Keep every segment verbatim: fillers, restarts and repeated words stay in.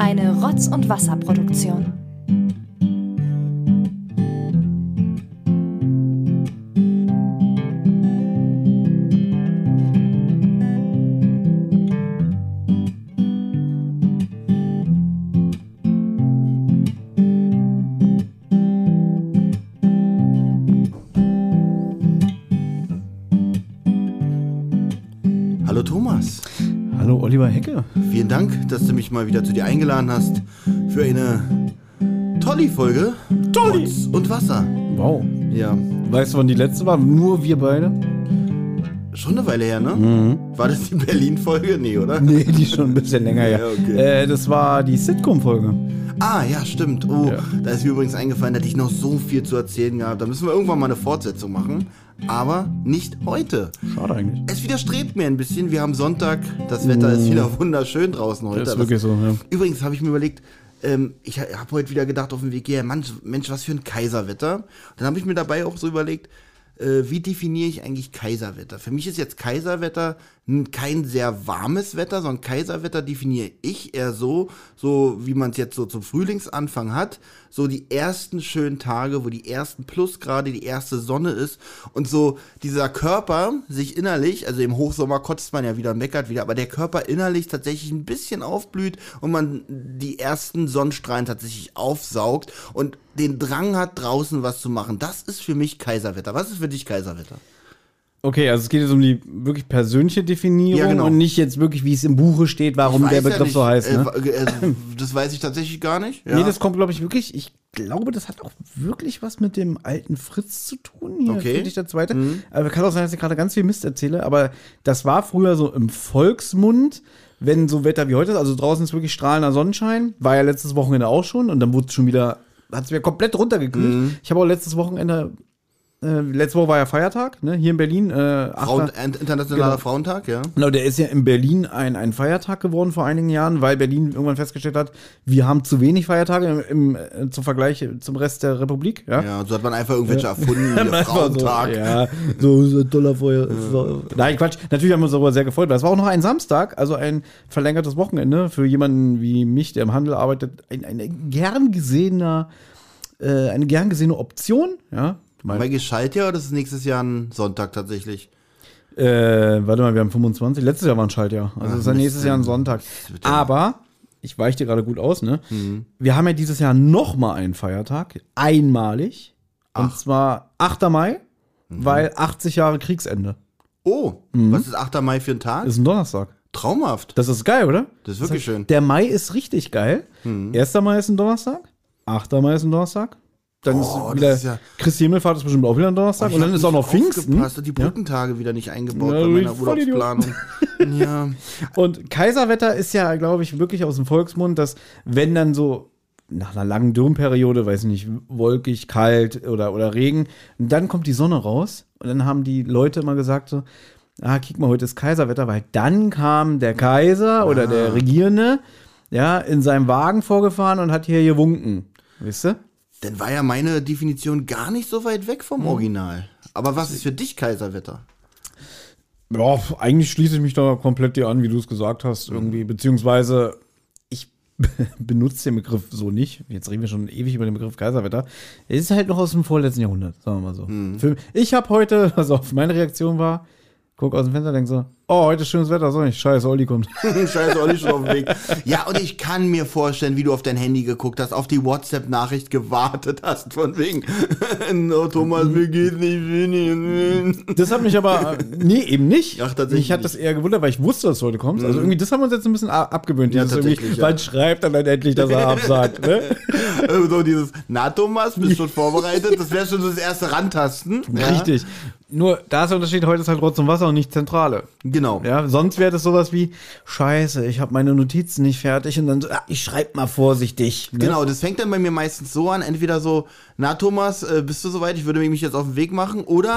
Eine Rotz- und Wasserproduktion. Hallo Thomas. Hallo Oliver Hecke. Vielen Dank, dass du mich mal wieder zu dir eingeladen hast für eine Tolli-Folge. Tolli! Rotz und Wasser. Wow. Ja. Weißt du, wann die letzte war? Nur wir beide? Schon eine Weile her, ne? Mhm. War das die Berlin-Folge? Nee, oder? Nee, die ist schon ein bisschen länger her. Ja, okay. Äh, das war die Sitcom-Folge. Ah, ja, stimmt. Oh, Ja. da ist mir übrigens eingefallen, da hätte ich noch so viel zu erzählen gehabt. Da müssen wir irgendwann mal eine Fortsetzung machen. Aber nicht heute. Schade eigentlich. Es widerstrebt mir ein bisschen. Wir haben Sonntag. Das Wetter ist wieder wunderschön draußen heute. Das ist wirklich so, ja. Übrigens habe ich mir überlegt, ähm, ich habe heute wieder gedacht auf dem Weg hierher, Mensch, Mensch, was für ein Kaiserwetter. Dann habe ich mir dabei auch so überlegt, äh, wie definiere ich eigentlich Kaiserwetter? Für mich ist jetzt Kaiserwetter n- kein sehr warmes Wetter, sondern Kaiserwetter definiere ich eher so, so wie man es jetzt so zum Frühlingsanfang hat, so die ersten schönen Tage, wo die ersten Plusgrade, die erste Sonne ist und so dieser Körper sich innerlich, also im Hochsommer kotzt man ja wieder, meckert wieder, aber der Körper innerlich tatsächlich ein bisschen aufblüht und man die ersten Sonnenstrahlen tatsächlich aufsaugt und den Drang hat, draußen was zu machen. Das ist für mich Kaiserwetter. Was ist für dich Kaiserwetter? Okay, also es geht jetzt um die wirklich persönliche Definiierung Ja, genau. und nicht jetzt wirklich, wie es im Buche steht, warum Ich der weiß ja Begriff nicht, so heißt. äh, Ne? w- äh, das weiß ich tatsächlich gar nicht. Ja. Nee, das kommt, glaube ich, wirklich, ich glaube, das hat auch wirklich was mit dem alten Fritz zu tun. Hier, Okay. Friedrich der Zweite. Aber kann auch sein, dass ich gerade ganz viel Mist erzähle, aber das war früher so im Volksmund, wenn so Wetter wie heute ist, also draußen ist wirklich strahlender Sonnenschein, war ja letztes Wochenende auch schon und dann wurde es schon wieder, hat es mir komplett runtergekühlt. Mhm. Ich habe auch letztes Wochenende, äh, letzte Woche war ja Feiertag, ne, hier in Berlin. Äh, Frauen, achter Int- Internationaler Genau. Frauentag, ja. Genau, der ist ja in Berlin ein, ein Feiertag geworden vor einigen Jahren, weil Berlin irgendwann festgestellt hat, wir haben zu wenig Feiertage im, im, äh, zum Vergleich zum Rest der Republik. Ja, Ja, so hat man einfach irgendwelche erfunden, wie Einfach Frauentag. So, ja, so, so ein toller Feuer. So. Nein, Quatsch. Natürlich haben wir uns darüber sehr gefreut, weil es war auch noch ein Samstag, also ein verlängertes Wochenende für jemanden wie mich, der im Handel arbeitet, ein, eine gern gesehener, äh, eine gern gesehene Option. Ja, mein, Bei Schaltjahr oder ist es nächstes Jahr ein Sonntag tatsächlich? äh, warte mal, wir haben fünfundzwanzig. Letztes Jahr war ein Schaltjahr. Also Ach, es ist ja Mist, nächstes Jahr ein Sonntag. wird ja- Aber ich weiche dir gerade gut aus, ne? Mhm. Wir haben ja dieses Jahr noch mal einen Feiertag, einmalig. Und Ach. zwar achter Mai, Mhm. weil achtzig Jahre Kriegsende. Oh, was ist achter Mai für ein Tag? Das ist ein Donnerstag. Traumhaft. Das ist geil, oder? Das ist wirklich schön. Der Mai ist richtig geil. erster Mai ist ein Donnerstag, achter Mai ist ein Donnerstag. Dann Oh, ist das wieder ist ja- Christi Himmelfahrt ist bestimmt auch wieder ein Donnerstag. Ich und dann hab ist auch nicht noch Pfingsten. aufgepasst, die Brückentage wieder nicht eingebaut Ja, bei meiner du Vollidiot. Urlaubsplanung. Ja. Und Kaiserwetter ist ja, glaube ich, wirklich aus dem Volksmund, dass wenn dann so nach einer langen Dürrenperiode, weiß ich nicht, wolkig, kalt oder, oder Regen, dann kommt die Sonne raus und dann haben die Leute immer gesagt so, ah, guck mal, heute ist Kaiserwetter, weil dann kam der Kaiser oder der Regierende, ja, in seinem Wagen vorgefahren und hat hier gewunken, weißt du? Dann war ja meine Definition gar nicht so weit weg vom Original. Aber was ist für dich Kaiserwetter? Ja, eigentlich schließe ich mich da komplett dir an, wie du es gesagt hast, irgendwie, beziehungsweise ich benutze den Begriff so nicht. Jetzt reden wir schon ewig über den Begriff Kaiserwetter. Es ist halt noch aus dem vorletzten Jahrhundert, sagen wir mal so. Für, ich habe heute, also meine Reaktion war, guck aus dem Fenster, denk so, oh, heute ist schönes Wetter, so nicht, scheiße, Olli kommt. Scheiße, Olli schon auf dem Weg. Ja, und ich kann mir vorstellen, wie du auf dein Handy geguckt hast, auf die WhatsApp-Nachricht gewartet hast, von wegen, no, Thomas, mir geht's nicht, will nicht. Das hat mich aber, nee, eben nicht. Ach, tatsächlich Mich hat das eher gewundert, weil ich wusste, dass du heute kommst. Also irgendwie, das haben wir uns jetzt ein bisschen a- abgewöhnt. Ja, Dieses irgendwie, tatsächlich, ja. wann schreibt dann endlich, dass er absagt, ne? So dieses, na Thomas, bist schon vorbereitet? Das wäre schon so das erste Rantasten. Ja? Richtig. Nur, da ist der Unterschied, heute ist halt Rotz und Wasser und nicht Zentrale. Genau. Ja, sonst wäre das sowas wie, scheiße, ich habe meine Notizen nicht fertig und dann so, ah, ich schreib mal vorsichtig. Ne? Genau, das fängt dann bei mir meistens so an, entweder so, na Thomas, äh, bist du soweit, ich würde mich jetzt auf den Weg machen, oder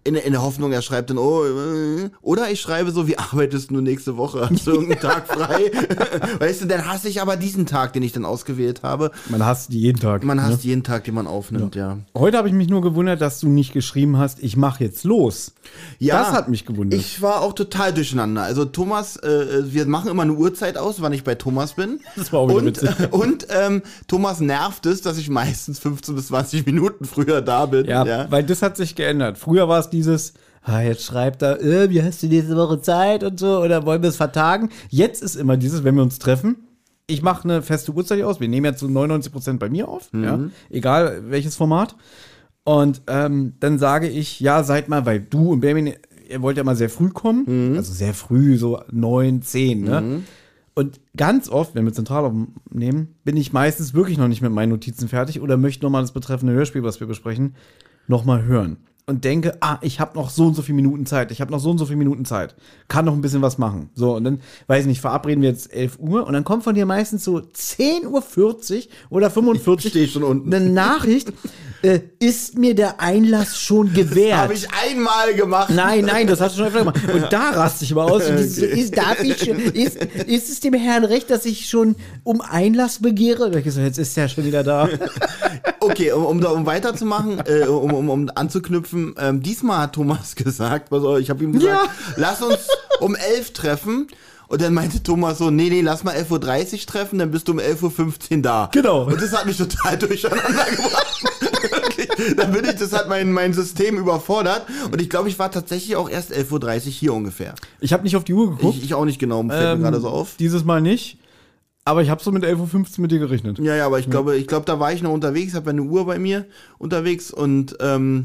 In, in der Hoffnung, er schreibt dann, oh, äh, oder ich schreibe so, wie arbeitest du nächste Woche? Hast du irgendeinen Tag frei? Weißt du, dann hasse ich aber diesen Tag, den ich dann ausgewählt habe. Man hasst jeden Tag. Man hasst ne? jeden Tag, den man aufnimmt, ja. ja. Heute habe ich mich nur gewundert, dass du nicht geschrieben hast, ich mache jetzt los. Ja, das hat mich gewundert. Ich war auch total durcheinander. Also Thomas, äh, wir machen immer eine Uhrzeit aus, wann ich bei Thomas bin. Das war auch wieder und, witzig. äh, und ähm, Thomas nervt es, dass ich meistens fünfzehn bis zwanzig Minuten früher da bin. Ja, ja. weil das hat sich geändert. Früher war es dieses, ah, jetzt schreibt er, äh, wie hast du nächste Woche Zeit und so, oder wollen wir es vertagen? Jetzt ist immer dieses, wenn wir uns treffen, ich mache eine feste Uhrzeit aus, wir nehmen ja zu neunundneunzig Prozent bei mir auf, Mhm. ja, egal welches Format. Und ähm, dann sage ich, ja, seid mal, weil du und Benjamin, ihr wollt ja mal sehr früh kommen, Mhm. also sehr früh, so neun, zehn, ne? Mhm. Und ganz oft, wenn wir zentral aufnehmen, bin ich meistens wirklich noch nicht mit meinen Notizen fertig oder möchte nochmal das betreffende Hörspiel, was wir besprechen, nochmal hören. Und denke, ah, ich habe noch so und so viele Minuten Zeit, ich habe noch so und so viele Minuten Zeit, kann noch ein bisschen was machen. So, und dann, weiß ich nicht, verabreden wir jetzt elf Uhr und dann kommt von dir meistens so zehn Uhr vierzig oder fünfundvierzig Ich steh schon unten. eine Nachricht, äh, ist mir der Einlass schon gewährt? Habe ich einmal gemacht. Nein, nein, das hast du schon öfter gemacht. Und da raste ich aber aus. Und dieses, Okay. ist, darf ich schon, ist, ist es dem Herrn recht, dass ich schon um Einlass begehre? Und ich so, jetzt ist er schon wieder da. Okay, um, um, da- um weiterzumachen, äh, um, um, um anzuknüpfen, ähm, diesmal hat Thomas gesagt, pass auf, ich habe ihm gesagt, Ja. lass uns um elf treffen. Und dann meinte Thomas so, nee, nee, lass mal elf Uhr dreißig treffen, dann bist du um elf Uhr fünfzehn da. Genau. Und das hat mich total durcheinander gebracht. Wirklich. Da bin ich, das hat mein, mein System überfordert. Und ich glaube, ich war tatsächlich auch erst elf Uhr dreißig hier ungefähr. Ich habe nicht auf die Uhr geguckt. Ich, ich auch nicht genau, fällt Ähm, mir gerade so auf. Dieses Mal nicht. Aber ich habe so mit elf Uhr fünfzehn mit dir gerechnet. Ja, ja, aber ich glaube, ich glaube, da war ich noch unterwegs, habe eine Uhr bei mir unterwegs und ähm,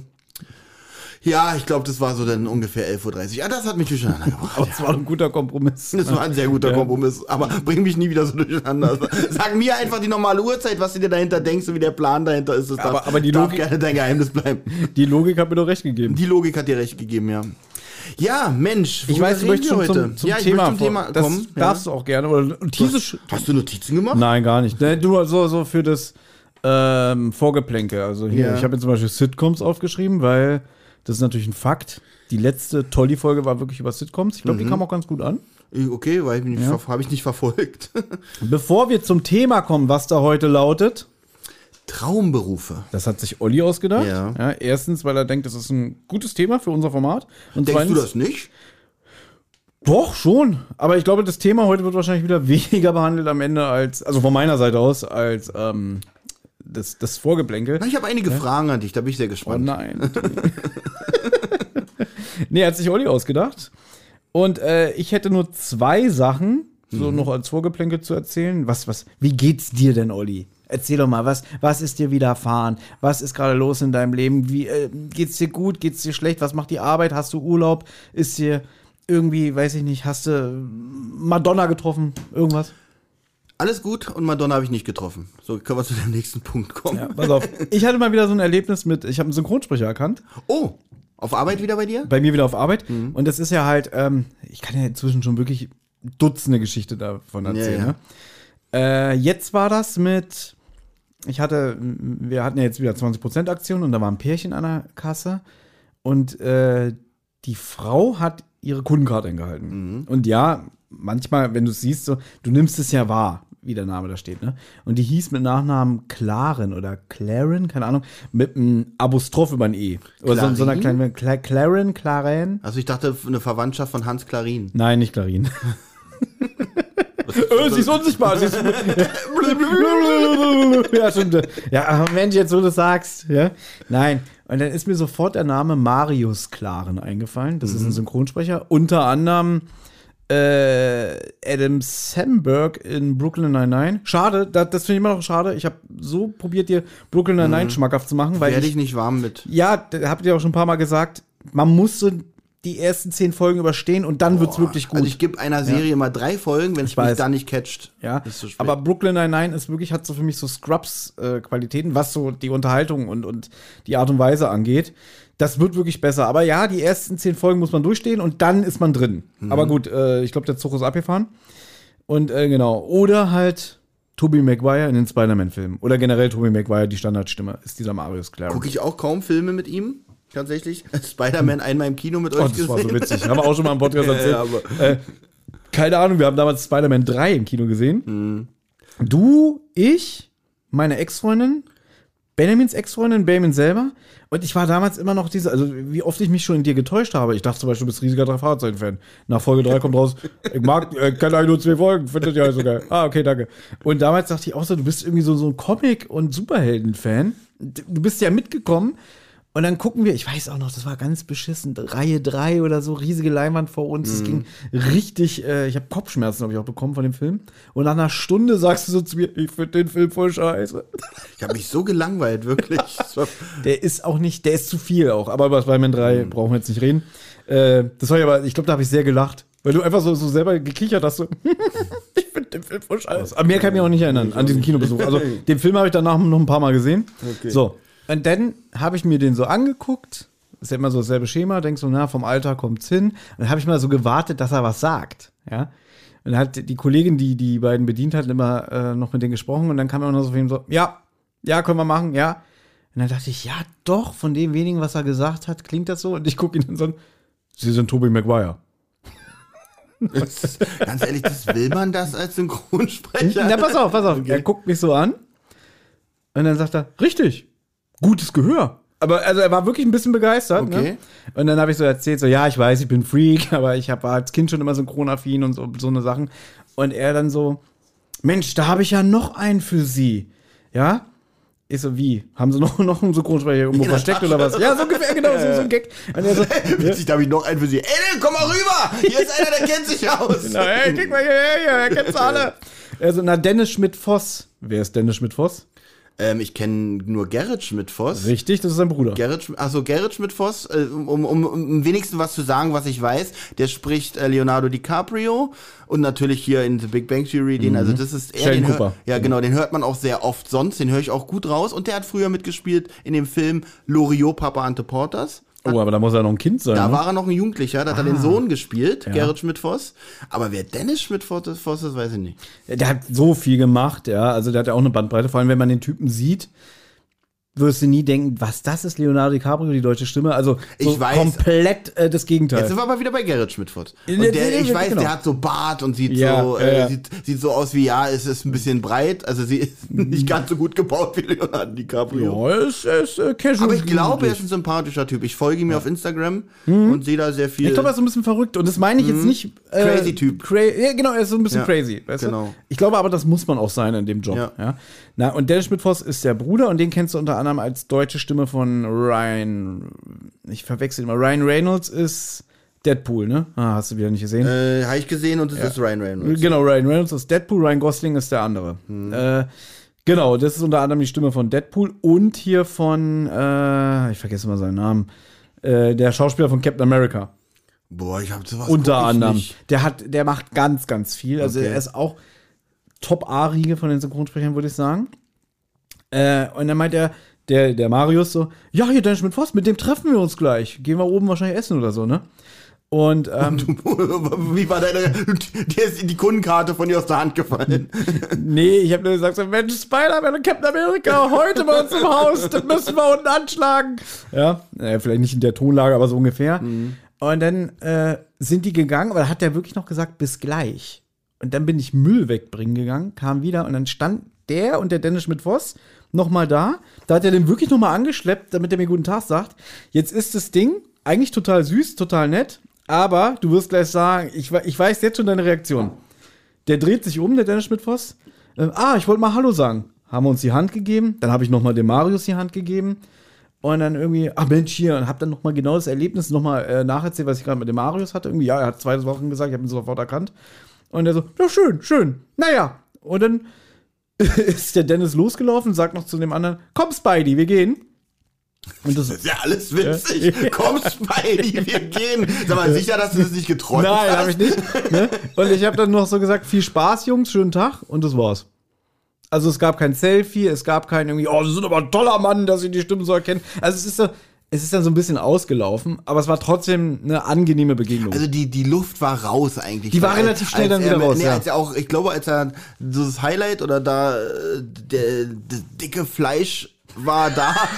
ja, ich glaube, das war so dann ungefähr elf Uhr dreißig. Ja, das hat mich durcheinander gebracht. Aber es war ein guter Kompromiss. Das war ein sehr guter Ja. Kompromiss, aber bring mich nie wieder so durcheinander. Sag mir einfach die normale Uhrzeit, was du dir dahinter denkst und wie der Plan dahinter ist. Das Aber- darf, aber die darf Logik- gerne dein Geheimnis bleiben. Die Logik hat mir doch recht gegeben. Die Logik hat dir recht gegeben, ja. Ja, Mensch, Ich weiß, du worüber möchtest reden schon wir zum, zum ja, ich Thema, möchte zum vor- Thema das kommen. darfst ja. du auch gerne. Oder und diese Sch- Hast du Notizen gemacht? Nein, gar nicht. Ne, Du so, so für das ähm, Vorgeplänke. Also hier, Ja. ich habe jetzt zum Beispiel Sitcoms aufgeschrieben, weil das ist natürlich ein Fakt. Die letzte Tolli-Folge war wirklich über Sitcoms. Ich glaube, Mhm. die kam auch ganz gut an. Okay, weil ich mich Ja. ver- habe ich nicht verfolgt. Bevor wir zum Thema kommen, was da heute lautet, Traumberufe. das hat sich Olli ausgedacht. Ja. Erstens, weil er denkt, das ist ein gutes Thema für unser Format. Und Denkst du zweitens, das nicht? Doch, schon. Aber ich glaube, das Thema heute wird wahrscheinlich wieder weniger behandelt am Ende als, also von meiner Seite aus, als ähm, das, das Vorgeplänkel. Na, ich habe einige Fragen an dich, da bin ich sehr Oh gespannt. nein. Nee, hat sich Olli ausgedacht. Und äh, ich hätte nur zwei Sachen, so noch als Vorgeplänkel zu erzählen. Was, was, wie geht's dir denn, Olli? Erzähl doch mal, was, was ist dir widerfahren? Was ist gerade los in deinem Leben? Wie, äh, geht's dir gut? Geht's dir schlecht? Was macht die Arbeit? Hast du Urlaub? Ist dir irgendwie, weiß ich nicht, hast du Madonna getroffen? Irgendwas? Alles gut und Madonna habe ich nicht getroffen. So, können wir zu dem nächsten Punkt kommen. Ja, pass auf. Ich hatte mal wieder so ein Erlebnis mit, ich habe einen Synchronsprecher erkannt. Oh, auf Arbeit wieder bei dir? Bei mir wieder auf Arbeit. Und das ist ja halt, ähm, ich kann ja inzwischen schon wirklich Dutzende Geschichten davon erzählen. Ja, ja. Ne? Äh, jetzt war das mit, ich hatte, wir hatten ja jetzt wieder zwanzig Prozent Aktion und da war ein Pärchen an der Kasse und äh, die Frau hat ihre Kundenkarte eingehalten. Und ja, manchmal, wenn du es siehst, so, du nimmst es ja wahr, wie der Name da steht, ne? Und die hieß mit Nachnamen Claren oder Claren, keine Ahnung, mit einem Apostroph über ein E. Oder so, so einer Clarin? kleinen Cla Claren, Claren. Also ich dachte, eine Verwandtschaft von Hans Klarin. Nein, nicht Clarin. Äh, sie ist unsichtbar. Sie ist ja, stimmt. Ja, aber Mensch, jetzt wo du das sagst. Ja? Nein. Und dann ist mir sofort der Name Marius Claren eingefallen. Das ist ein Synchronsprecher. Unter anderem äh, Adam Samberg in Brooklyn Nine-Nine. Schade, das, das finde ich immer noch schade. Ich habe so probiert, dir Brooklyn Nine-Nine schmackhaft zu machen. Weil Werde ich, ich nicht warm mit. ja, da habt ihr auch schon ein paar Mal gesagt, man muss so die ersten zehn Folgen überstehen und dann wird's wirklich gut. Also ich gebe einer Serie mal drei Folgen, wenn es mich weiß. da nicht catcht. Ja, ist zu spät. aber Brooklyn Nine-Nine ist wirklich, hat so für mich so Scrubs-Qualitäten, was so die Unterhaltung und, und die Art und Weise angeht. Das wird wirklich besser. Aber ja, die ersten zehn Folgen muss man durchstehen und dann ist man drin. Mhm. Aber gut, äh, ich glaube, der Zug ist abgefahren. Und äh, genau. Oder halt Tobey Maguire in den Spider-Man-Filmen. Oder generell Tobey Maguire, die Standardstimme, ist dieser Marius Claren. Gucke ich auch kaum Filme mit ihm. tatsächlich. Spider-Man einmal im Kino mit euch Oh, das gesehen. war so witzig. Haben wir auch schon mal im Podcast erzählt. Ja, aber- äh, keine Ahnung, wir haben damals Spider-Man drei im Kino gesehen. Mhm. Du, ich, meine Ex-Freundin, Benjamins Ex-Freundin, Benjamin selber. Und ich war damals immer noch diese, also wie oft ich mich schon in dir getäuscht habe. Ich dachte zum Beispiel, du bist riesiger Drei-Fahrzeugen-Fan. Nach Folge drei kommt raus, ich mag, äh, kann eigentlich nur zwei Folgen, findet ihr so geil. Ah, okay, danke. Und damals dachte ich auch so, du bist irgendwie so, so ein Comic- und Superhelden-Fan. Du bist ja mitgekommen. Und dann gucken wir, ich weiß auch noch, das war ganz beschissen, Reihe drei oder so, riesige Leinwand vor uns. Es ging richtig, äh, ich habe Kopfschmerzen, habe ich auch bekommen von dem Film. Und nach einer Stunde sagst du so zu mir, ich finde den Film voll scheiße. Ich habe mich so gelangweilt, wirklich. Das war- Der ist auch nicht, der ist zu viel auch. Aber über Spider-Man drei brauchen wir jetzt nicht reden. Äh, das war ja aber, ich glaube, da habe ich sehr gelacht. Weil du einfach so, so selber gekichert hast. So, ich finde den Film voll scheiße. Aber mehr kann ich mich auch nicht erinnern an diesen Kinobesuch. Also den Film habe ich danach noch ein paar Mal gesehen. Okay. So, und dann habe ich mir den so angeguckt. Ist ja immer so dasselbe Schema. Denkst so, na, vom Alter kommt's hin. Und dann habe ich mal so gewartet, dass er was sagt. Ja. Und dann hat die Kollegin, die die beiden bedient hat, immer äh, noch mit denen gesprochen. Und dann kam er noch so von ihm so, ja, ja, können wir machen, ja. Und dann dachte ich, ja, doch, von dem wenigen, was er gesagt hat, klingt das so. Und ich gucke ihn dann so an, Sie sind Tobey Maguire. Das ist, ganz ehrlich, das will man das als Synchronsprecher? Na, pass auf, pass auf. Er guckt mich so an. Und dann sagt er, richtig, gutes Gehör. Aber also er war wirklich ein bisschen begeistert. Okay. Ne? Und dann habe ich so erzählt, so, ja, ich weiß, ich bin Freak, aber ich hab, war als Kind schon immer synchronaffin und so, so eine Sachen. Und er dann so, Mensch, da habe ich ja noch einen für Sie. Ja? Ich so, wie? Haben Sie noch, noch einen Synchronsprecher irgendwo In der versteckt Tasche. oder was? Ja, so ungefähr, genau, so, so ein Gag. Und er so, Witzig, da habe ich noch einen für Sie. Ey, komm mal rüber! Hier ist einer, der kennt sich aus. Na, hey, guck mal hierher, hier, er kennt's alle. Also, na, Dennis Schmidt-Voss. Wer ist Dennis Schmidt-Voss? Ähm, ich kenne nur Gerrit Schmidt-Voss. Richtig, das ist sein Bruder. Gerrit, Sch- achso, Gerrit Schmidt-Voss, äh, um, um, um am wenigsten was zu sagen, was ich weiß, der spricht äh, Leonardo DiCaprio und natürlich hier in The Big Bang Theory, den, also das ist er, Sheldon den hör, Cooper. ja genau, den hört man auch sehr oft sonst, den höre ich auch gut raus und der hat früher mitgespielt in dem Film Loriot, Papa Ante Porters. Oh, aber da muss er noch ein Kind sein. Da ne? war er noch ein Jugendlicher, da hat er den Sohn gespielt, Ja. Gerrit Schmidt-Voss. Aber wer Dennis Schmidt-Voss ist, das weiß ich nicht. Der hat so viel gemacht, ja. Also der hat ja auch eine Bandbreite. Vor allem, wenn man den Typen sieht, wirst du nie denken, was das ist, Leonardo DiCaprio, die deutsche Stimme. Also so Ich weiß. komplett äh, das Gegenteil. Jetzt sind wir aber wieder bei Gerrit Schmidt-Voss. Und Ja, der, ja, ich ja, weiß, genau. der hat so Bart und sieht Ja, so, ja, äh, ja. Sieht, sieht so aus wie, ja, es ist ein bisschen breit. Also sie ist nicht ganz so gut gebaut wie Leonardo DiCaprio. ja, ist, ist äh, casual. Aber ich glaube, er ist ein sympathischer Typ. Ich folge ihm ja auf Instagram und sehe da sehr viel. Ich glaube, er ist so ein bisschen verrückt. Und das meine ich jetzt nicht. Äh, Crazy Typ. Cra ja, genau, er ist so ein bisschen Ja, crazy. Weißt genau. Du? Ich glaube aber, das muss man auch sein in dem Job. Ja. Ja. Na, und Dennis Schmidt-Voss ist der Bruder und den kennst du unter anderem als deutsche Stimme von Ryan. Ich verwechsel immer. Ryan Reynolds ist Deadpool, ne? Ah, hast du wieder nicht gesehen. äh, habe ich gesehen und es ist Ryan Reynolds. Genau, Ryan Reynolds ist Deadpool, Ryan Gosling ist der andere. Äh, genau, das ist unter anderem die Stimme von Deadpool und hier von, äh, ich vergesse mal seinen Namen, äh, der Schauspieler von Captain America. Boah, ich habe sowas Unter guck ich anderem. nicht. Der hat, der macht ganz, ganz viel. Also Okay. er ist auch Top-A-Riege von den Synchronsprechern, würde ich sagen. Äh, und dann meint er, der, der Marius so, ja, hier Dennis Schmidt-Voss, mit dem treffen wir uns gleich. Gehen wir oben wahrscheinlich essen oder so, ne? Und ähm, Wie war deine. Dir ist die Kundenkarte von dir aus der Hand gefallen. nee, ich habe nur gesagt, so, Mensch, Spider-Man und Captain America, heute bei uns im Haus, das müssen wir unten anschlagen. Ja, äh, vielleicht nicht in der Tonlage, aber so ungefähr. Und dann äh, sind die gegangen, aber da hat der wirklich noch gesagt, bis gleich. Und dann bin ich Müll wegbringen gegangen, kam wieder und dann stand der und der Dennis Schmidt-Voss noch mal da. Da hat er den wirklich noch mal angeschleppt, damit er mir guten Tag sagt. Jetzt ist das Ding eigentlich total süß, total nett, aber du wirst gleich sagen, ich, we- ich weiß jetzt schon deine Reaktion. Der dreht sich um, der Dennis Schmidt-Voss. Äh, ah, ich wollte mal Hallo sagen. Haben wir uns die Hand gegeben. Dann habe ich noch mal dem Marius die Hand gegeben. Und dann irgendwie, ach Mensch, hier, und hab dann noch mal genau das Erlebnis noch mal äh, nacherzählt, was ich gerade mit dem Marius hatte. Irgendwie, ja, er hat zwei Wochen gesagt, ich habe ihn sofort erkannt. Und er so, ja, schön, schön. Naja. Und dann ist der Dennis losgelaufen, sagt noch zu dem anderen, komm Spidey, wir gehen. Und das, Das ist ja alles witzig. Komm, Spidey, wir gehen. Sag mal, sicher, dass du das nicht geträumt nein, hast? habe ich nicht. Ne? Und ich habe dann noch so gesagt, viel Spaß, Jungs, schönen Tag. Und das war's. Also es gab kein Selfie, es gab kein irgendwie, oh, Sie sind aber ein toller Mann, dass Sie die Stimme so erkennen. Also es ist so, es ist dann so ein bisschen ausgelaufen, aber es war trotzdem eine angenehme Begegnung. Also die, die Luft war raus eigentlich. Die war Weil relativ schnell als dann er, wieder raus, Nee, ja. als er auch, ich glaube, als er so das Highlight oder da äh, der, das dicke Fleisch war da.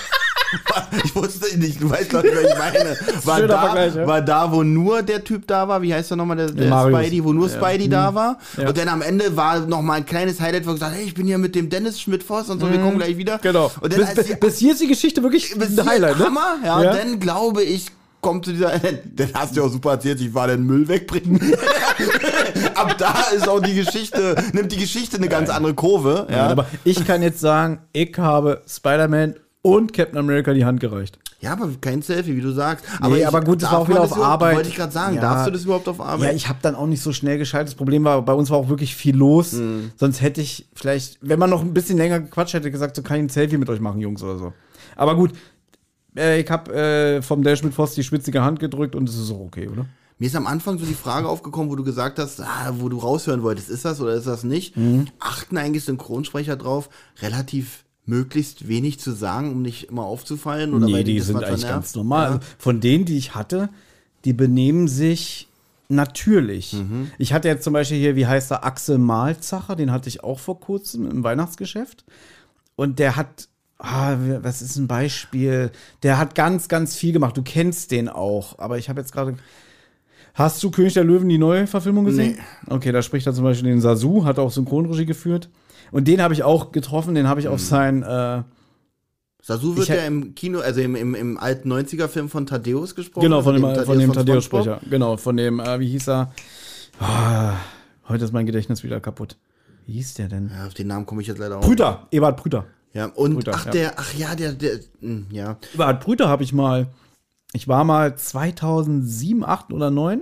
Ich wusste nicht, du weißt, glaube ich, was ich meine. War Schöner da, Vergleich, ja. war da, wo nur der Typ da war, wie heißt der nochmal, der, der Marius. Spidey, wo nur Spidey Ja. da war. Ja. Und dann am Ende war nochmal ein kleines Highlight, wo er gesagt hat, hey, ich bin hier mit dem Dennis Schmidt-Voss und so, wir kommen gleich wieder. Genau. Und dann, bis, als die, bis, bis hier ist die Geschichte wirklich bis ein hier, Highlight, ne? Hammer, ja, Ja. und dann glaube ich, kommt zu dieser, dann hast du ja auch super erzählt, ich war den Müll wegbringen. Ab da ist auch die Geschichte, nimmt die Geschichte eine ganz andere Kurve. Ja, Aber ich kann jetzt sagen, ich habe Spider-Man und Captain America die Hand gereicht. ja, aber kein Selfie, wie du sagst. Nee, aber gut, das darf war auch man wieder das auf überhaupt- Arbeit. Wollte ich gerade sagen, Ja. darfst du das überhaupt auf Arbeit? Ja, ich habe dann auch nicht so schnell geschaltet. Das Problem war, bei uns war auch wirklich viel los. Mhm. Sonst hätte ich vielleicht, wenn man noch ein bisschen länger gequatscht hätte, gesagt, so kann ich ein Selfie mit euch machen, Jungs, oder so. Aber gut, äh, ich habe äh, vom Dash mit Voss die schwitzige Hand gedrückt und es ist auch okay, oder? Mir ist am Anfang so die Frage aufgekommen, wo du gesagt hast, ah, wo du raushören wolltest, ist das oder ist das nicht? Mhm. Achten eigentlich Synchronsprecher drauf, relativ möglichst wenig zu sagen, um nicht immer aufzufallen? Oder weil Nee, die das sind was eigentlich vernervt? ganz normal. Ja. Also von denen, die ich hatte, die benehmen sich natürlich. Mhm. Ich hatte jetzt zum Beispiel hier, wie heißt er, Axel Malzacher, den hatte ich auch vor kurzem im Weihnachtsgeschäft. Und der hat, ah, was ist ein Beispiel? Der hat ganz, ganz viel gemacht. Du kennst den auch. Aber ich habe jetzt gerade. Hast du König der Löwen, die neue Verfilmung gesehen? Nee. Okay, da spricht er zum Beispiel den Sasu, hat auch Synchronregie geführt. Und den habe ich auch getroffen, den habe ich auf sein. Äh, Sasu wird Ich ja hä- im Kino, also im, im, im alten neunziger-Film von Thaddeus gesprochen. Genau, von dem, Thaddeus von dem von SpongeBob. Thaddeus-Sprecher. Genau, von dem, äh, wie hieß er? Ah, heute ist mein Gedächtnis wieder kaputt. Wie hieß der denn? Ja, auf den Namen komme ich jetzt leider auch. Brüder, Eberhard Brüder. Ja, und Brüder, ach, ja. der, ach ja, der, der, mh, ja. Eberhard Brüder habe ich mal, ich war mal zweitausendsieben, acht oder neun,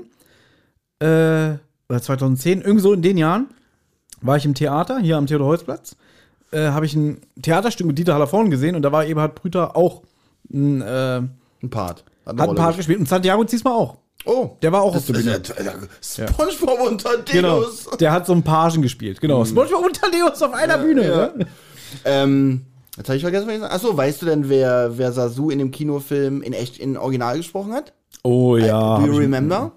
äh, oder zweitausendzehn, irgend so in den Jahren, war ich im Theater, hier am Theodor-Heuss-Platz, äh, habe ich ein Theaterstück mit Dieter Hallervorn gesehen und da war Eberhard Brüder auch ein, äh, Ein Part. eine hat einen Rolle Part gespielt und Santiago diesmal auch. Oh. Der war auch das auf der Bühne. ist ja, SpongeBob und Genau, Thaddeus. der hat so einen Pagen gespielt. Genau, SpongeBob und Thaddeus auf einer Bühne. ja. Ne? Ähm, jetzt habe ich vergessen, was ich sagen. Achso, weißt du denn, wer, wer Sasu in dem Kinofilm in echt in Original gesprochen hat? Oh ja. Do hab you ich- remember?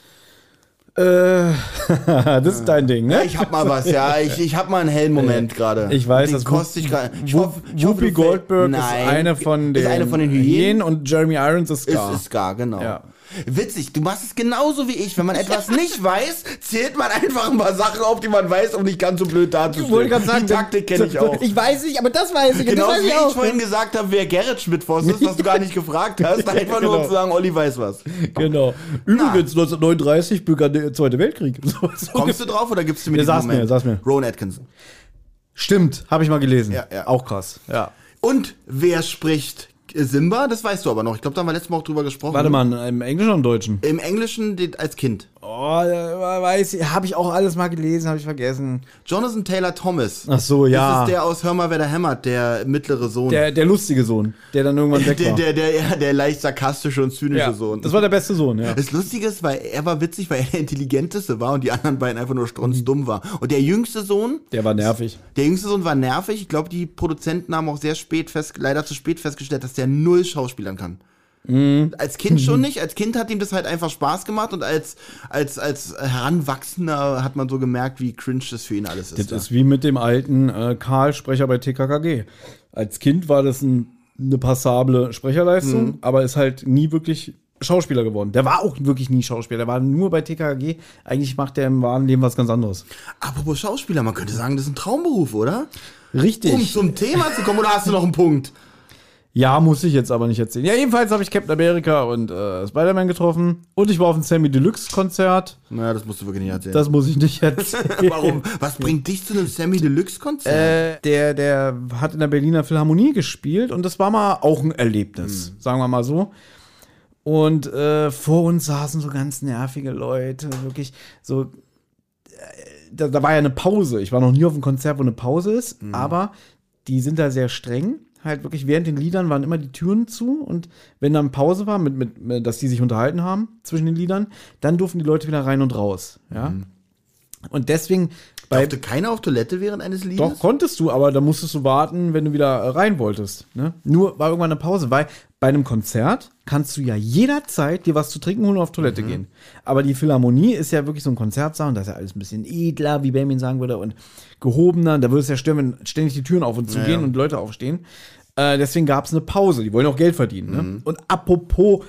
Äh, das ist dein Ding, ne? Ich hab mal was, ja. Ich, ich hab mal einen hellen Moment gerade. ich weiß, Den das koste ich gerade. Ich Wu- hoffe, ich hoffe, Whoopi du fäll- Goldberg ist Nein, eine von den, ist eine von den Hyänen. und Jeremy Irons ist Ist, Scar. ist Scar, genau. Ja. Witzig, du machst es genauso wie ich. Wenn man etwas nicht weiß, zählt man einfach ein paar Sachen auf, die man weiß, um nicht ganz so blöd dazustehen. Ich wollte gerade sagen, die Taktik kenne ich auch. Ich weiß nicht, aber das weiß ich. Genauso das weiß wie ich ich auch. vorhin gesagt habe, wer Gerrit Schmidt-Voss ist, was du gar nicht gefragt hast. Einfach nur um Genau. zu sagen, Olli weiß was. Genau. Übrigens, neunzehnhundertneununddreißig begann der Zweite Weltkrieg. So, so Kommst du drauf oder gibst du mir Ja, diesen sag's mir, Moment? sag's mir. Rowan Atkinson. Stimmt, habe ich mal gelesen. Ja, ja. Auch krass. Ja. Und wer spricht Simba? Das weißt du aber noch. Ich glaube, da haben wir letztes Mal auch drüber gesprochen. Warte mal, im Englischen oder im Deutschen? Im Englischen den- als Kind. Oh, weiß ich, habe ich auch alles mal gelesen, habe ich vergessen. Jonathan Taylor Thomas. Ach so, ja. Das ist der aus Hör mal, wer da hämmert, der mittlere Sohn. Der, der lustige Sohn, der dann irgendwann weg der, war. der, der, ja, der leicht sarkastische und zynische ja, Sohn. das war der beste Sohn, ja. Das Lustige ist, weil er war witzig, weil er der intelligenteste war und die anderen beiden einfach nur strunzdumm war. Und der jüngste Sohn, Der war nervig. der jüngste Sohn war nervig. Ich glaube, die Produzenten haben auch sehr spät fest, leider zu spät festgestellt, dass der null schauspielern kann. Mhm. Als Kind schon nicht. Als Kind hat ihm das halt einfach Spaß gemacht und als, als, als Heranwachsender hat man so gemerkt, wie cringe das für ihn alles ist. Das ja. ist wie mit dem alten äh, Karl-Sprecher bei T K K G. Als Kind war das ein, eine passable Sprecherleistung, Mhm. aber ist halt nie wirklich Schauspieler geworden. Der war auch wirklich nie Schauspieler. Der war nur bei T K K G. Eigentlich macht der im wahren Leben was ganz anderes. Apropos Schauspieler, man könnte sagen, das ist ein Traumberuf, oder? Richtig. Um zum Thema zu kommen, oder hast du noch einen Punkt? Ja, muss ich jetzt aber nicht erzählen. Ja, jedenfalls habe ich Captain America und äh, Spider-Man getroffen. Und ich war auf einem Sammy Deluxe-Konzert. Naja, das musst du wirklich nicht erzählen. Das muss ich nicht erzählen. Warum? Was bringt dich zu einem Sammy Deluxe-Konzert? Äh, der, der hat in der Berliner Philharmonie gespielt und das war mal auch ein Erlebnis, sagen wir mal so. Und äh, vor uns saßen so ganz nervige Leute, wirklich so. Äh, da, da war ja eine Pause. Ich war noch nie auf einem Konzert, wo eine Pause ist, aber die sind da sehr streng. Halt wirklich während den Liedern waren immer die Türen zu und wenn dann Pause war, mit, mit, mit, dass die sich unterhalten haben zwischen den Liedern, dann durften die Leute wieder rein und raus. Ja. Und deswegen bei, Durfte keiner auf Toilette während eines Liedes? doch, konntest du, aber da musstest du warten, wenn du wieder äh, rein wolltest. Ne? Nur war irgendwann eine Pause, weil bei einem Konzert kannst du ja jederzeit dir was zu trinken holen und auf Toilette gehen. Aber die Philharmonie ist ja wirklich so ein Konzertsaal und da ist ja alles ein bisschen edler, wie Benjamin sagen würde, und gehobener. Da würde es ja stören, wenn ständig die Türen auf und zu Ja, gehen ja. und Leute aufstehen. Äh, deswegen gab es eine Pause. Die wollen auch Geld verdienen. Ne? Mhm. Und apropos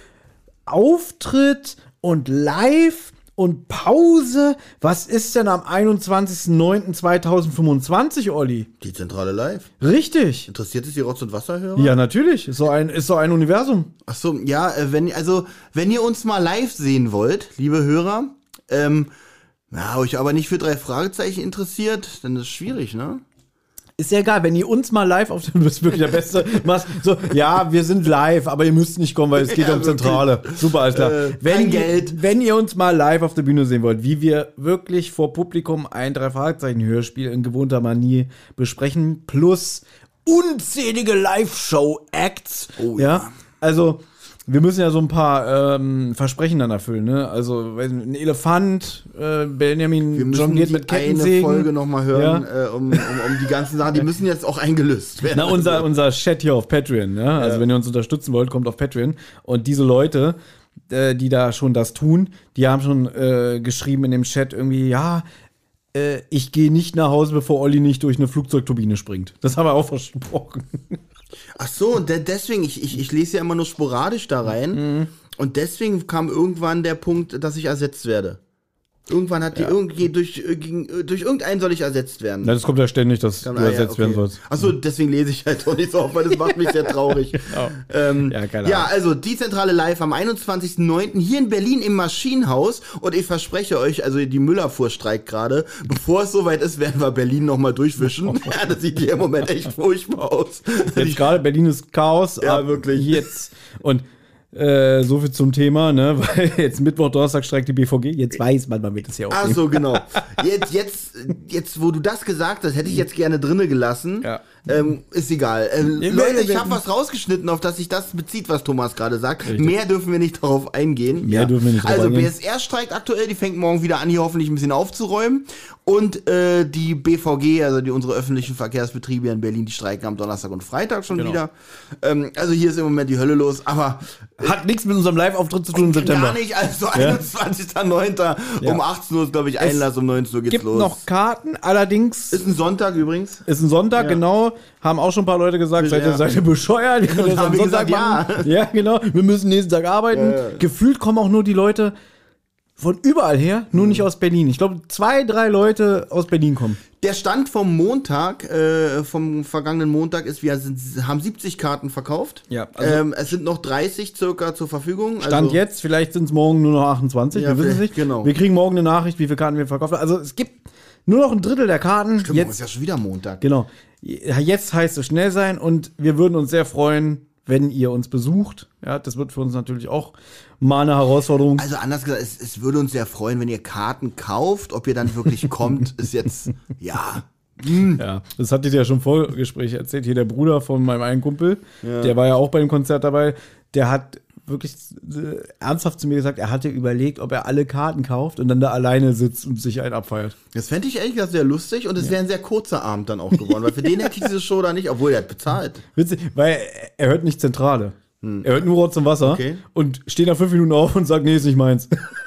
Auftritt und Live und Pause, was ist denn am einundzwanzigsten neunten zweitausendfünfundzwanzig, Olli? Die Zentrale Live. Richtig. Interessiert es die Rotz- und Wasserhörer? Ja, natürlich. Ist so ein, ist so ein Universum. Ach so, ja, äh, wenn, also, wenn ihr uns mal live sehen wollt, liebe Hörer, ähm, ja, euch aber nicht für drei Fragezeichen interessiert, dann ist es schwierig, ne? Ist ja egal, wenn ihr uns mal live auf dem, du bist wirklich der Beste, machst so, ja, wir sind live, aber ihr müsst nicht kommen, weil es geht ja, um Zentrale. Super, alles klar. Äh, wenn, kein Geld. Wenn ihr uns mal live auf der Bühne sehen wollt, wie wir wirklich vor Publikum ein Drei-Fragezeichen-Hörspiel in gewohnter Manier besprechen, plus unzählige Live-Show-Acts. Oh ja. ja. Also, wir müssen ja so ein paar ähm, Versprechen dann erfüllen, ne? Also, weiß nicht, ein Elefant, äh, Benjamin wir müssen jongliert mit eine Kettensägen. Folge noch mal hören, Ja. äh, um, um, um die ganzen Sachen, die müssen jetzt auch eingelöst werden. Na, unser, unser Chat hier auf Patreon, ne? Also, Ja. wenn ihr uns unterstützen wollt, kommt auf Patreon. Und diese Leute, äh, die da schon das tun, die haben schon äh, geschrieben in dem Chat irgendwie, ja, äh, ich gehe nicht nach Hause, bevor Olli nicht durch eine Flugzeugturbine springt. Das haben wir auch versprochen. Ach so, und de- deswegen, ich, ich, ich lese ja immer nur sporadisch da rein. Mhm. Und deswegen kam irgendwann der Punkt, dass ich ersetzt werde. Irgendwann hat die Ja. irgendwie durch, äh, gegen- äh, durch irgendeinen soll ich ersetzt werden. Na, das kommt ja ständig, dass Dann- du ah, ja, ersetzt okay. werden sollst. Achso, deswegen lese ich halt auch nicht so oft, weil das macht mich sehr traurig. Oh. ähm, Ja, keine ja, Ahnung. also die Zentrale Live am einundzwanzigsten neunten hier in Berlin im Maschinenhaus. Und ich verspreche euch, also die Müllabfuhr streikt gerade. Bevor es soweit ist, werden wir Berlin nochmal durchwischen. Ja, das sieht hier im Moment echt furchtbar aus. Jetzt gerade Berlin ist Chaos. Ja, ab wirklich. Jetzt. Und äh, so viel zum Thema, ne? Weil jetzt Mittwoch, Donnerstag streikt die B V G. Jetzt weiß man, man wird das ja auch Ach sehen. so, genau. Jetzt, jetzt, jetzt, wo du das gesagt hast, hätte ich jetzt gerne drinne gelassen. Ja. Ähm, ist egal. Ähm, Ja, Leute, wir- ich habe was rausgeschnitten, auf das sich das bezieht, was Thomas gerade sagt. Richtig. Mehr dürfen wir nicht darauf eingehen. Mehr dürfen wir nicht drauf Also eingehen. B S R streikt aktuell, die fängt morgen wieder an, hier hoffentlich ein bisschen aufzuräumen. Und äh, die B V G, also die unsere öffentlichen Verkehrsbetriebe hier in Berlin, die streiken am Donnerstag und Freitag schon Genau. wieder. Ähm, also hier ist im Moment die Hölle los, aber Hat nichts mit unserem Live-Auftritt zu tun im September. gar nicht. Also einundzwanzigsten neunten Ja. um achtzehn Uhr ist, glaube ich, Einlass, um neunzehn Uhr geht's Gibt los. noch Karten, allerdings Ist ein Sonntag übrigens. ist ein Sonntag, Ja. genau. Haben auch schon ein paar Leute gesagt, seid ihr, Ja. seid ihr bescheuert? Wir können das haben am wir Sonntag gesagt, machen. Ja. genau. Wir müssen nächsten Tag arbeiten. Ja, ja. Gefühlt kommen auch nur die Leute von überall her, nur nicht aus Berlin. Ich glaube, zwei, drei Leute aus Berlin kommen. Der Stand vom Montag, äh, vom vergangenen Montag ist, wir sind, haben siebzig Karten verkauft. Ja, also- ähm, es sind noch dreißig circa zur Verfügung. Stand also, jetzt, vielleicht sind es morgen nur noch achtundzwanzig, Ja, wir wissen es vielleicht, nicht. genau. Wir kriegen morgen eine Nachricht, wie viele Karten wir verkauft haben. Also es gibt nur noch ein Drittel der Karten. Stimmt, morgen Jetzt ist ja schon wieder Montag. Genau. Jetzt heißt es schnell sein und wir würden uns sehr freuen, wenn ihr uns besucht. Ja, das wird für uns natürlich auch mal eine Herausforderung. Also anders gesagt, es, es würde uns sehr freuen, wenn ihr Karten kauft. Ob ihr dann wirklich kommt, ist jetzt, ja. Ja, das hatte ich ja schon im Vorgespräch erzählt. Hier der Bruder von meinem einen Kumpel, der war ja auch bei dem Konzert dabei. Der hat wirklich äh, ernsthaft zu mir gesagt, er hatte überlegt, ob er alle Karten kauft und dann da alleine sitzt und sich einen abfeiert. Das fände ich ehrlich gesagt sehr lustig und es wäre ein sehr kurzer Abend dann auch geworden, weil für den hätte ich diese Show da nicht, obwohl er hat bezahlt. Witzig, weil er hört nicht Zentrale. Er hört nur Rotz und Wasser Okay. und steht nach fünf Minuten auf und sagt, nee, ist nicht meins.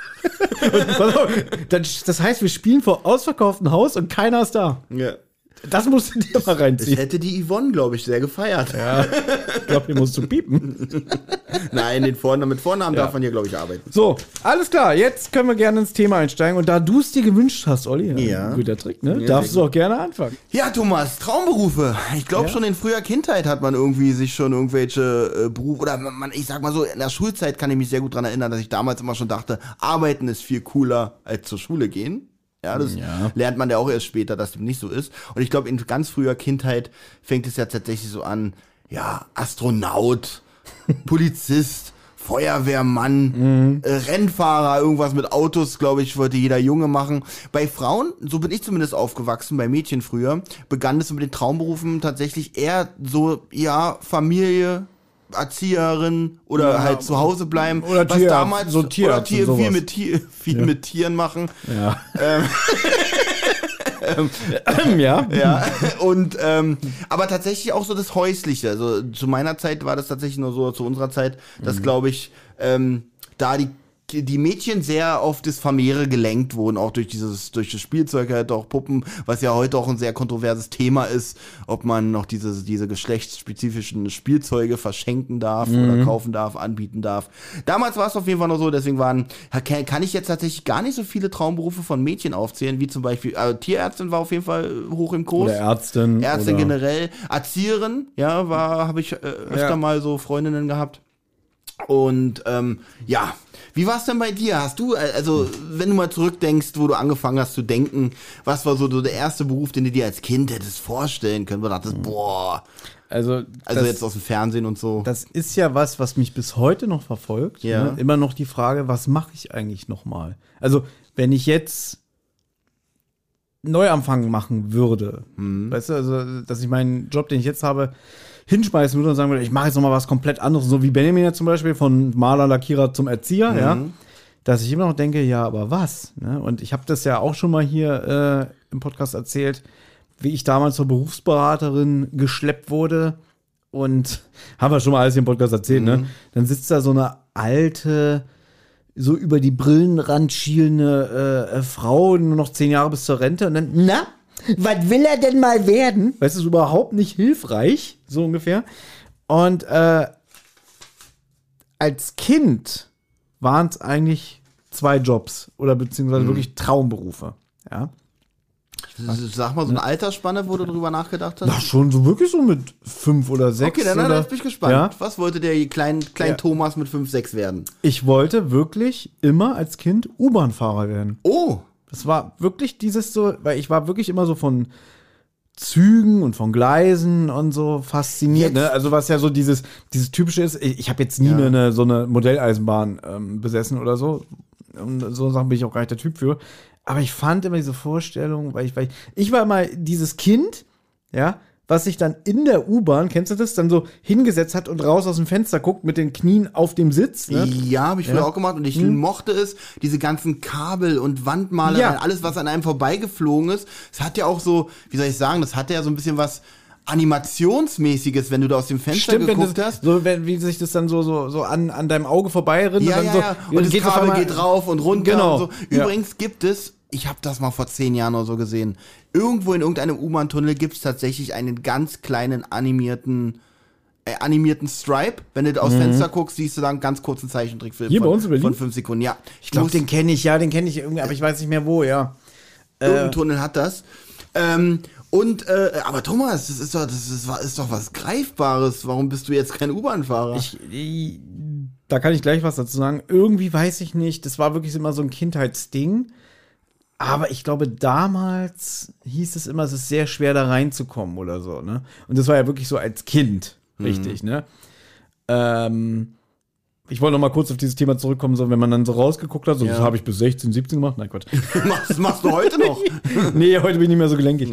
und, pass auf, dann, das heißt, wir spielen vor ausverkauftem Haus und keiner ist da. Ja. Das musst du dir mal Das reinziehen. hätte die Yvonne, glaube ich, sehr gefeiert. Ja, ich glaube, hier musst du piepen. Nein, den Vornamen, mit Vornamen Ja. darf man hier, glaube ich, arbeiten. So, alles klar, jetzt können wir gerne ins Thema einsteigen. Und da du es dir gewünscht hast, Olli, Ja. ein guter Trick, ne? Ja, Darfst sehr du auch gerne anfangen. Ja, Thomas, Traumberufe. Ich glaube, Ja. schon in früher Kindheit hat man irgendwie sich schon irgendwelche äh, Berufe, oder man, man- ich sag mal so, in der Schulzeit kann ich mich sehr gut daran erinnern, dass ich damals immer schon dachte, arbeiten ist viel cooler als zur Schule gehen. Ja, das Ja. lernt man ja auch erst später, dass dem nicht so ist. Und ich glaube, in ganz früher Kindheit fängt es ja tatsächlich so an, ja, Astronaut, Polizist, Feuerwehrmann, äh, Rennfahrer, irgendwas mit Autos, glaube ich, wollte jeder Junge machen. Bei Frauen, so bin ich zumindest aufgewachsen, bei Mädchen früher, begann es mit den Traumberufen tatsächlich eher so, ja, Familie, Erzieherin oder Ja, halt zu Hause bleiben. oder was Tierarzt, damals, so oder Tierarzt Tier, und viel sowas. mit, Tier, viel Ja. mit Tieren machen. Ja. ja. Ja, und ähm, aber tatsächlich auch so das Häusliche. Also zu meiner Zeit war das tatsächlich nur so, zu unserer Zeit, dass, glaube ich, ähm, da die die Mädchen sehr auf das Familiäre gelenkt wurden, auch durch dieses, durch das Spielzeug, halt auch Puppen, was ja heute auch ein sehr kontroverses Thema ist, ob man noch diese, diese geschlechtsspezifischen Spielzeuge verschenken darf mhm. oder kaufen darf, anbieten darf. Damals war es auf jeden Fall noch so, deswegen waren, kann ich jetzt tatsächlich gar nicht so viele Traumberufe von Mädchen aufzählen, wie zum Beispiel, äh, Tierärztin war auf jeden Fall hoch im Kurs. Oder Ärztin. Ärztin oder generell. Erzieherin, ja, war, habe ich äh, öfter Ja. mal so Freundinnen gehabt. Und, ähm, ja. Wie war es denn bei dir? Hast du, also wenn du mal zurückdenkst, wo du angefangen hast zu denken, was war so der erste Beruf, den du dir als Kind hättest vorstellen können, wo du dachtest, boah, Also, also das, jetzt aus dem Fernsehen und so. das ist ja was, was mich bis heute noch verfolgt. Ja. Ne? Immer noch die Frage, was mache ich eigentlich nochmal? Also, wenn ich jetzt Neuanfang machen würde, Mhm. weißt du, also, dass ich meinen Job, den ich jetzt habe, hinschmeißen würde und sagen würde, ich mache jetzt nochmal was komplett anderes, so wie Benjamin ja zum Beispiel, von Maler, Lackierer zum Erzieher, Mhm. ja, dass ich immer noch denke, ja, aber was? Ne? Und ich habe das ja auch schon mal hier äh, im Podcast erzählt, wie ich damals zur Berufsberaterin geschleppt wurde und haben wir schon mal alles hier im Podcast erzählt, Mhm. ne? Dann sitzt da so eine alte, so über die Brillenrand schielende äh, Frau, nur noch zehn Jahre bis zur Rente und dann, na, was will er denn mal werden? Weißt du, ist überhaupt nicht hilfreich, so ungefähr. Und äh, als Kind waren es eigentlich zwei Jobs oder beziehungsweise Mhm. wirklich Traumberufe, ja. Sag mal so eine Altersspanne, wo du drüber nachgedacht hast. Na, schon so wirklich so mit fünf oder sechs. Okay, dann, dann oder, jetzt bin ich gespannt. Ja? Was wollte der kleine klein Ja. Thomas mit fünf, sechs werden? Ich wollte wirklich immer als Kind U-Bahn-Fahrer werden. Oh, Das war wirklich dieses so, weil ich war wirklich immer so von Zügen und von Gleisen und so fasziniert. Jetzt- Ne? Also was ja so dieses, dieses typische ist, ich, ich habe jetzt nie Ja. eine, so eine Modelleisenbahn ähm, besessen oder so. Und so Sachen bin ich auch gar nicht der Typ für. Aber ich fand immer diese Vorstellung, weil ich, weil ich, ich war immer dieses Kind, ja, was sich dann in der U-Bahn, kennst du das, dann so hingesetzt hat und raus aus dem Fenster guckt mit den Knien auf dem Sitz. Ne? ja, habe ich früher Ja. auch gemacht und ich Hm. mochte es, diese ganzen Kabel und Wandmalereien, Ja. alles, was an einem vorbeigeflogen ist. Es hat ja auch so, wie soll ich sagen, das hatte ja so ein bisschen was Animationsmäßiges, wenn du da aus dem Fenster Stimmt, wenn geguckt das, hast. so, wenn, wie sich das dann so, so, so an, an deinem Auge vorbeirinnt. Ja, und ja, dann so, ja. Und das geht's auf Kabel einmal- geht rauf und runter Genau. und so. Ja. Übrigens gibt es, ich habe das mal vor zehn Jahren oder so gesehen, irgendwo in irgendeinem U-Bahn-Tunnel gibt es tatsächlich einen ganz kleinen animierten äh, animierten Stripe. Wenn du aus Fenster guckst, siehst du da einen ganz kurzen Zeichentrickfilm Mhm. Hier von, bei uns in Berlin? von fünf Sekunden. Ja, Ich glaube, Muss- den kenne ich, ja, den kenne ich irgendwie, aber ich weiß nicht mehr wo, ja. Irgendein Äh, Tunnel hat das. Ähm, und, äh, aber Thomas, das ist doch, das ist, ist doch was Greifbares. Warum bist du jetzt kein U-Bahn-Fahrer? ich, ich, da kann ich gleich was dazu sagen. Irgendwie weiß ich nicht, das war wirklich immer so ein Kindheitsding. Aber ich glaube, damals hieß es immer, es ist sehr schwer, da reinzukommen oder so, ne? Und das war ja wirklich so als Kind, richtig, ne? Ähm, ich wollte noch mal kurz auf dieses Thema zurückkommen, so wenn man dann so rausgeguckt hat, so Ja. das habe ich bis sechzehn, siebzehn gemacht. Nein, Quatsch. machst, das machst du heute noch. Nee, heute bin ich nicht mehr so gelenkig.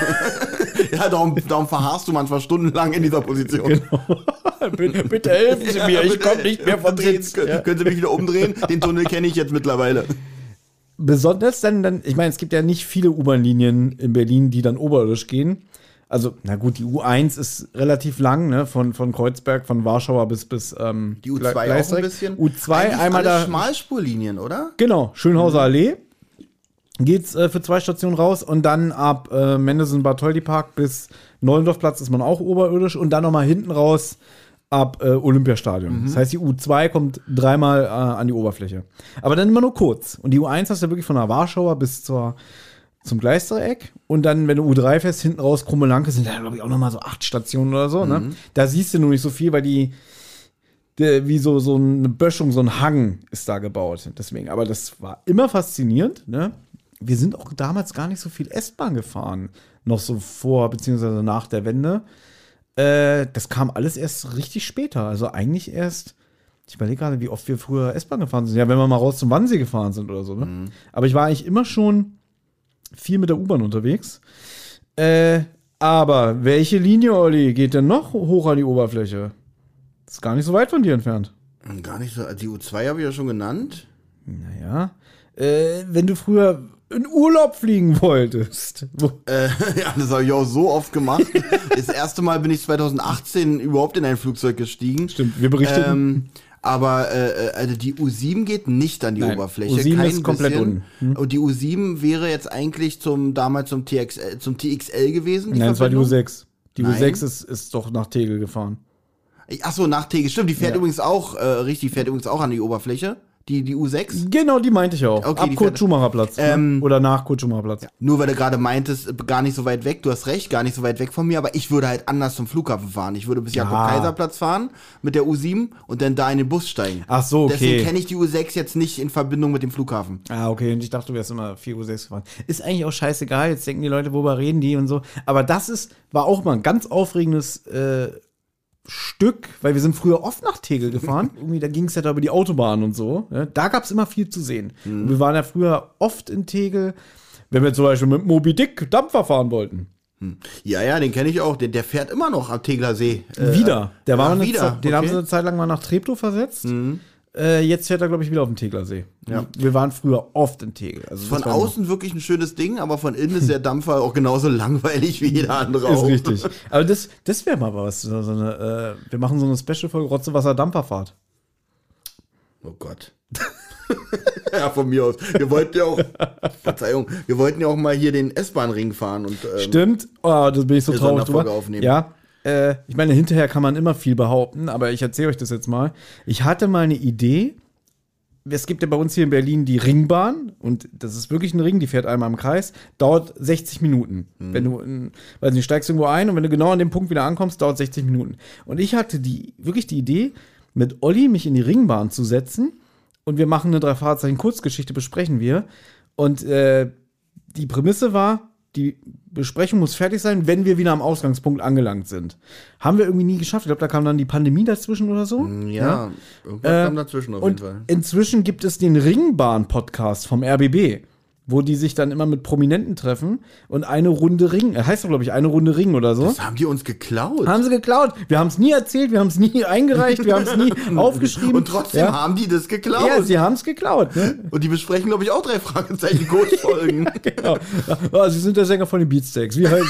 Ja, darum, darum verharrst du manchmal stundenlang in dieser Position. bitte, bitte helfen Sie mir, ich komme nicht mehr vom Drehen, Sitz. können, Ja. können Sie mich wieder umdrehen? Den Tunnel kenne ich jetzt mittlerweile. Besonders dann, dann, ich meine, es gibt ja nicht viele U-Bahn-Linien in Berlin, die dann oberirdisch gehen. Also, na gut, die U eins ist relativ lang, ne, von, von Kreuzberg, von Warschauer bis, bis, ähm, Die U zwei auch ein Gleisdreieck. bisschen. U zwei Eigentlich einmal alles da. Schmalspurlinien, oder? Genau, Schönhauser Allee. Geht's äh, für zwei Stationen raus und dann ab äh, Mendelssohn-Bartholdy-Park bis Neulendorfplatz ist man auch oberirdisch und dann nochmal hinten raus ab äh, Olympiastadion. Das heißt, die U zwei kommt dreimal äh, an die Oberfläche. Aber dann immer nur kurz. Und die U eins hast du wirklich von der Warschauer bis zur, zum Gleisdreieck. Und dann, wenn du U drei fährst, hinten raus Krummelanke, sind da, glaube ich, auch nochmal so acht Stationen oder so. Ne? Da siehst du nur nicht so viel, weil die der, wie so, so eine Böschung, so ein Hang ist da gebaut. Deswegen, aber das war immer faszinierend. Ne? Wir sind auch damals gar nicht so viel S-Bahn gefahren. Noch so vor, beziehungsweise nach der Wende. Äh, das kam alles erst richtig später. Also eigentlich erst, ich überlege gerade, wie oft wir früher S-Bahn gefahren sind. Ja, wenn wir mal raus zum Wannsee gefahren sind oder so. Ne? Mhm. Aber ich war eigentlich immer schon viel mit der U-Bahn unterwegs. Äh, aber welche Linie, Olli, geht denn noch hoch an die Oberfläche? Das ist gar nicht so weit von dir entfernt. Gar nicht so. Die U zwei habe ich ja schon genannt. Naja, äh, wenn du früher in Urlaub fliegen wolltest. Wo, Äh, ja, das habe ich auch so oft gemacht. Das erste Mal bin ich zwanzig achtzehn überhaupt in ein Flugzeug gestiegen. stimmt, wir berichteten. Ähm, Aber äh, also die U sieben geht nicht an die Nein, Oberfläche. U sieben kein ist komplett bisschen. unten. Hm. Und die U sieben wäre jetzt eigentlich zum damals zum T X L, zum T X L gewesen. Die Nein, es war die U Verbindung? sechs. Die Nein. U sechs ist, ist doch nach Tegel gefahren. Ach so, nach Tegel. Stimmt, die fährt Ja. übrigens auch, äh, richtig, fährt übrigens auch an die Oberfläche. Die, die U sechs. Genau, die meinte ich auch. Okay, Ab die Kurt fährt- Schumacher Platz. Ähm, ne? Oder nach Kurt Schumacher Platz. Nur weil du gerade meintest, gar nicht so weit weg, du hast recht, gar nicht so weit weg von mir, aber ich würde halt anders zum Flughafen fahren. Ich würde bis Ja. Jakob-Kaiser-Platz fahren mit der U sieben und dann da in den Bus steigen. Ach so, okay. Deswegen kenne ich die U sechs jetzt nicht in Verbindung mit dem Flughafen. Ah, okay. Und ich dachte, du wärst immer vier Uhr sechs gefahren. Ist eigentlich auch scheißegal. Jetzt denken die Leute, worüber reden die und so. Aber das ist, war auch mal ein ganz aufregendes äh, Stück, weil wir sind früher oft nach Tegel gefahren. Irgendwie, da ging es ja da über die Autobahn und so. Ja, da gab es immer viel zu sehen. Mhm. Und wir waren ja früher oft in Tegel, wenn wir zum Beispiel mit Moby Dick Dampfer fahren wollten. Ja, ja, den kenne ich auch. Der, der fährt immer noch am Tegler See. Äh, wieder. Der war ach, eine wieder. Zeit, den Okay. haben sie eine Zeit lang mal nach Treptow versetzt. Äh, jetzt fährt er, glaube ich, wieder auf den Tegler See. Ja. Wir waren früher oft in Tegel. Also Von das war außen wirklich ein schönes Ding, aber von innen ist der Dampfer auch genauso langweilig wie jeder andere Ist auch. richtig. Aber das, das wäre mal was. So so eine, äh, wir machen so eine Special-Folge Rotzewasser-Dampferfahrt. Oh Gott. Ja, von mir aus. Wir wollten ja auch, Verzeihung, wir wollten ja auch mal hier den S-Bahn-Ring fahren und ähm, Stimmt. Oh, das bin ich so eine traurig Sonderfolge drüber. aufnehmen. Ja. Äh, ich meine, hinterher kann man immer viel behaupten, aber ich erzähle euch das jetzt mal. Ich hatte mal eine Idee. Es gibt ja bei uns hier in Berlin die Ringbahn und das ist wirklich ein Ring, die fährt einmal im Kreis, dauert sechzig Minuten. Mhm. Wenn du, in, weiß nicht, steigst irgendwo ein und wenn du genau an dem Punkt wieder ankommst, dauert sechzig Minuten. Und ich hatte die, wirklich die Idee, mit Olli mich in die Ringbahn zu setzen und wir machen eine Drei-Fahrzeichen-Kurzgeschichte, besprechen wir. Und äh, die Prämisse war, die Besprechung muss fertig sein, wenn wir wieder am Ausgangspunkt angelangt sind. Haben wir irgendwie nie geschafft. Ich glaube, da kam dann die Pandemie dazwischen oder so. ja, irgendwas Äh, kam dazwischen auf Und jeden Fall. inzwischen gibt es den Ringbahn-Podcast vom R B B, wo die sich dann immer mit Prominenten treffen und eine Runde Ring, äh, heißt doch, glaube ich, eine Runde Ring oder so. Das haben die uns geklaut. Haben sie geklaut. Wir haben es nie erzählt, wir haben es nie eingereicht, wir haben es nie aufgeschrieben. Und trotzdem ja. haben die das geklaut. Ja, sie haben es geklaut. Ne? Und die besprechen, glaube ich, auch drei Fragezeichen Kurzfolgen. Genau. Ah, sie sind der Sänger von den Beatsteaks. Wie heißt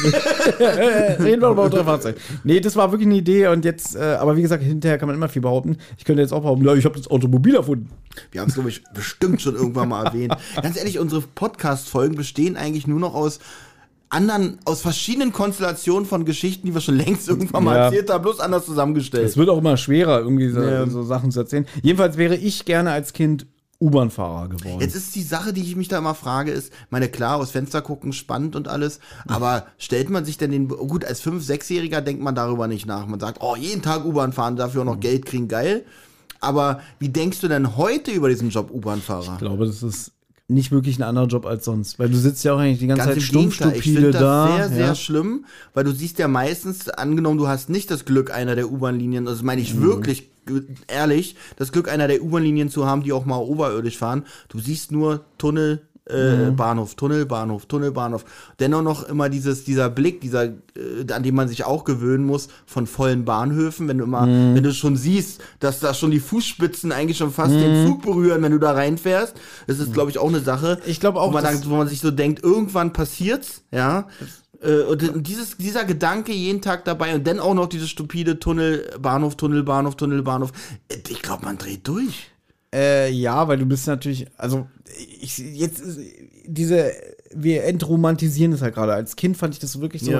Reden wir über drei Fahrzeuge. Nee, das war wirklich eine Idee und jetzt, äh, aber wie gesagt, hinterher kann man immer viel behaupten. Ich könnte jetzt auch behaupten, ja, ich habe das Automobil erfunden. Wir haben es, glaube ich, bestimmt schon irgendwann mal erwähnt. Ganz ehrlich, unsere Podcast-Folgen bestehen eigentlich nur noch aus anderen, aus verschiedenen Konstellationen von Geschichten, die wir schon längst irgendwann mal Ja. erzählt haben, bloß anders zusammengestellt. Es wird auch immer schwerer, irgendwie so, Ja. so Sachen zu erzählen. Jedenfalls wäre ich gerne als Kind U-Bahn-Fahrer geworden. Jetzt ist die Sache, die ich mich da immer frage, ist, meine klar, aus Fenster gucken, spannend und alles, aber stellt man sich denn den, gut, als fünf-, sechsjähriger denkt man darüber nicht nach. Man sagt, oh, jeden Tag U-Bahn fahren, dafür auch noch Geld kriegen, geil. Aber wie denkst du denn heute über diesen Job U-Bahn-Fahrer? Ich glaube, das ist nicht wirklich ein anderer Job als sonst, weil du sitzt ja auch eigentlich die ganze Ganz Zeit im stumpf, Gegenteil, ich stupide finde das da. sehr, sehr ja. schlimm, weil du siehst ja meistens, angenommen, du hast nicht das Glück, einer der U-Bahn-Linien, das meine Mhm. ich wirklich g- ehrlich, das Glück, einer der U-Bahn-Linien zu haben, die auch mal oberirdisch fahren, du siehst nur Tunnel, äh, Mhm. Bahnhof, Tunnel, Bahnhof, Tunnel, Bahnhof. Dennoch noch immer dieses, dieser Blick, dieser, äh, an den man sich auch gewöhnen muss, von vollen Bahnhöfen, wenn du immer, Mhm. wenn du schon siehst, dass da schon die Fußspitzen eigentlich schon fast den Mhm. Flug berühren, wenn du da reinfährst. Das ist, glaube ich, auch eine Sache. Ich glaube auch, wo man, dass- dann, wo man sich so denkt, irgendwann passiert's, ja. Äh, Und dieses, dieser Gedanke jeden Tag dabei und dann auch noch dieses stupide Tunnel, Bahnhof, Tunnel, Bahnhof, Tunnel, Bahnhof. Äh, Ich glaube, man dreht durch. Äh, ja, weil du bist natürlich, also ich jetzt ist diese, wir entromantisieren das halt gerade. Als Kind fand ich das wirklich so, Ja.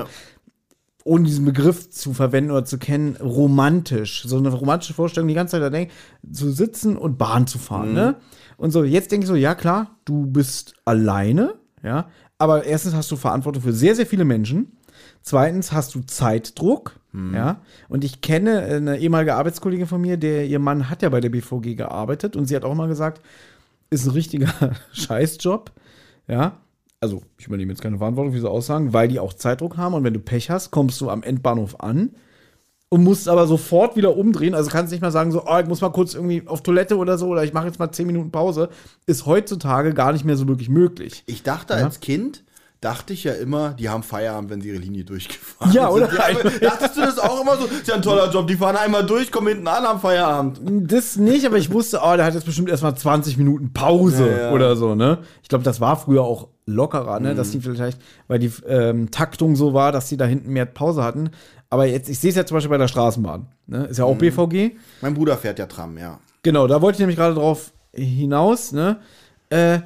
ohne diesen Begriff zu verwenden oder zu kennen, romantisch. So eine romantische Vorstellung, die ganze Zeit da denk, zu sitzen und Bahn zu fahren, ne? Und so, jetzt denke ich so, ja klar, du bist alleine, ja, aber erstens hast du Verantwortung für sehr, sehr viele Menschen. Zweitens hast du Zeitdruck, ja. Und ich kenne eine ehemalige Arbeitskollegin von mir, der ihr Mann hat ja bei der B V G gearbeitet und sie hat auch mal gesagt, ist ein richtiger Scheißjob, ja. Also, ich übernehme jetzt keine Verantwortung für diese Aussagen, weil die auch Zeitdruck haben und wenn du Pech hast, kommst du am Endbahnhof an und musst aber sofort wieder umdrehen. Also kannst nicht mal sagen, so, oh, ich muss mal kurz irgendwie auf Toilette oder so oder ich mache jetzt mal zehn Minuten Pause. Ist heutzutage gar nicht mehr so wirklich möglich. Ich dachte Ja. als Kind, dachte ich ja immer, die haben Feierabend, wenn sie ihre Linie durchgefahren Ja, sind. oder? Die haben, dachtest du das auch immer so? Ist ja ein toller Job, die fahren einmal durch, kommen hinten an, haben Feierabend. Das nicht, aber ich wusste, oh, der hat jetzt bestimmt erstmal zwanzig Minuten Pause Ja, ja. oder so, ne? Ich glaube, das war früher auch lockerer, ne? Dass die vielleicht, weil die ähm, Taktung so war, dass die da hinten mehr Pause hatten. Aber jetzt, ich sehe es ja zum Beispiel bei der Straßenbahn, ne? Ist ja auch B V G. Mein Bruder fährt ja Tram, ja. Genau, da wollte ich nämlich gerade drauf hinaus, ne? Äh,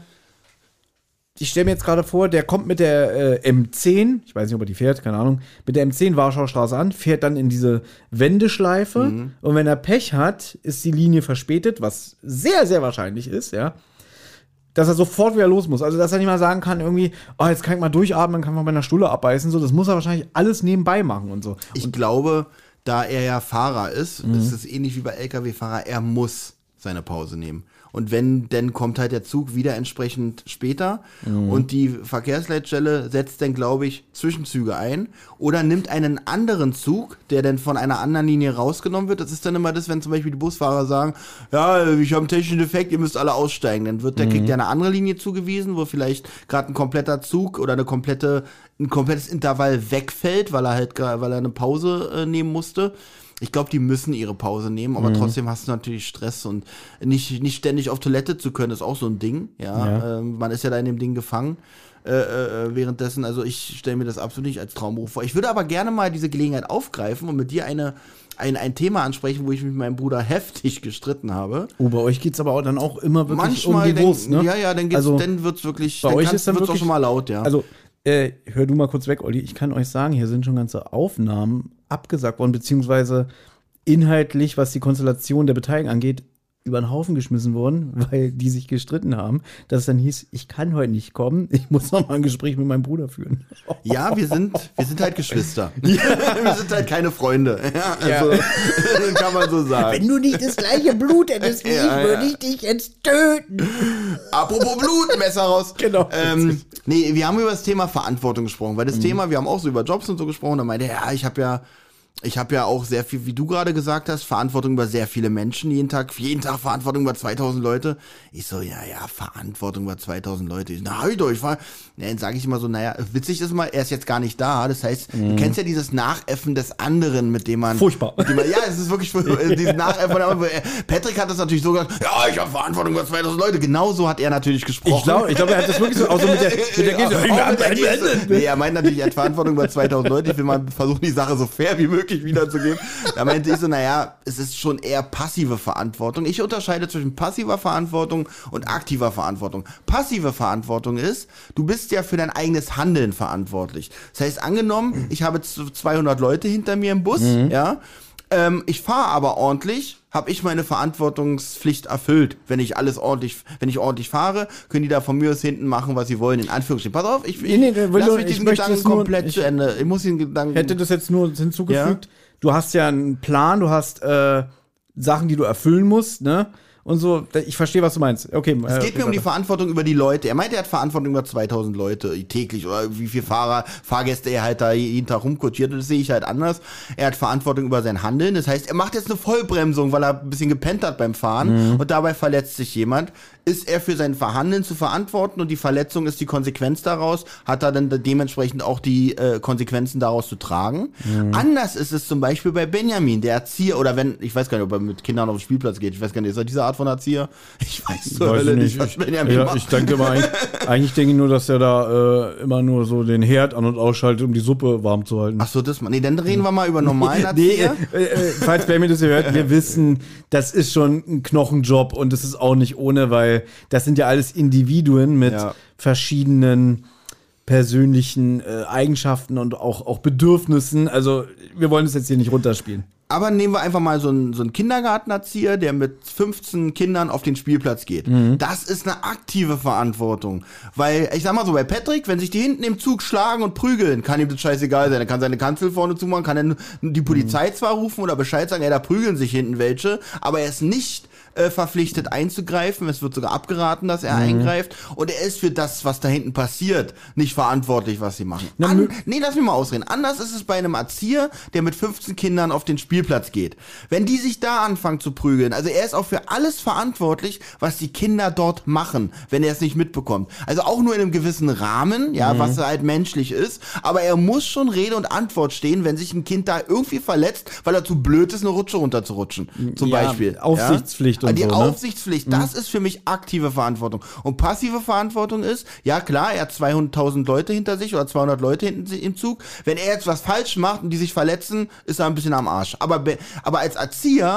ich stelle mir jetzt gerade vor, der kommt mit der äh, M zehn, ich weiß nicht, ob er die fährt, keine Ahnung, mit der M zehn Warschauer Straße an, fährt dann in diese Wendeschleife mhm. und wenn er Pech hat, ist die Linie verspätet, was sehr, sehr wahrscheinlich ist, ja, dass er sofort wieder los muss. Also, dass er nicht mal sagen kann, irgendwie, oh, jetzt kann ich mal durchatmen, kann man bei einer Stulle abbeißen, so, das muss er wahrscheinlich alles nebenbei machen und so. Ich und glaube, da er ja Fahrer ist, mhm. ist es ähnlich wie bei L K W-Fahrer, er muss seine Pause nehmen. Und wenn, dann kommt halt der Zug wieder entsprechend später mhm. und die Verkehrsleitstelle setzt dann, glaube ich, Zwischenzüge ein oder nimmt einen anderen Zug, der dann von einer anderen Linie rausgenommen wird. Das ist dann immer das, wenn zum Beispiel die Busfahrer sagen, ja, ich habe einen technischen Defekt, ihr müsst alle aussteigen. Dann wird der, mhm. kriegt der eine andere Linie zugewiesen, wo vielleicht gerade ein kompletter Zug oder eine komplette, ein komplettes Intervall wegfällt, weil er halt, weil er eine Pause äh, nehmen musste. Ich glaube, die müssen ihre Pause nehmen, aber mhm. trotzdem hast du natürlich Stress und nicht, nicht ständig auf Toilette zu können, ist auch so ein Ding. Ja, ja. Ähm, man ist ja da in dem Ding gefangen äh, äh, währenddessen. Also ich stelle mir das absolut nicht als Traumberuf vor. Ich würde aber gerne mal diese Gelegenheit aufgreifen und mit dir eine, ein, ein Thema ansprechen, wo ich mich mit meinem Bruder heftig gestritten habe. Oh, bei euch geht es aber auch dann auch immer wirklich Manchmal um die Wurst, ne? Ja, ja, dann, geht's, also, dann wird es wirklich, bei dann euch ist dann wird's wirklich, auch schon mal laut, ja. Also Äh, hör du mal kurz weg, Olli. Ich kann euch sagen, hier sind schon ganze Aufnahmen abgesagt worden, beziehungsweise inhaltlich, was die Konstellation der Beteiligten angeht, über den Haufen geschmissen worden, weil die sich gestritten haben, dass es dann hieß, ich kann heute nicht kommen, ich muss noch mal ein Gespräch mit meinem Bruder führen. Ja, wir sind, wir sind halt Geschwister. Wir sind halt keine Freunde. Ja, also, ja. Kann man so sagen. Wenn du nicht das gleiche Blut hättest wie ja, ich, ja. würde ich dich jetzt töten. Apropos Blut, Messer raus. Genau. Ähm, nee, wir haben über das Thema Verantwortung gesprochen, weil das mhm. Thema, wir haben auch so über Jobs und so gesprochen, da meinte er, ja, ich habe ja Ich habe ja auch sehr viel, wie du gerade gesagt hast, Verantwortung über sehr viele Menschen jeden Tag, jeden Tag Verantwortung über zweitausend Leute. Ich so, ja, ja, Verantwortung über zweitausend Leute. Na, halt doch, ich war, ja, dann sage ich immer so, naja, witzig ist mal, er ist jetzt gar nicht da. Das heißt, mhm. du kennst ja dieses Nachäffen des anderen, mit dem man... Furchtbar. Mit dem man, ja, es ist wirklich, dieses Nachäffen. Patrick hat das natürlich so gesagt, ja, ich habe Verantwortung über zweitausend Leute. Genauso hat er natürlich gesprochen. Ich glaube, ich glaub, er hat das wirklich so, auch so mit der, mit der Geste. Ja, mit der Geste. Nee, er meint natürlich, er hat Verantwortung über zweitausend Leute. Ich will mal versuchen, die Sache so fair wie möglich wiederzugeben. Da meinte ich so, naja, es ist schon eher passive Verantwortung. Ich unterscheide zwischen passiver Verantwortung und aktiver Verantwortung. Passive Verantwortung ist, du bist ja für dein eigenes Handeln verantwortlich. Das heißt, angenommen, ich habe zweihundert Leute hinter mir im Bus, mhm. ja, ähm, ich fahre aber ordentlich, habe ich meine Verantwortungspflicht erfüllt. Wenn ich alles ordentlich, wenn ich ordentlich fahre, können die da von mir aus hinten machen, was sie wollen, in Anführungsstrichen. Pass auf, ich, ich nee, nee, lass mich diesen ich Gedanken nur, komplett ich, zu Ende. Ich muss den Gedanken... hätte das jetzt nur hinzugefügt. Ja? Du hast ja einen Plan, du hast äh, Sachen, die du erfüllen musst, ne? Und so, ich verstehe, was du meinst. Okay, es geht äh, mir um die Verantwortung über die Leute. Er meint, er hat Verantwortung über zweitausend Leute täglich oder wie viele Fahrer, Fahrgäste er halt da jeden Tag rumkutschiert. Das sehe ich halt anders. Er hat Verantwortung über sein Handeln. Das heißt, er macht jetzt eine Vollbremsung, weil er ein bisschen gepennt hat beim Fahren mhm. und dabei verletzt sich jemand. Ist er für sein Verhandeln zu verantworten und die Verletzung ist die Konsequenz daraus, hat er dann dementsprechend auch die äh, Konsequenzen daraus zu tragen. Mhm. Anders ist es zum Beispiel bei Benjamin, der Erzieher, oder wenn, ich weiß gar nicht, ob er mit Kindern auf den Spielplatz geht, ich weiß gar nicht, ist er diese Art von Erzieher? Ich weiß zur Hölle nicht, was Benjamin ja, macht. Ich denke mal, eigentlich, eigentlich denke ich nur, dass er da äh, immer nur so den Herd an- und ausschaltet, um die Suppe warm zu halten. Ach so, das mal. Nee, dann reden wir mal über normalen Erzieher. Nee, äh, äh, falls Benjamin das hier hört, wir wissen, das ist schon ein Knochenjob und das ist auch nicht ohne, weil das sind ja alles Individuen mit ja. verschiedenen persönlichen äh, Eigenschaften und auch, auch Bedürfnissen. Also wir wollen das jetzt hier nicht runterspielen. Aber nehmen wir einfach mal so einen, so einen Kindergartenerzieher, der mit fünfzehn Kindern auf den Spielplatz geht. Mhm. Das ist eine aktive Verantwortung. Weil, ich sag mal so, bei Patrick, wenn sich die hinten im Zug schlagen und prügeln, kann ihm das scheißegal sein. Er kann seine Kanzel vorne zumachen, kann dann die Polizei mhm. zwar rufen oder Bescheid sagen, ja, da prügeln sich hinten welche, aber er ist nicht äh, verpflichtet einzugreifen. Es wird sogar abgeraten, dass er mhm. eingreift. Und er ist für das, was da hinten passiert, nicht verantwortlich, was sie machen. An, nee, lass mich mal ausreden. Anders ist es bei einem Erzieher, der mit fünfzehn Kindern auf den Spielplatz Platz geht. Wenn die sich da anfangen zu prügeln, also er ist auch für alles verantwortlich, was die Kinder dort machen, wenn er es nicht mitbekommt. Also auch nur in einem gewissen Rahmen, ja, mhm. was halt menschlich ist, aber er muss schon Rede und Antwort stehen, wenn sich ein Kind da irgendwie verletzt, weil er zu blöd ist, eine Rutsche runterzurutschen, zum ja, Beispiel. Aufsichtspflicht ja? und die so, Die Aufsichtspflicht, ne? Das ist für mich aktive Verantwortung. Und passive Verantwortung ist, ja klar, er hat zweihunderttausend Leute hinter sich oder zweihundert Leute hinten im Zug. Wenn er jetzt was falsch macht und die sich verletzen, ist er ein bisschen am Arsch. Aber Aber, aber als Erzieher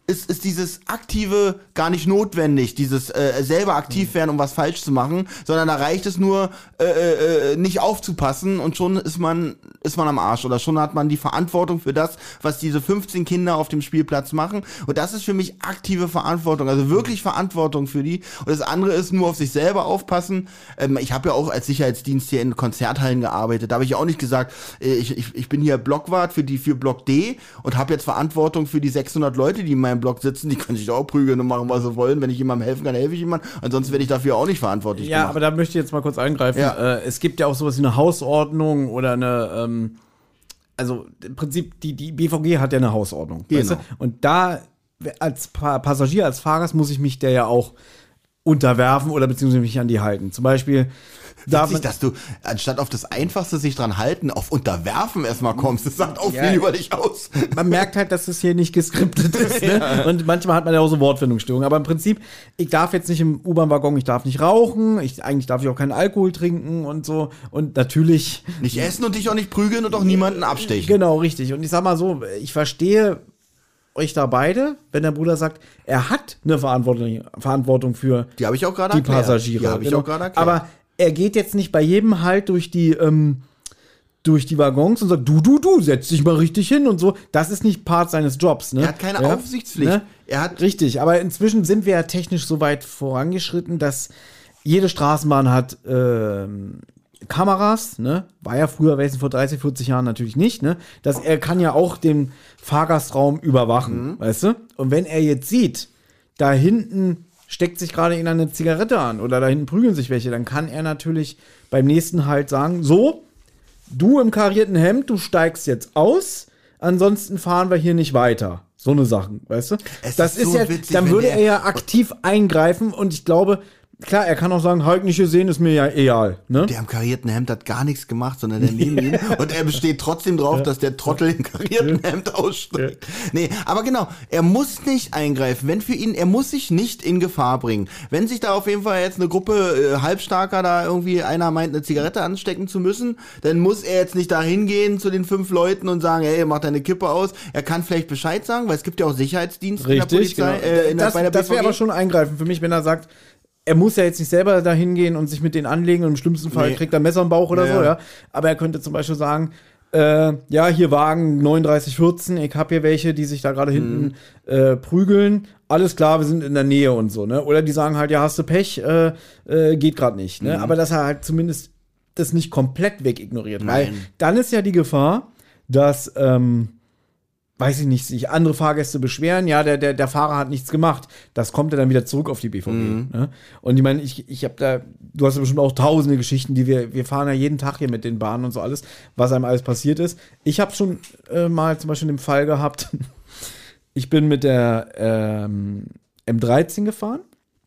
ist, ist dieses Aktive gar nicht notwendig, dieses äh, selber aktiv werden, um was falsch zu machen, sondern da reicht es nur, äh, äh, nicht aufzupassen und schon ist man, ist man am Arsch oder schon hat man die Verantwortung für das, was diese fünfzehn Kinder auf dem Spielplatz machen und das ist für mich aktive Verantwortung, also wirklich Verantwortung für die und das andere ist nur auf sich selber aufpassen. Ähm, ich habe ja auch als Sicherheitsdienst hier in Konzerthallen gearbeitet, da habe ich auch nicht gesagt, äh, ich, ich, ich bin hier Blockwart für die für Block D und habe jetzt Verantwortung für die sechshundert Leute, die in meinem Block sitzen, die können sich auch prügeln und machen, was sie wollen. Wenn ich jemandem helfen kann, helfe ich jemandem. Ansonsten werde ich dafür auch nicht verantwortlich Ja, gemacht. aber da möchte ich jetzt mal kurz eingreifen. Ja. Äh, es gibt ja auch sowas wie eine Hausordnung oder eine, ähm, also im Prinzip, die, die B V G hat ja eine Hausordnung. Genau. Weißt du? Und da, als pa- Passagier, als Fahrgast, muss ich mich der ja auch unterwerfen oder beziehungsweise mich an die halten. Zum Beispiel darf Witzig, man, dass du, anstatt auf das Einfachste sich dran halten, auf Unterwerfen erstmal kommst. Das sagt auch Ja. viel über dich aus. man merkt halt, dass das hier nicht geskriptet ist. Ne? Ja. Und manchmal hat man ja auch so Wortfindungsstörungen. Aber im Prinzip, ich darf jetzt nicht im U-Bahn-Waggon, ich darf nicht rauchen, ich, eigentlich darf ich auch keinen Alkohol trinken und so. Und natürlich. Nicht essen und dich auch nicht prügeln und auch niemanden abstechen. Genau, richtig. Und ich sag mal so, ich verstehe euch da beide, wenn der Bruder sagt, er hat eine Verantwortung, Verantwortung für Die habe ich auch gerade die erklärt. Passagiere. Die habe ich Genau. auch gerade erklärt. Aber er geht jetzt nicht bei jedem Halt durch die, ähm, durch die Waggons und sagt, du, du, du, setz dich mal richtig hin und so. Das ist nicht Part seines Jobs. Ne? Er hat keine Ja? Aufsichtspflicht. Ne? Er hat Richtig, aber inzwischen sind wir ja technisch so weit vorangeschritten, dass jede Straßenbahn hat ähm, Kameras, ne? War ja früher, weiß nicht, vor dreißig, vierzig Jahren natürlich nicht, ne? Dass er kann ja auch den Fahrgastraum überwachen, Mhm. weißt du? Und wenn er jetzt sieht, da hinten steckt sich gerade einer eine Zigarette an oder da hinten prügeln sich welche, dann kann er natürlich beim nächsten Halt sagen, so, du im karierten Hemd, du steigst jetzt aus, ansonsten fahren wir hier nicht weiter. So eine Sachen, weißt du? Es das ist ist so ja, witzig, dann wenn würde der- er ja aktiv eingreifen und ich glaube, klar, er kann auch sagen, halt nicht gesehen, ist mir ja egal, ne? Der im karierten Hemd hat gar nichts gemacht, sondern der neben ihm. Und er besteht trotzdem drauf, dass der Trottel im karierten Hemd aussteigt. Nee, aber genau, er muss nicht eingreifen. Wenn für ihn, er muss sich nicht in Gefahr bringen. Wenn sich da auf jeden Fall jetzt eine Gruppe äh, Halbstarker da irgendwie einer meint, eine Zigarette anstecken zu müssen, dann muss er jetzt nicht da hingehen zu den fünf Leuten und sagen, hey, mach deine Kippe aus. Er kann vielleicht Bescheid sagen, weil es gibt ja auch Sicherheitsdienste in der Richtig, Polizei. genau. Äh, in der, das bei der das wäre B V G. aber schon eingreifen für mich, wenn er sagt, er muss ja jetzt nicht selber da hingehen und sich mit denen anlegen und im schlimmsten Fall Nee. kriegt er ein Messer im Bauch oder Ja, so, ja. ja. Aber er könnte zum Beispiel sagen, äh, ja, hier Wagen neununddreißig vierzehn, ich hab hier welche, die sich da gerade hinten äh, prügeln. Alles klar, wir sind in der Nähe und so, ne? Oder die sagen halt, ja, hast du Pech, äh, äh, geht gerade nicht, ne? Aber dass er halt zumindest das nicht komplett wegignoriert. Weil Nein. dann ist ja die Gefahr, dass, ähm, weiß ich nicht, sich andere Fahrgäste beschweren, ja, der, der, der Fahrer hat nichts gemacht. Das kommt ja dann wieder zurück auf die B V G. Mhm. Ne? Und ich meine, ich, ich habe da, du hast ja bestimmt auch tausende Geschichten, die wir, wir fahren ja jeden Tag hier mit den Bahnen und so alles, was einem alles passiert ist. Ich habe schon äh, mal zum Beispiel den Fall gehabt, ich bin mit der ähm, M dreizehn gefahren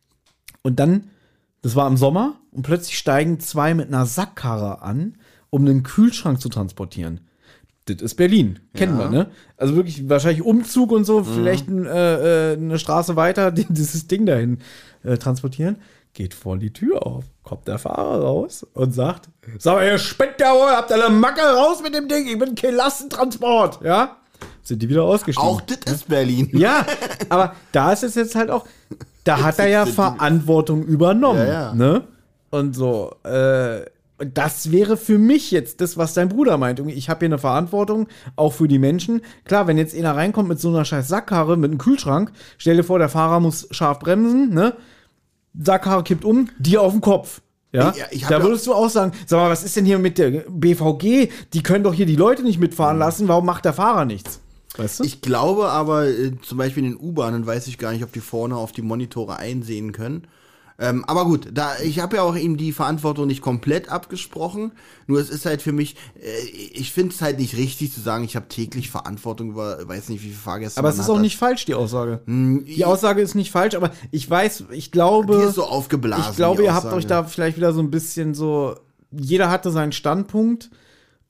und dann, das war im Sommer, und plötzlich steigen zwei mit einer Sackkarre an, um einen Kühlschrank zu transportieren. Das ist Berlin, kennen Ja. wir, ne? Also wirklich wahrscheinlich Umzug und so, vielleicht ein, äh, äh, eine Straße weiter, die, dieses Ding dahin äh, transportieren. Geht voll die Tür auf, kommt der Fahrer raus und sagt, sag mal, ihr spinnt ja wohl, habt ihr eine Macke raus mit dem Ding, ich bin kein Lastentransport, ja? Sind die wieder ausgestiegen. Auch das ist Berlin. Ja, aber da ist es jetzt halt auch, da hat er ja Verantwortung übernommen, Ja, ja. ne? Und so, äh, und das wäre für mich jetzt das, was dein Bruder meint. Ich habe hier eine Verantwortung, auch für die Menschen. Klar, wenn jetzt einer reinkommt mit so einer scheiß Sackkarre, mit einem Kühlschrank, stell dir vor, der Fahrer muss scharf bremsen, ne? Sackkarre kippt um, dir auf den Kopf. Ja, Ja, ich hab da ja- würdest du auch sagen, sag mal, was ist denn hier mit der B V G? Die können doch hier die Leute nicht mitfahren lassen, warum macht der Fahrer nichts? Weißt du? Ich glaube aber, äh, zum Beispiel in den U-Bahnen weiß ich gar nicht, ob die vorne auf die Monitore einsehen können. Ähm, aber gut, da ich habe ja auch ihm die Verantwortung nicht komplett abgesprochen. Nur es ist halt für mich, äh, ich finde es halt nicht richtig zu sagen, ich habe täglich Verantwortung über, weiß nicht, wie viele Fahrgäste Aber man es ist hat. auch nicht falsch, die Aussage. Hm, Die Aussage ist nicht falsch, aber ich weiß, ich glaube, Die ist so aufgeblasen. ich glaube, die ihr habt Aussage. euch da vielleicht wieder so ein bisschen so, jeder hatte seinen Standpunkt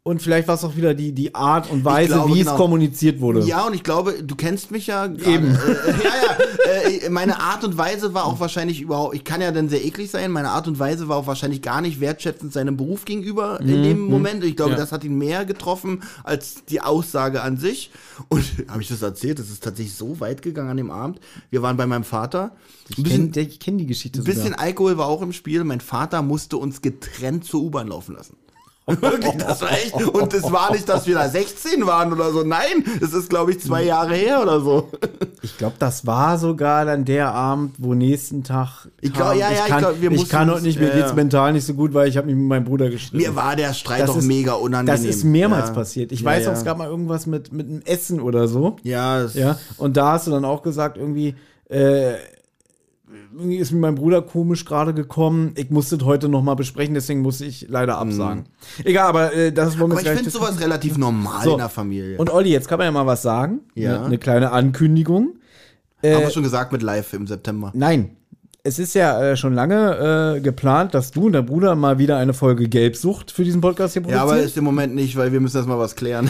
Und vielleicht war es auch wieder die, die Art und Weise, glaube, wie genau. es kommuniziert wurde. Ja, und ich glaube, du kennst mich ja. Grade, Eben. Äh, ja, ja. Äh, meine Art und Weise war auch wahrscheinlich überhaupt, ich kann ja dann sehr eklig sein, meine Art und Weise war auch wahrscheinlich gar nicht wertschätzend seinem Beruf gegenüber in dem Moment. Ich glaube, Ja. das hat ihn mehr getroffen als die Aussage an sich. Und habe ich das erzählt? Das ist tatsächlich so weit gegangen an dem Abend. Wir waren bei meinem Vater. Ich kenne kenn die Geschichte Ein bisschen sogar. Alkohol war auch im Spiel. Mein Vater musste uns getrennt zur U-Bahn laufen lassen. Wirklich, das war echt. Und es war nicht, dass wir da sechzehn waren oder so. Nein, das ist, glaube ich, zwei Jahre her oder so. Ich glaube, das war sogar dann der Abend, wo nächsten Tag. Ich glaub, kam, ja, ja, ich kann, glaub, wir ich mussten kann uns- heute nicht, mir ja, geht's ja. mental nicht so gut, weil ich habe mich mit meinem Bruder gestritten. Mir war der Streit Das doch ist- mega unangenehm. Das ist mehrmals ja. passiert. Ich Ja, weiß ja. auch, es gab mal irgendwas mit, mit einem Essen oder so. Ja, das Ja, und da hast du dann auch gesagt, irgendwie, äh, irgendwie ist mir mein Bruder komisch gerade gekommen. Ich musste das heute noch mal besprechen, deswegen musste ich leider absagen. Egal, aber äh, das wollen wir aber jetzt ich gleich finde sowas relativ normal So. in der Familie. Und Olli, jetzt kann man ja mal was sagen. Ja. Eine, eine kleine Ankündigung. Haben wir schon gesagt mit Live im September. Nein, es ist ja äh, schon lange äh, geplant, dass du und der Bruder mal wieder eine Folge Gelbsucht für diesen Podcast hier Ja, produzieren. aber ist im Moment nicht, weil wir müssen erst mal was klären.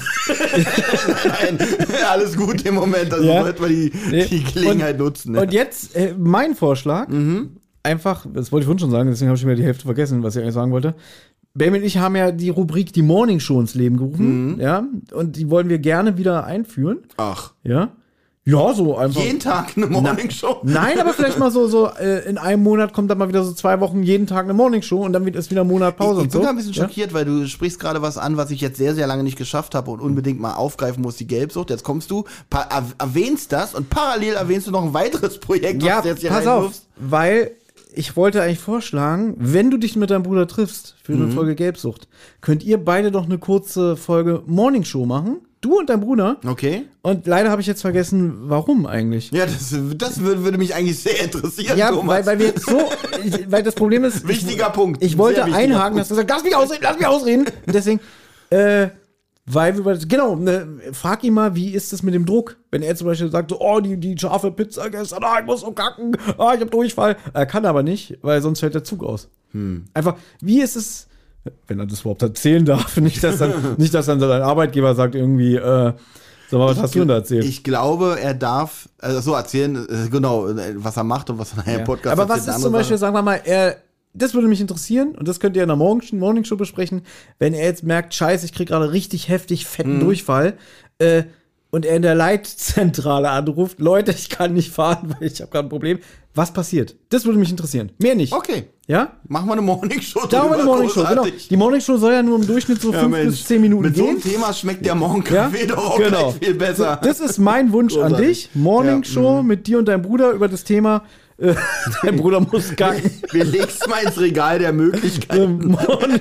Nein, alles gut im Moment. Also Ja. sollten wir die, Nee. die Gelegenheit und, nutzen. Ne? Und jetzt äh, mein Vorschlag, einfach, das wollte ich vorhin schon sagen, deswegen habe ich mir die Hälfte vergessen, was ich eigentlich sagen wollte. Benjamin und ich haben ja die Rubrik Die Morning Show ins Leben gerufen, ja, und die wollen wir gerne wieder einführen, Ach, ja. Ja, so einfach. jeden Tag eine Morningshow. Nein, aber vielleicht mal so, so äh, in einem Monat kommt dann mal wieder so zwei Wochen jeden Tag eine Morningshow und dann wird es wieder ein Monat Pause Ich, ich und so. bin da ein bisschen Ja? schockiert, weil du sprichst gerade was an, was ich jetzt sehr, sehr lange nicht geschafft habe und unbedingt mal aufgreifen muss, die Gelbsucht. Jetzt kommst du, pa- erw- erwähnst das und parallel erwähnst du noch ein weiteres Projekt, Ja, was du jetzt hier pass auf, reinwirfst. weil ich wollte eigentlich vorschlagen, wenn du dich mit deinem Bruder triffst für eine Folge Gelbsucht, könnt ihr beide doch eine kurze Folge Morningshow machen. Du und dein Bruder. Okay. Und leider habe ich jetzt vergessen, warum eigentlich. Ja, das, das würde, würde mich eigentlich sehr interessieren, Ja, Thomas. weil, weil wir jetzt so, ich, weil das Problem ist, Wichtiger ich, Punkt. Ich wollte Sehr wichtiger einhaken, Punkt. dass du sagst, lass mich ausreden, lass mich ausreden. Und deswegen, äh, weil wir, über- genau, ne, frag ihn mal, wie ist das mit dem Druck? Wenn er zum Beispiel sagt, so, oh, die, die scharfe Pizza gestern, ah, ich muss so kacken, ah, ich hab Durchfall. Er kann aber nicht, weil sonst fällt der Zug aus. Hm. Einfach, wie ist es, wenn er das überhaupt erzählen darf, nicht, dass dann, nicht, dass dann sein Arbeitgeber sagt irgendwie, äh, sag mal, was hast du denn da erzählt? Ich glaube, er darf also so erzählen, äh, genau, äh, was er macht und was er in einem Ja. Podcast Aber was erzählt, eine ist zum andere Beispiel, Sache. sagen wir mal, er, das würde mich interessieren und das könnt ihr in der Morning, Morning Show besprechen, wenn er jetzt merkt, scheiße, ich krieg gerade richtig heftig fetten Mhm. Durchfall äh, und er in der Leitzentrale anruft, Leute, ich kann nicht fahren, weil ich habe gerade ein Problem. Was passiert? Das würde mich interessieren. Mehr nicht. Okay, Ja? machen wir eine Morningshow Da haben wir eine drüber, Morning Show, genau. großartig. Die Morning Show soll ja nur im Durchschnitt so Ja, fünf Mensch, bis zehn Minuten mit so gehen. einem Thema schmeckt der Morgenkaffee Ja? doch auch Genau. gleich viel besser. Das ist mein Wunsch an Großartig. dich. Morning Ja, Show mit dir und deinem Bruder über das Thema. Äh, dein Bruder muss kacken. Wir legst mal ins Regal der Möglichkeiten. Mon-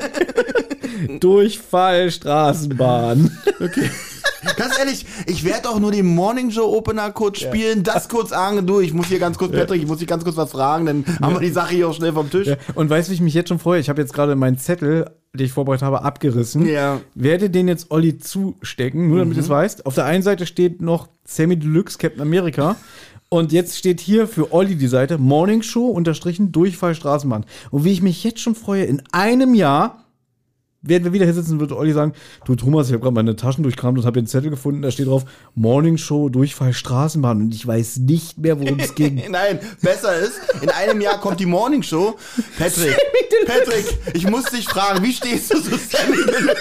Durchfall, Straßenbahn. Ganz ehrlich, ich werde auch nur den Morning Show Opener kurz spielen, das kurz sagen, du, ich muss hier ganz kurz, Patrick, ich muss dich ganz kurz was fragen, dann haben wir die Sache hier auch schnell vom Tisch. Ja. Und weißt du, wie ich mich jetzt schon freue? Ich habe jetzt gerade meinen Zettel, den ich vorbereitet habe, abgerissen. Ja. Werde den jetzt Olli zustecken, nur damit du es weißt. Auf der einen Seite steht noch Sammy Deluxe Captain America. Und jetzt steht hier für Olli die Seite Morning Show unterstrichen Durchfall Straßenbahn. Und wie ich mich jetzt schon freue, in einem Jahr werden wir wieder hier sitzen, wird Olli sagen, du Thomas, ich habe gerade meine Taschen durchkramt und habe den Zettel gefunden, da steht drauf Morning Show Durchfall Straßenbahn und ich weiß nicht mehr, worum es ging. Nein, besser ist, in einem Jahr kommt die Morning Show. Patrick, Patrick, ich muss dich fragen, wie stehst du zu Sammy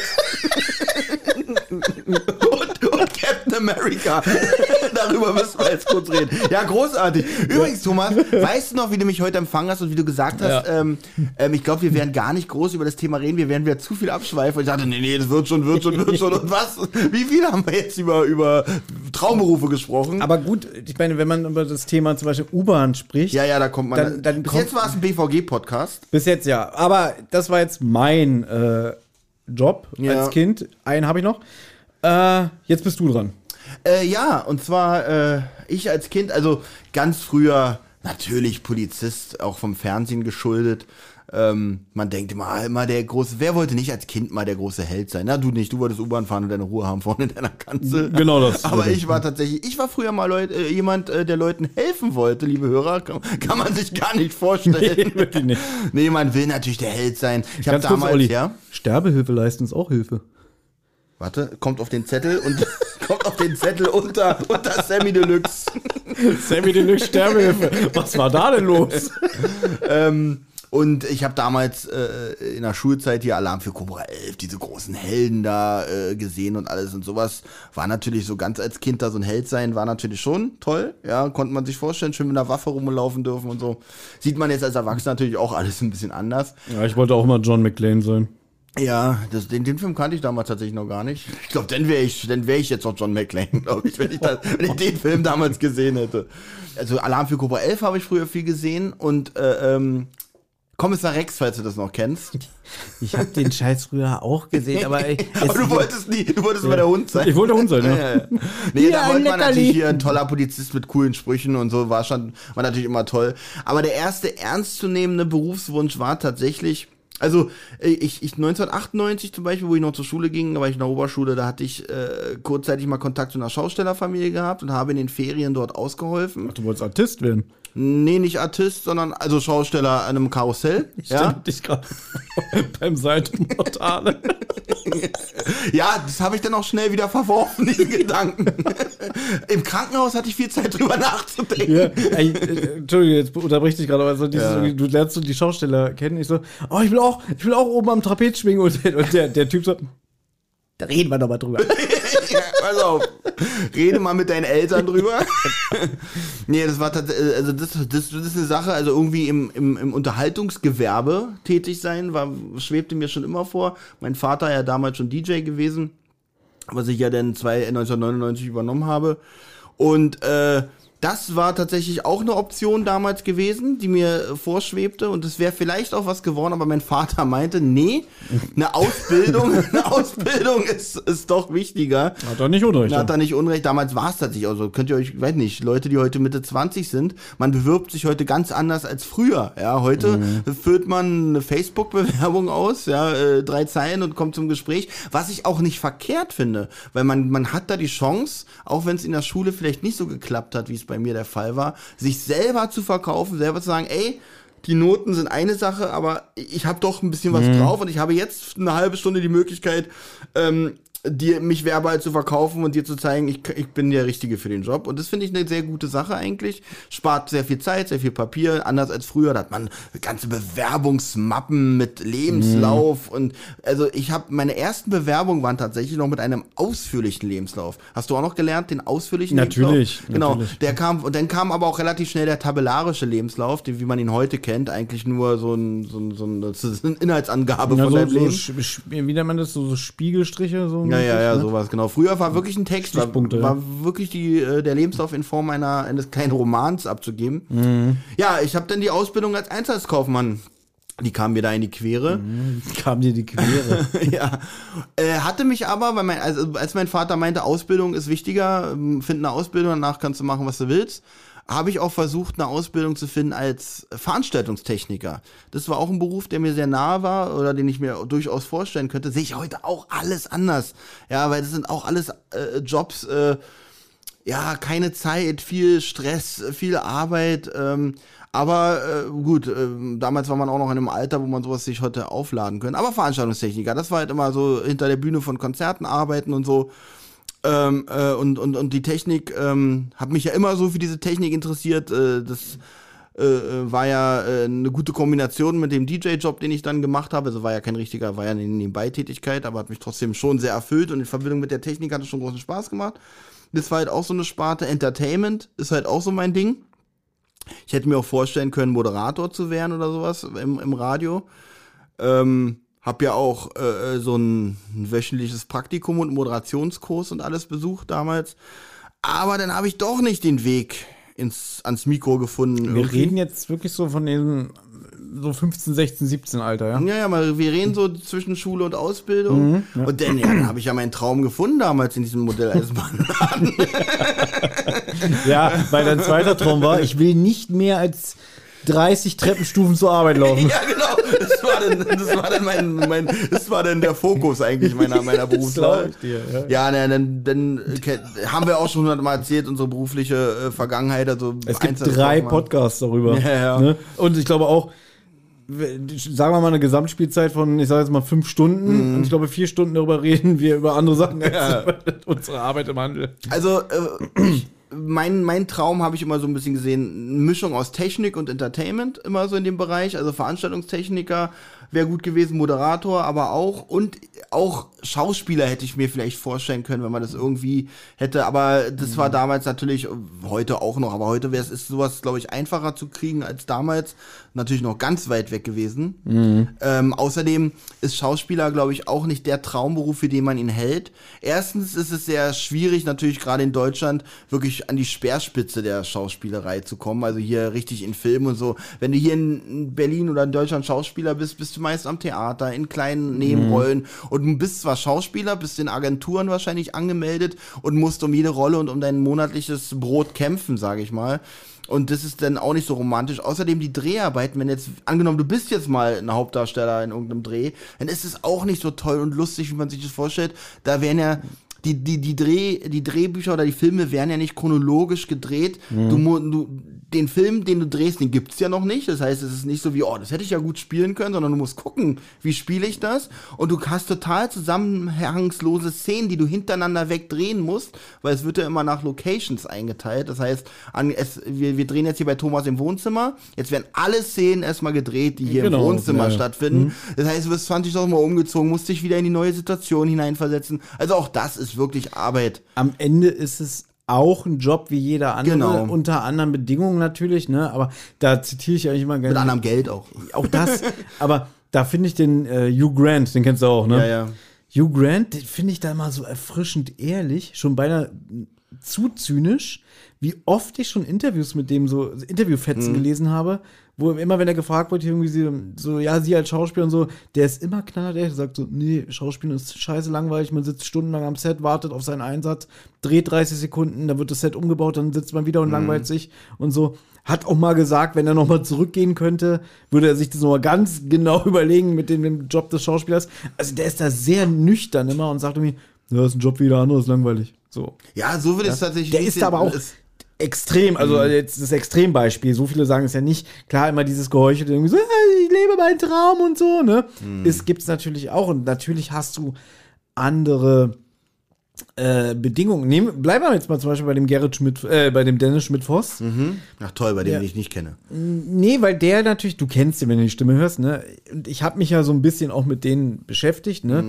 Deluxe? und, und Captain America. Darüber müssen wir jetzt kurz reden. Ja, großartig. Übrigens, Thomas, weißt du noch, wie du mich heute empfangen hast und wie du gesagt hast, Ja. ähm, ähm, ich glaube, wir werden gar nicht groß über das Thema reden, wir werden wieder zu viel abschweifen. Und ich dachte, nee, nee, das wird schon, wird schon, wird schon. Und was? Wie viel haben wir jetzt über, über Traumberufe gesprochen? Aber gut, ich meine, wenn man über das Thema zum Beispiel U-Bahn spricht, ja, ja, da kommt man. Dann- dann bis kommt- jetzt war es ein B V G-Podcast. bis jetzt ja. Aber das war jetzt mein äh, Job Ja. als Kind. Einen habe ich noch. Äh, jetzt bist du dran. Äh, ja, und zwar äh, ich als Kind, also ganz früher natürlich Polizist, auch vom Fernsehen geschuldet. Ähm, man denkt immer, immer der große, wer wollte nicht als Kind mal der große Held sein? Na, du nicht, du wolltest U-Bahn fahren und deine Ruhe haben vorne in deiner Kanzel. Genau das. Aber ich war tatsächlich, ich war früher mal Leut, äh, jemand, äh, der Leuten helfen wollte, liebe Hörer. Kann, kann man sich gar nicht vorstellen. Nee, wirklich nicht. Nee, man will natürlich der Held sein. Ich habe Ganz kurz, damals, Olli, ja. Sterbehilfe leisten ist auch Hilfe. Warte, kommt auf den Zettel und kommt auf den Zettel unter, unter Sammy Deluxe. Sammy Deluxe Sterbehilfe. Was war da denn los? ähm, und ich habe damals äh, in der Schulzeit hier Alarm für Cobra elf, diese großen Helden da äh, gesehen und alles und sowas. War natürlich so ganz als Kind da so ein Held sein, war natürlich schon toll. Ja, konnte man sich vorstellen, schön mit einer Waffe rumlaufen dürfen und so. Sieht man jetzt als Erwachsener natürlich auch alles ein bisschen anders. Ja, ich wollte auch immer John McClane sein. Ja, das, den, den Film kannte ich damals tatsächlich noch gar nicht. Ich glaube, dann wäre ich, dann wäre ich jetzt noch John McClane, glaube ich, wenn ich, das, wenn ich den Film damals gesehen hätte. Also Alarm für Cobra elf habe ich früher viel gesehen und äh, ähm, Kommissar Rex, falls du das noch kennst. Ich habe den Scheiß früher auch gesehen, aber, ey, aber du wolltest nie, du wolltest ja. mal der Hund sein. Ich wollte der Hund sein, ja. ja, ja. Nee, ja, da wollte man Leckerli. natürlich hier ein toller Polizist mit coolen Sprüchen und so, war schon, war natürlich immer toll. Aber der erste ernstzunehmende Berufswunsch war tatsächlich, also ich, ich neunzehnhundertachtundneunzig zum Beispiel, wo ich noch zur Schule ging, da war ich in der Oberschule, da hatte ich äh, kurzzeitig mal Kontakt zu einer Schaustellerfamilie gehabt und habe in den Ferien dort ausgeholfen. Ach, du wolltest Artist werden? Nee, nicht Artist, sondern also Schausteller an einem Karussell. Ich ja? stelle dich gerade beim Saltomortale. Ja, das habe ich dann auch schnell wieder verworfen, diesen Gedanken. Im Krankenhaus hatte ich viel Zeit drüber nachzudenken. Ja, ey, äh, Entschuldigung, jetzt unterbricht dich gerade, aber so dieses, Ja. du lernst so die Schausteller kennen. Ich so, oh, ich will auch, ich will auch oben am Trapez schwingen. Und, der- und der, der Typ so, da reden wir doch mal drüber. Ja, pass auf. Rede mal mit deinen Eltern drüber. Nee, das war tatsächlich, also das, das, das ist eine Sache, also irgendwie im, im, im Unterhaltungsgewerbe tätig sein, war, schwebte mir schon immer vor. Mein Vater ja damals schon D J gewesen, was ich ja dann zwei, neunzehnhundertneunundneunzig übernommen habe. Und äh, das war tatsächlich auch eine Option damals gewesen, die mir vorschwebte und es wäre vielleicht auch was geworden, aber mein Vater meinte, nee, eine Ausbildung, eine Ausbildung ist, ist doch wichtiger. Hat er nicht Unrecht. Hat er nicht Unrecht, damals war es tatsächlich auch so. Könnt ihr euch, weiß nicht, Leute, die heute Mitte zwanzig sind, man bewirbt sich heute ganz anders als früher. Ja, heute mhm. füllt man eine Facebook-Bewerbung aus, ja, äh, drei Zeilen und kommt zum Gespräch, was ich auch nicht verkehrt finde, weil man, man hat da die Chance, auch wenn es in der Schule vielleicht nicht so geklappt hat, wie es bei mir der Fall war, sich selber zu verkaufen, selber zu sagen, ey, die Noten sind eine Sache, aber ich habe doch ein bisschen was mhm. drauf und ich habe jetzt eine halbe Stunde die Möglichkeit, ähm, dir mich verbal zu verkaufen und dir zu zeigen, ich, ich bin der Richtige für den Job. Und das finde ich eine sehr gute Sache eigentlich. Spart sehr viel Zeit, sehr viel Papier. Anders als früher, da hat man ganze Bewerbungsmappen mit Lebenslauf. Mhm. Und also ich habe, meine ersten Bewerbungen waren tatsächlich noch mit einem ausführlichen Lebenslauf. Hast du auch noch gelernt, den ausführlichen natürlich, Lebenslauf? Genau, natürlich. Der kam, und dann kam aber auch relativ schnell der tabellarische Lebenslauf, den, wie man ihn heute kennt, eigentlich nur so ein, so ein, so ein, das ist eine Inhaltsangabe ja, von so, deinem so, Leben. sch- wie nennt man das? So, so Spiegelstriche? So Ja, ja, ja, ne? sowas, genau. Früher war wirklich ein Text, war, Stichpunkte, war ja. wirklich die, äh, der Lebenslauf in Form einer, eines kleinen Romans abzugeben. Mhm. Ja, ich habe dann die Ausbildung als Einzelhandelskaufmann, die kam mir da in die Quere. Mhm. Kam dir die Quere. Ja, äh, hatte mich aber, weil mein, also, als mein Vater meinte, Ausbildung ist wichtiger, ähm, find eine Ausbildung, danach kannst du machen, was du willst, habe ich auch versucht, eine Ausbildung zu finden als Veranstaltungstechniker. Das war auch ein Beruf, der mir sehr nahe war oder den ich mir durchaus vorstellen könnte. Sehe ich heute auch alles anders. Ja, weil das sind auch alles äh, Jobs, äh, ja, keine Zeit, viel Stress, viel Arbeit, ähm, aber äh, gut, äh, damals war man auch noch in einem Alter, wo man sowas sich heute aufladen können. Aber Veranstaltungstechniker, das war halt immer so hinter der Bühne von Konzerten arbeiten und so. Ähm, äh, und, und, und die Technik, ähm, hat mich ja immer so für diese Technik interessiert. Äh, das äh, war ja äh, eine gute Kombination mit dem D J-Job, den ich dann gemacht habe. Also war ja kein richtiger, war ja eine Nebenbei-Tätigkeit, aber hat mich trotzdem schon sehr erfüllt und in Verbindung mit der Technik hat es schon großen Spaß gemacht. Das war halt auch so eine Sparte. Entertainment ist halt auch so mein Ding. Ich hätte mir auch vorstellen können, Moderator zu werden oder sowas im, im Radio. Ähm, hab ja auch äh, so ein, ein wöchentliches Praktikum und Moderationskurs und alles besucht damals. Aber dann habe ich doch nicht den Weg ins, ans Mikro gefunden. Wir irgendwie. reden jetzt wirklich so von dem so fünfzehn, sechzehn, siebzehn Alter, ja? Ja, ja, mal, wir reden so zwischen Schule und Ausbildung. Mhm, ja. Und dann, ja, dann habe ich ja meinen Traum gefunden damals in diesem Modelleisenbahnladen. Ja, weil dein zweiter Traum war, ich will nicht mehr als dreißig Treppenstufen zur Arbeit laufen. Ja, genau. Das war dann, das war dann mein, mein, das war dann der Fokus eigentlich meiner, meiner Berufswahl. Das glaub ich dir, ja. Ja, ne, dann, dann äh, haben wir auch schon hundertmal erzählt, unsere berufliche äh, Vergangenheit. Also Es gibt Einzel- drei Kaufmann. Podcasts darüber. Ja, ja. Ne? Und ich glaube auch, sagen wir mal eine Gesamtspielzeit von, ich sage jetzt mal fünf Stunden mm. und ich glaube vier Stunden darüber reden wir über andere Sachen als ja. unsere Arbeit im Handel. Also äh, ich, mein, mein Traum habe ich immer so ein bisschen gesehen, eine Mischung aus Technik und Entertainment, immer so in dem Bereich, also Veranstaltungstechniker wäre gut gewesen, Moderator, aber auch und auch Schauspieler hätte ich mir vielleicht vorstellen können, wenn man das irgendwie hätte, aber das mhm. war damals natürlich, heute auch noch, aber heute wäre es ist sowas, glaube ich, einfacher zu kriegen als damals, natürlich noch ganz weit weg gewesen. Mhm. Ähm, außerdem ist Schauspieler, glaube ich, auch nicht der Traumberuf, für den man ihn hält. Erstens ist es sehr schwierig, natürlich gerade in Deutschland, wirklich an die Speerspitze der Schauspielerei zu kommen, also hier richtig in Filmen und so. Wenn du hier in Berlin oder in Deutschland Schauspieler bist, bist du meist am Theater, in kleinen Nebenrollen mhm. und du bist zwar Schauspieler, bist in Agenturen wahrscheinlich angemeldet und musst um jede Rolle und um dein monatliches Brot kämpfen, sage ich mal. Und das ist dann auch nicht so romantisch. Außerdem die Dreharbeiten, wenn jetzt, angenommen, du bist jetzt mal ein Hauptdarsteller in irgendeinem Dreh, dann ist es auch nicht so toll und lustig, wie man sich das vorstellt. Da wären ja die, die, die, Dreh, die Drehbücher oder die Filme werden ja nicht chronologisch gedreht. Mhm. Du, du, den Film, den du drehst, den gibt's ja noch nicht. Das heißt, es ist nicht so wie, oh, das hätte ich ja gut spielen können, sondern du musst gucken, wie spiele ich das? Und du hast total zusammenhangslose Szenen, die du hintereinander wegdrehen musst, weil es wird ja immer nach Locations eingeteilt. Das heißt, an, es, wir, wir drehen jetzt hier bei Thomas im Wohnzimmer. Jetzt werden alle Szenen erstmal gedreht, die hier genau, im Wohnzimmer ja. stattfinden. Mhm. Das heißt, du wirst zwanzigtausend Mal umgezogen, musst dich wieder in die neue Situation hineinversetzen. Also auch das ist wirklich Arbeit. Am Ende ist es auch ein Job wie jeder andere, genau. unter anderen Bedingungen natürlich, ne? Aber da zitiere ich eigentlich immer gerne. Mit anderem Geld auch. Auch das. Aber da finde ich den äh, Hugh Grant, den kennst du auch, ne? Ja, ja. Hugh Grant, den finde ich da mal so erfrischend ehrlich, schon beinahe zu zynisch, wie oft ich schon Interviews mit dem so, Interviewfetzen mhm. gelesen habe, wo immer, wenn er gefragt wird, irgendwie so, so, ja, sie als Schauspieler und so, der ist immer knallhart, der sagt so, nee, Schauspielen ist scheiße langweilig, man sitzt stundenlang am Set, wartet auf seinen Einsatz, dreht dreißig Sekunden, dann wird das Set umgebaut, dann sitzt man wieder und mhm. langweilt sich und so. Hat auch mal gesagt, wenn er nochmal zurückgehen könnte, würde er sich das nochmal ganz genau überlegen mit dem, dem Job des Schauspielers. Also der ist da sehr nüchtern immer und sagt irgendwie, ja, das ist ein Job wie jeder andere, ist langweilig. So. Ja, so wird ja. es tatsächlich. Der ist aber auch extrem, also mhm. jetzt das Extrembeispiel, so viele sagen es ja nicht, klar immer dieses Geheuchelte, irgendwie so, ich lebe meinen Traum und so, ne? Mhm. Es gibt's natürlich auch und natürlich hast du andere äh, Bedingungen. Nehmen, bleiben wir jetzt mal zum Beispiel bei dem Gerrit Schmidt, äh, bei dem Dennis Schmidt-Voss. Mhm. Ach toll, bei dem ja. ich nicht kenne. Nee, weil der natürlich, du kennst ihn, wenn du die Stimme hörst, ne? Und ich habe mich ja so ein bisschen auch mit denen beschäftigt, ne? Mhm.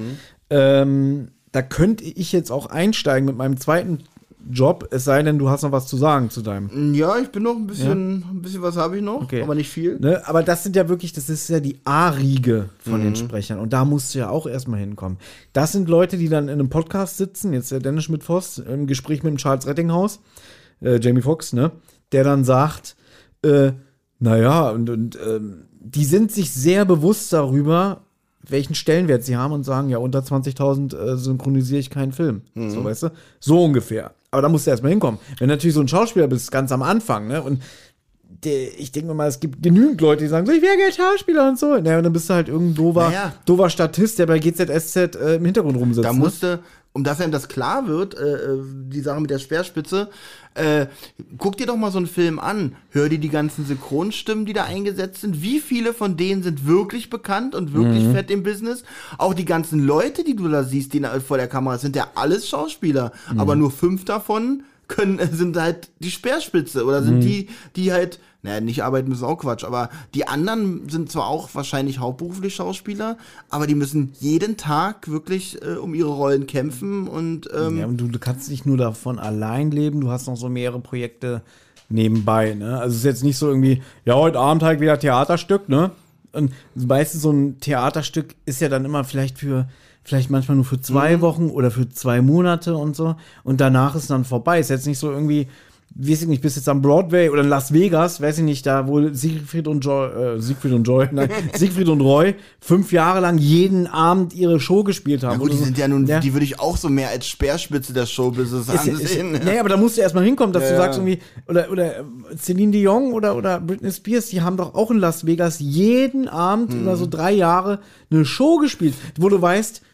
Ähm, da könnte ich jetzt auch einsteigen mit meinem zweiten Job, es sei denn, du hast noch was zu sagen zu deinem. Ja, ich bin noch ein bisschen, ja? ein bisschen was habe ich noch, okay. aber nicht viel. Ne? Aber das sind ja wirklich, das ist ja die A-Riege von mhm. den Sprechern und da musst du ja auch erstmal hinkommen. Das sind Leute, die dann in einem Podcast sitzen, jetzt der Dennis Schmidt-Voss, im Gespräch mit dem Charles Rettinghaus, äh, Jamie Foxx, ne, der dann sagt, äh, naja, und, und ähm, die sind sich sehr bewusst darüber, welchen Stellenwert sie haben und sagen, ja, unter zwanzigtausend äh, synchronisiere ich keinen Film. Mhm. So, weißt du? So ungefähr. Aber da musst du erstmal hinkommen. Wenn du natürlich so ein Schauspieler bist, ganz am Anfang, ne? Und der, ich denke mal, es gibt genügend Leute, die sagen, so, ich wäre gerne Schauspieler und so. Naja, und dann bist du halt irgendein doofer, naja. doofer Statist, der bei G Z S Z äh, im Hintergrund rumsitzt. Da musste, ne? Um dass einem das klar wird, äh, die Sache mit der Speerspitze, äh, guck dir doch mal so einen Film an. Hör dir die ganzen Synchronstimmen, die da eingesetzt sind. Wie viele von denen sind wirklich bekannt und wirklich mhm. fett im Business? Auch die ganzen Leute, die du da siehst, die vor der Kamera sind, ja alles Schauspieler. Mhm. Aber nur fünf davon können, sind halt die Speerspitze oder sind mhm. die, die halt, naja, nicht arbeiten müssen, auch Quatsch, aber die anderen sind zwar auch wahrscheinlich hauptberuflich Schauspieler, aber die müssen jeden Tag wirklich äh, um ihre Rollen kämpfen und ähm, ja, und du, du kannst nicht nur davon allein leben, du hast noch so mehrere Projekte nebenbei, ne? Also es ist jetzt nicht so irgendwie, ja, heute Abend halt wieder Theaterstück, ne? Und meistens so ein Theaterstück ist ja dann immer vielleicht für vielleicht manchmal nur für zwei mhm. Wochen oder für zwei Monate und so. Und danach ist dann vorbei. Ist jetzt nicht so irgendwie, weiß ich nicht, bist jetzt am Broadway oder in Las Vegas, weiß ich nicht, da wo Siegfried und Joy, äh, Siegfried und Joy, nein, Siegfried und Roy fünf Jahre lang jeden Abend ihre Show gespielt haben. Ja gut, die so. sind ja nun, ja. die würde ich auch so mehr als Speerspitze der Showbusiness ansehen. Ist, naja, aber da musst du erstmal hinkommen, dass ja, du sagst irgendwie, oder, oder Celine Dion oder, oder Britney Spears, die haben doch auch in Las Vegas jeden Abend hm. über so drei Jahre eine Show gespielt, wo du weißt,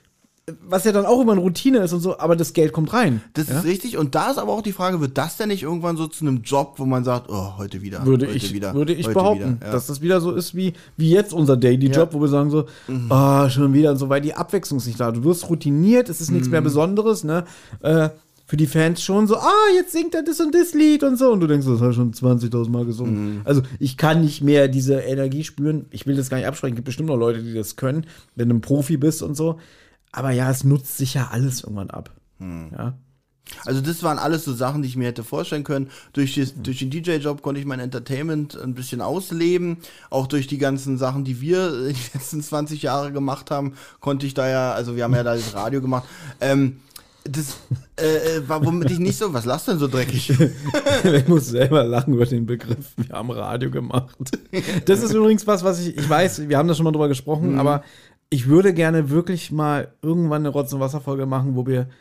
was ja dann auch immer eine Routine ist und so, aber das Geld kommt rein. Das ja? ist richtig. Und da ist aber auch die Frage, wird das denn nicht irgendwann so zu einem Job, wo man sagt, oh, heute wieder, Würde heute ich, wieder, würde ich heute behaupten, wieder, ja. dass das wieder so ist wie, wie jetzt unser Daily-Job, Ja. wo wir sagen so, ah, schon wieder und so, weil die Abwechslung ist nicht da. Du wirst routiniert, es ist nichts Mhm. mehr Besonderes, ne? Äh, für die Fans schon so, ah, jetzt singt er das und das Lied und so. Und du denkst, das hat er schon zwanzigtausend Mal gesungen. Mhm. Also ich kann nicht mehr diese Energie spüren. Ich will das gar nicht absprechen. Es gibt bestimmt noch Leute, die das können, wenn du ein Profi bist und so. Aber ja, es nutzt sich ja alles irgendwann ab. Ja. Also das waren alles so Sachen, die ich mir hätte vorstellen können. Durch, das, durch den D J-Job konnte ich mein Entertainment ein bisschen ausleben. Auch durch die ganzen Sachen, die wir in den letzten zwanzig Jahre gemacht haben, konnte ich da ja, also wir haben ja da das Radio gemacht. Ähm, das äh, war, womit ich nicht so, was lachst du denn so dreckig? Ich muss selber lachen über den Begriff, wir haben Radio gemacht. Das ist übrigens was, was ich, ich weiß, wir haben da schon mal drüber gesprochen, Mhm. aber ich würde gerne wirklich mal irgendwann eine Rotz- und Wasser-Folge machen, wo wir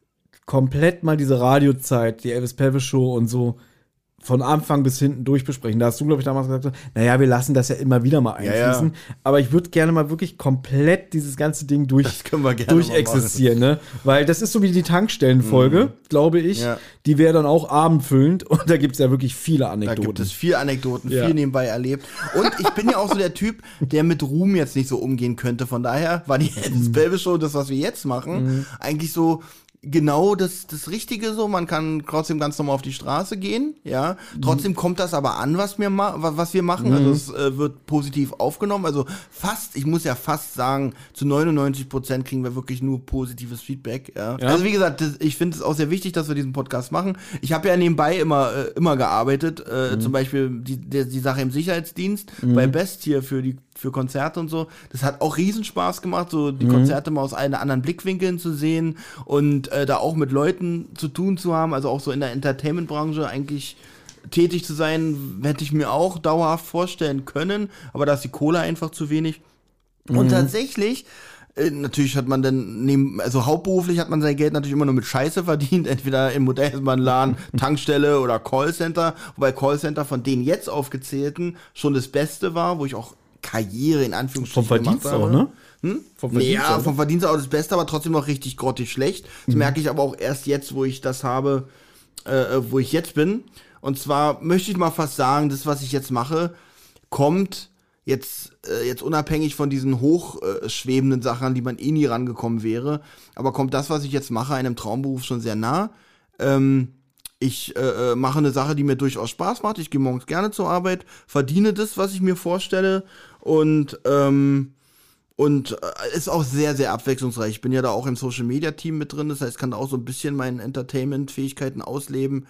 komplett mal diese Radiozeit, die Elvis Pelvis Show und so von Anfang bis hinten durchbesprechen. Da hast du, glaube ich, damals gesagt, so, naja, wir lassen das ja immer wieder mal Ja, einfließen. ja. Aber ich würde gerne mal wirklich komplett dieses ganze Ding durch, Das können wir gerne durchexistieren, ne? Weil das ist so wie die Tankstellenfolge, glaube ich. Ja. Die wäre dann auch abendfüllend und da gibt es ja wirklich viele Da Anekdoten. gibt es viel Anekdoten, Ja. viel nebenbei erlebt. Und ich bin ja auch so der Typ, der mit Ruhm jetzt nicht so umgehen könnte. Von daher war die Elvis Pelvis Show, das, was wir jetzt machen, eigentlich so genau das, das Richtige so. Man kann trotzdem ganz normal auf die Straße gehen, ja. Trotzdem kommt das aber an, was wir, ma was wir machen. Also es äh, wird positiv aufgenommen. Also fast, ich muss ja fast sagen, zu neunundneunzig Prozent kriegen wir wirklich nur positives Feedback, ja. Ja. Also wie gesagt, das, ich finde es auch sehr wichtig, dass wir diesen Podcast machen. Ich habe ja nebenbei immer, äh, immer gearbeitet. Äh, Zum Beispiel die, die, die Sache im Sicherheitsdienst bei Best hier für die für Konzerte und so. Das hat auch Riesenspaß gemacht, so die Konzerte mal aus allen anderen Blickwinkeln zu sehen und äh, da auch mit Leuten zu tun zu haben, also auch so in der Entertainment-Branche eigentlich tätig zu sein, hätte ich mir auch dauerhaft vorstellen können, aber da ist die Kohle einfach zu wenig. Und tatsächlich, äh, natürlich hat man dann, neben, also hauptberuflich hat man sein Geld natürlich immer nur mit Scheiße verdient, entweder im Modellbahnladen, Tankstelle oder Callcenter, wobei Callcenter von den jetzt aufgezählten schon das Beste war, wo ich auch Karriere in Anführungsstrichen Vom Verdienst gemacht habe. auch, ne? Hm? Vom Nee, Verdienst ja, auch. vom Verdienst auch das Beste, aber trotzdem noch richtig grottig schlecht. Das merke ich aber auch erst jetzt, wo ich das habe, äh, wo ich jetzt bin. Und zwar möchte ich mal fast sagen, das, was ich jetzt mache, kommt jetzt, äh, jetzt unabhängig von diesen hochschwebenden Sachen, an die man eh nie rangekommen wäre, aber kommt das, was ich jetzt mache, einem Traumberuf schon sehr nah. Ähm, Ich äh, mache eine Sache, die mir durchaus Spaß macht. Ich gehe morgens gerne zur Arbeit, verdiene das, was ich mir vorstelle und ähm, und äh, ist auch sehr, sehr abwechslungsreich. Ich bin ja da auch im Social-Media-Team mit drin, das heißt, kann da auch so ein bisschen meine Entertainment-Fähigkeiten ausleben.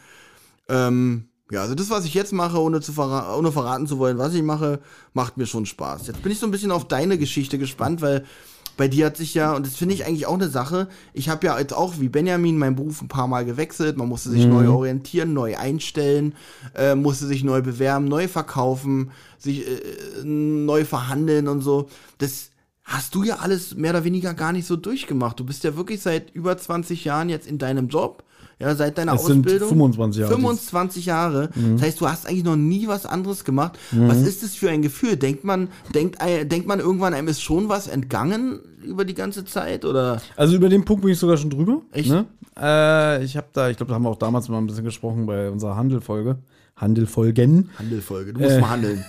Ähm, ja, also das, was ich jetzt mache, ohne, zu verra ohne verraten zu wollen, was ich mache, macht mir schon Spaß. Jetzt bin ich so ein bisschen auf deine Geschichte gespannt, weil bei dir hat sich ja, und das finde ich eigentlich auch eine Sache, ich habe ja jetzt auch wie Benjamin meinen Beruf ein paar Mal gewechselt, man musste sich mhm. neu orientieren, neu einstellen, äh, musste sich neu bewerben, neu verkaufen, sich äh, neu verhandeln und so. Das hast du ja alles mehr oder weniger gar nicht so durchgemacht. Du bist ja wirklich seit über zwanzig Jahren jetzt in deinem Job. Ja, seit deiner Es sind Ausbildung. fünfundzwanzig Jahre. fünfundzwanzig Jahre. Mhm. Das heißt, du hast eigentlich noch nie was anderes gemacht. Mhm. Was ist das für ein Gefühl? Denkt man, denkt, äh, denkt man irgendwann, einem ist schon was entgangen über die ganze Zeit? Oder? Also über den Punkt bin ich sogar schon drüber. Echt? Ne? Äh, ich habe da, ich glaube, da haben wir auch damals mal ein bisschen gesprochen bei unserer Handelfolge. Handelfolgen. Handelfolge, du musst Äh. mal handeln.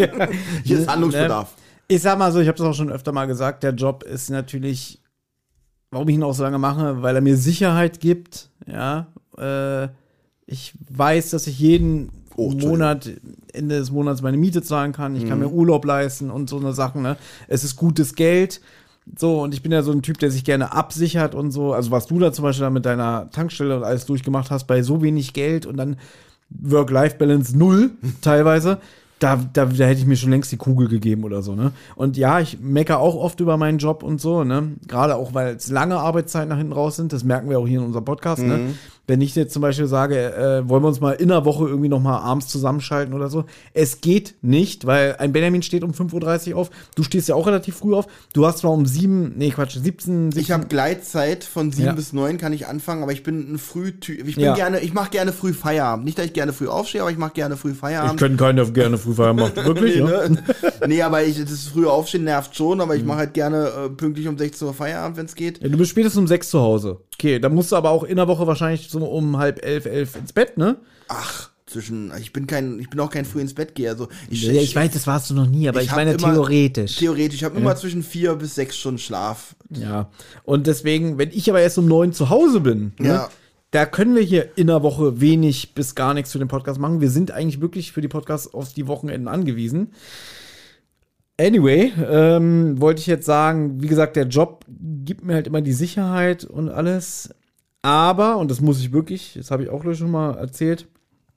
Hier ist Handlungsbedarf. Ich sag mal so, ich habe das auch schon öfter mal gesagt, der Job ist natürlich, warum ich ihn auch so lange mache, weil er mir Sicherheit gibt, ja, äh, ich weiß, dass ich jeden Oh, Monat, Ende des Monats meine Miete zahlen kann, ich kann mir Urlaub leisten und so eine Sachen, ne, es ist gutes Geld, so, und ich bin ja so ein Typ, der sich gerne absichert und so, also was du da zum Beispiel da mit deiner Tankstelle und alles durchgemacht hast, bei so wenig Geld und dann Work-Life-Balance null, teilweise, Da, da, da hätte ich mir schon längst die Kugel gegeben oder so, ne? Und ja, ich meckere auch oft über meinen Job und so, ne? Gerade auch, weil es lange Arbeitszeiten nach hinten raus sind, das merken wir auch hier in unserem Podcast, Mhm. ne? wenn ich jetzt zum Beispiel sage, äh, wollen wir uns mal in der Woche irgendwie noch mal abends zusammenschalten oder so. Es geht nicht, weil ein Benjamin steht um fünf Uhr dreißig auf. Du stehst ja auch relativ früh auf. Du hast zwar um sieben, nee Quatsch, siebzehn, siebzehn Ich habe Gleitzeit von sieben Ja. bis neun kann ich anfangen, aber ich bin ein Frühtyp. Ich bin Ja. gerne, ich mache gerne früh Feierabend. Nicht, dass ich gerne früh aufstehe, aber ich mache gerne früh Feierabend. könnte keiner gerne früh Feierabend machen. Wirklich, nee, ja? ne? nee, aber ich, das frühe Aufstehen nervt schon, aber ich Mhm. mache halt gerne äh, pünktlich um sechzehn Uhr Feierabend, wenn es geht. Ja, du bist spätestens um sechs zu Hause. Okay, dann musst du aber auch in der Woche wahrscheinlich so um halb elf, elf ins Bett, ne? Ach, zwischen, ich bin kein, ich bin auch kein früh ins Bett gehe. Also ich, Ja, ich weiß, das warst du noch nie, aber ich, hab meine immer- theoretisch. Theoretisch, ich habe immer zwischen vier bis sechs Stunden Schlaf. Ja, und deswegen, wenn ich aber erst um neun zu Hause bin, ne, Ja. da können wir hier in der Woche wenig bis gar nichts für den Podcast machen. Wir sind eigentlich wirklich für die Podcasts auf die Wochenenden angewiesen. Anyway, ähm, wollte ich jetzt sagen, wie gesagt, der Job gibt mir halt immer die Sicherheit und alles. Aber, und das muss ich wirklich, das habe ich auch schon mal erzählt,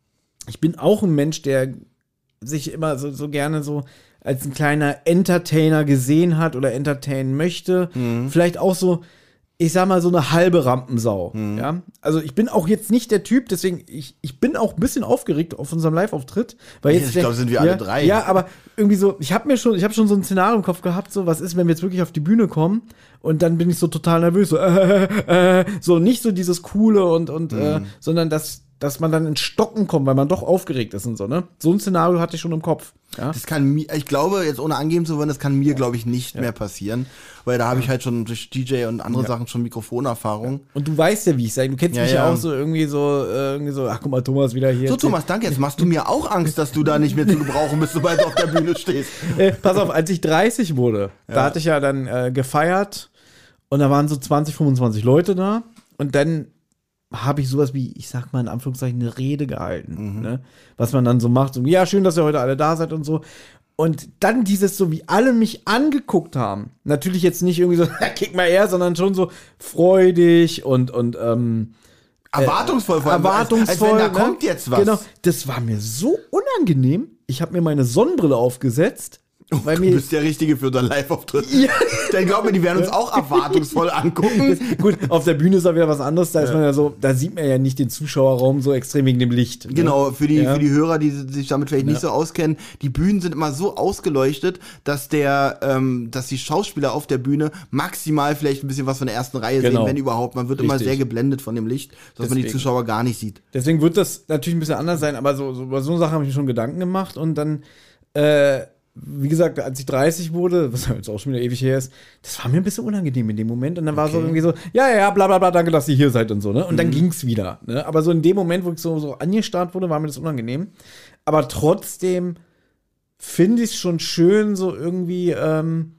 ich bin auch ein Mensch, der sich immer so, so gerne so als ein kleiner Entertainer gesehen hat oder entertainen möchte. Vielleicht auch so, ich sag mal, so eine halbe Rampensau. Ja? Also ich bin auch jetzt nicht der Typ, deswegen, ich, ich bin auch ein bisschen aufgeregt auf unserem Live-Auftritt. Weil jetzt Ich glaub, sind wir alle drei. Ja, aber irgendwie so, ich habe mir schon, ich habe schon so ein Szenario im Kopf gehabt, so, was ist, wenn wir jetzt wirklich auf die Bühne kommen und dann bin ich so total nervös, so, äh, äh, so nicht so dieses Coole und, und, äh, sondern dass, dass man dann ins Stocken kommt, weil man doch aufgeregt ist und so, ne? So ein Szenario hatte ich schon im Kopf. Ja? Das kann mir, ich glaube, jetzt ohne angeben zu wollen, das kann mir, glaube ich, nicht mehr passieren. Weil da habe ich halt schon durch D J und andere Sachen schon Mikrofonerfahrung. Und du weißt ja, wie ich sage. Du kennst Ja, mich ja ja. auch so irgendwie so, äh, irgendwie so, ach guck mal, Thomas wieder hier. So, Thomas, danke. Jetzt machst du mir auch Angst, dass du da nicht mehr zu gebrauchen bist, sobald du auf der Bühne stehst. Äh, pass auf, als ich dreißig wurde, da hatte ich ja dann äh, gefeiert und da waren so zwanzig, fünfundzwanzig Leute da und dann habe ich sowas wie, ich sag mal in Anführungszeichen, eine Rede gehalten, ne? Was man dann so macht, so, ja, schön, dass ihr heute alle da seid und so. Und dann dieses so, wie alle mich angeguckt haben. Natürlich jetzt nicht irgendwie so, kick mal her, sondern schon so freudig und, und ähm, Erwartungsvoll, vor allem, erwartungsvoll. Als, als wenn da ne? kommt jetzt was. Genau, das war mir so unangenehm. Ich habe mir meine Sonnenbrille aufgesetzt, weil Du mir bist der Richtige für unseren Live-Auftritt. Dann glaub mir, die werden uns auch erwartungsvoll angucken. gut, auf der Bühne ist da wieder was anderes. Da ist man ja so, da sieht man ja nicht den Zuschauerraum so extrem wegen dem Licht. Ne? Genau, für die, Ja. für die Hörer, die sich damit vielleicht nicht so auskennen, die Bühnen sind immer so ausgeleuchtet, dass der, ähm, dass die Schauspieler auf der Bühne maximal vielleicht ein bisschen was von der ersten Reihe Genau. sehen, wenn überhaupt. Man wird immer Richtig. sehr geblendet von dem Licht, dass man die Deswegen. Zuschauer gar nicht sieht. Deswegen wird das natürlich ein bisschen anders sein, aber so, so über so eine Sache habe ich mir schon Gedanken gemacht und dann, äh, wie gesagt, als ich dreißig wurde, was jetzt auch schon wieder ewig her ist, das war mir ein bisschen unangenehm in dem Moment. Und dann war so irgendwie so, ja, ja, bla bla bla, danke, dass ihr hier seid und so, ne? Und dann ging's wieder. Ne? Aber so in dem Moment, wo ich so, so angestarrt wurde, war mir das unangenehm. Aber trotzdem finde ich es schon schön, so irgendwie, ähm,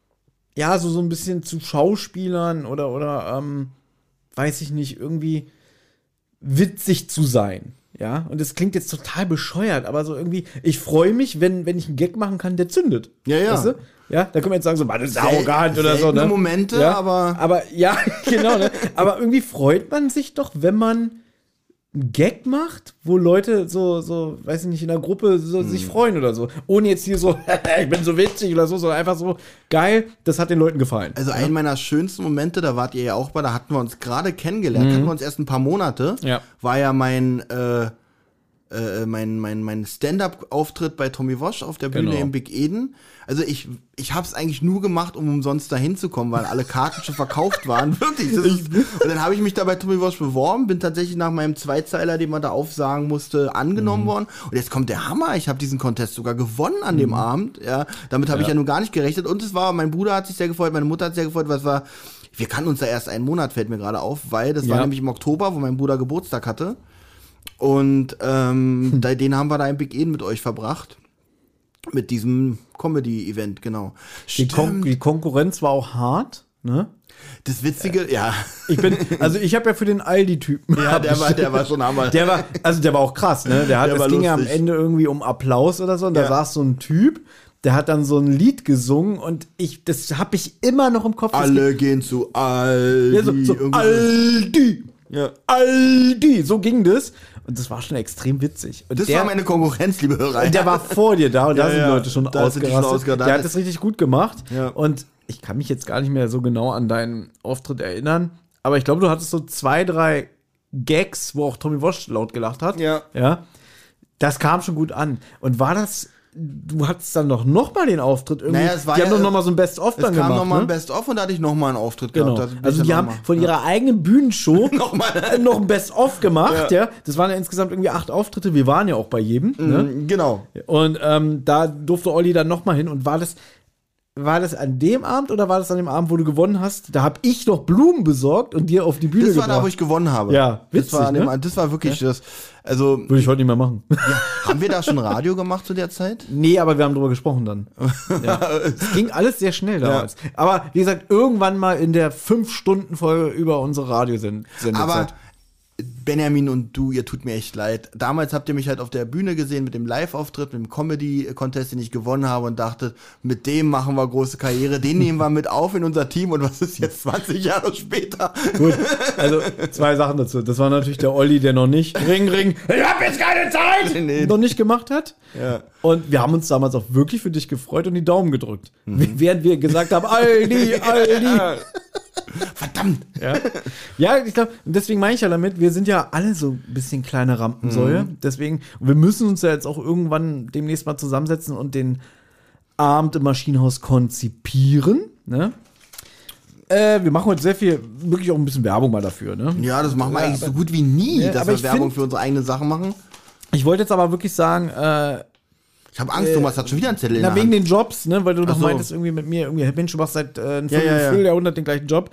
ja, so, so ein bisschen zu Schauspielern oder, oder, ähm, weiß ich nicht, irgendwie witzig zu sein. Ja, und das klingt jetzt total bescheuert, aber so irgendwie, ich freue mich, wenn, wenn ich einen Gag machen kann, der zündet. Ja, ja. Weißt du? Ja, da können wir jetzt sagen, so, man ist Sel- arrogant oder so, seltene ne? Momente, ja, aber- Aber, ja, genau, ne? Aber irgendwie freut man sich doch, wenn man einen Gag macht, wo Leute so, so, weiß ich nicht, in der Gruppe so Hm. sich freuen oder so. Ohne jetzt hier so, ich bin so witzig oder so, sondern einfach so, geil, das hat den Leuten gefallen. Also einen meiner schönsten Momente, da wart ihr ja auch bei, da hatten wir uns gerade kennengelernt, hatten wir uns erst ein paar Monate, Ja. war ja mein, äh, äh, mein, mein, mein Stand-Up-Auftritt bei Tommy Walsh auf der Bühne Genau. im Big Eden. Also ich, ich hab's eigentlich nur gemacht, um umsonst da hinzukommen, weil alle Karten schon verkauft waren. Wirklich. Das ist, und dann habe ich mich da bei Tommy Walsh beworben, bin tatsächlich nach meinem Zweizeiler, den man da aufsagen musste, angenommen Mhm. worden. Und jetzt kommt der Hammer. Ich habe diesen Contest sogar gewonnen an dem Abend. Ja, damit habe ich ja nun gar nicht gerechnet. Und es war, mein Bruder hat sich sehr gefreut, meine Mutter hat sich sehr gefreut, weil es war, wir kannten uns da erst einen Monat, fällt mir gerade auf, weil das war Ja. nämlich im Oktober, wo mein Bruder Geburtstag hatte. Und ähm, da, den haben wir da im Big Eden mit euch verbracht. Mit diesem Comedy-Event, genau. Die, Kon die Konkurrenz war auch hart, ne? Das Witzige, ja. Ich bin, also ich habe ja für den Aldi-Typen. Ja, der war, der war schon Hammer. Der war, also der war auch krass, ne? Der hat, Der es war ging ja am lustig. Ende irgendwie um Applaus oder so und da Ja. saß so ein Typ, der hat dann so ein Lied gesungen und ich, das habe ich immer noch im Kopf. Das Alle gehen zu Aldi. Ja, so, so Irgendwie Aldi, Ja. Aldi, so ging das und das war schon extrem witzig. Und Das der, war meine Konkurrenz, liebe Hörer. und der war vor dir da und da Ja, sind ja. Leute schon Da sind die schon ausgerastet. ausgerastet. Der hat das richtig gut gemacht Ja. und ich kann mich jetzt gar nicht mehr so genau an deinen Auftritt erinnern, aber ich glaube, du hattest so zwei, drei Gags, wo auch Tommy Walsh laut gelacht hat. Ja. Ja. Das kam schon gut an. Und war das, du hattest dann doch noch mal den Auftritt irgendwie. Naja, es war die haben ja, doch noch mal so ein Best-of dann Es kam gemacht, nochmal ne? ein Best-of und da hatte ich nochmal einen Auftritt Genau. gehabt. Da bin Also ich die dann haben noch mal- von ihrer eigenen Bühnenshow Nochmal. noch ein Best-of gemacht, ja. Das waren ja insgesamt irgendwie acht Auftritte. Wir waren ja auch bei jedem. Ne? Mhm, Genau. Und ähm, da durfte Olli dann noch mal hin. Und war das, war das an dem Abend oder war das an dem Abend, wo du gewonnen hast? Da habe ich noch Blumen besorgt und dir auf die Bühne Das war gebracht. da, wo ich gewonnen habe. Ja, witzig, das war, an dem, ne? das war wirklich das. Also, Würde ich heute nicht mehr machen. ja, haben wir da schon Radio gemacht zu der Zeit? Nee, aber wir haben drüber gesprochen dann. Ja. Es ging alles sehr schnell damals. Aber wie gesagt, irgendwann mal in der fünf Stunden Folge über unsere Radiosendezeit. Aber Benjamin und du, ihr tut mir echt leid. Damals habt ihr mich halt auf der Bühne gesehen mit dem Live-Auftritt, mit dem Comedy-Contest, den ich gewonnen habe und dachtet, mit dem machen wir große Karriere, den nehmen wir mit auf in unser Team und was ist jetzt zwanzig Jahre später? Gut, also zwei Sachen dazu. Das war natürlich der Olli, der noch nicht Ring, Ring, ich hab jetzt keine Zeit, Nee. noch nicht gemacht hat. Ja. Und wir haben uns damals auch wirklich für dich gefreut und die Daumen gedrückt. Während wir gesagt haben, Aldi, Aldi. Verdammt! Ja, ja, ich glaube, deswegen meine ich ja damit, wir sind ja alle so ein bisschen kleine Rampensäue. Mhm. Deswegen, wir müssen uns ja jetzt auch irgendwann demnächst mal zusammensetzen und den Abend im Maschinenhaus konzipieren. Ne? Äh, wir machen heute sehr viel, wirklich auch ein bisschen Werbung mal dafür. Ne? Ja, das machen wir Ja, eigentlich aber- so gut wie nie, Ja, dass aber wir ich Werbung find- für unsere eigenen Sachen machen. Ich wollte jetzt aber wirklich sagen, äh, Ich habe Angst, Thomas hat schon wieder einen Zettel in na, der wegen Hand. den Jobs, ne, weil du Ach doch so. meintest irgendwie mit mir, irgendwie, Mensch, du machst seit äh, einem Ja, ja, ja. Vierteljahrhundert den gleichen Job.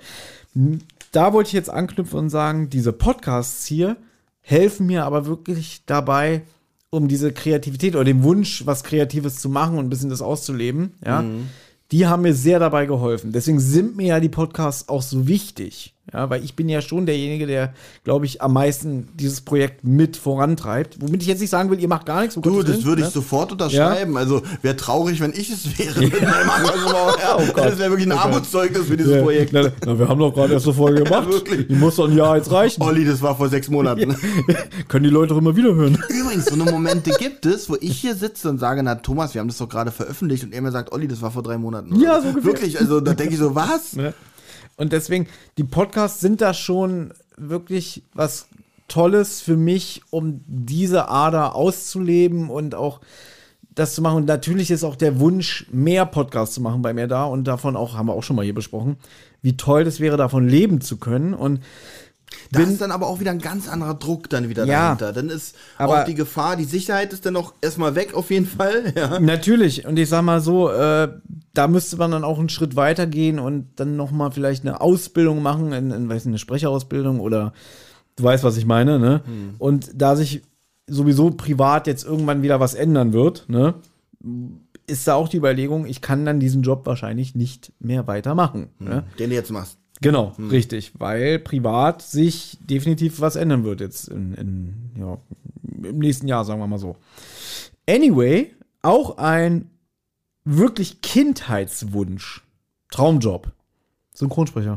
Da wollte ich jetzt anknüpfen und sagen, diese Podcasts hier helfen mir aber wirklich dabei, um diese Kreativität oder den Wunsch, was Kreatives zu machen und ein bisschen das auszuleben, ja, Mhm. die haben mir sehr dabei geholfen. Deswegen sind mir ja die Podcasts auch so wichtig. Ja, weil ich bin ja schon derjenige, der, glaube ich, am meisten dieses Projekt mit vorantreibt. Womit ich jetzt nicht sagen will, ihr macht gar nichts. um Du, Gottes das Willen, würde ich ne? sofort unterschreiben. Also wäre traurig, wenn ich es wäre. Mit meinem Engagement. Ja, Oh Gott. das wäre wirklich ein Armutszeugnis für dieses Ja, Projekt. Na, na, wir haben doch gerade erst eine Folge gemacht. wirklich. Die muss doch ein Jahr jetzt reichen. Olli, das war vor sechs Monaten. Können die Leute doch immer wieder hören. Übrigens, so eine Momente gibt es, wo ich hier sitze und sage, na Thomas, wir haben das doch gerade veröffentlicht und er mir sagt, Olli, das war vor drei Monaten. Ja, so ungefähr. Wirklich, also da denke ich so, was? Ne? Und deswegen, die Podcasts sind da schon wirklich was Tolles für mich, um diese Ader auszuleben und auch das zu machen. Und natürlich ist auch der Wunsch, mehr Podcasts zu machen bei mir da. Und davon auch, haben wir auch schon mal hier besprochen, wie toll das wäre, davon leben zu können. Und Da bin- ist dann aber auch wieder ein ganz anderer Druck dann wieder Ja, dahinter. Dann ist aber- auch die Gefahr, die Sicherheit ist dann noch erstmal weg auf jeden Fall. Ja. Natürlich, und ich sag mal so, äh, da müsste man dann auch einen Schritt weiter gehen und dann noch mal vielleicht eine Ausbildung machen, in, in weiß nicht, eine Sprecherausbildung oder du weißt, was ich meine, ne? Und da sich sowieso privat jetzt irgendwann wieder was ändern wird, ne? Ist da auch die Überlegung, ich kann dann diesen Job wahrscheinlich nicht mehr weitermachen. Ne? Den du jetzt machst. Genau, richtig, weil privat sich definitiv was ändern wird jetzt in, in, ja, im nächsten Jahr, sagen wir mal so. Anyway, auch ein wirklich Kindheitswunsch, Traumjob, Synchronsprecher.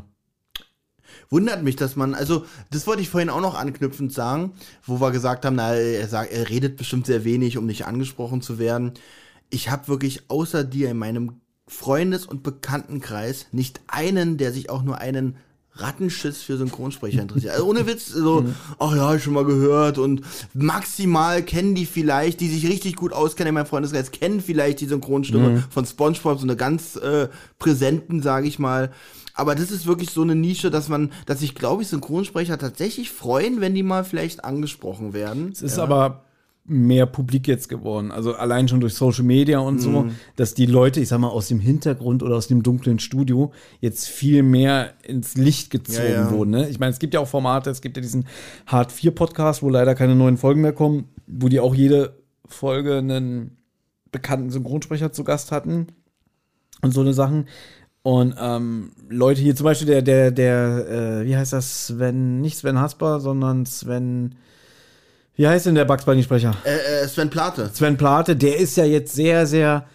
Wundert mich, dass man, also das wollte ich vorhin auch noch anknüpfend sagen, wo wir gesagt haben, na, er, sagt, er redet bestimmt sehr wenig, um nicht angesprochen zu werden. Ich habe wirklich außer dir in meinem Freundes- und Bekanntenkreis nicht einen, der sich auch nur einen Rattenschiss für Synchronsprecher interessiert. Also ohne Witz, so, ach ja, hab ich schon mal gehört und maximal kennen die vielleicht, die sich richtig gut auskennen in meinem Freundeskreis, kennen vielleicht die Synchronstimme Mhm. von SpongeBob, so eine ganz äh, präsenten, sage ich mal. Aber das ist wirklich so eine Nische, dass man, dass sich, glaube ich, Synchronsprecher tatsächlich freuen, wenn die mal vielleicht angesprochen werden. Es ist aber mehr publik jetzt geworden. Also allein schon durch Social Media und so, Mhm. dass die Leute, ich sag mal, aus dem Hintergrund oder aus dem dunklen Studio jetzt viel mehr ins Licht gezogen Ja, ja. wurden. Ne? Ich meine, es gibt ja auch Formate, es gibt ja diesen Hard vier Podcast, wo leider keine neuen Folgen mehr kommen, wo die auch jede Folge einen bekannten Synchronsprecher zu Gast hatten und so eine Sachen. Und ähm, Leute hier, zum Beispiel der, der, der, äh, wie heißt das, Sven, nicht Sven Hasper, sondern Sven, wie heißt denn der Bugs Bunny Sprecher? Äh, äh, Sven Plate. Sven Plate, der ist ja jetzt sehr, sehr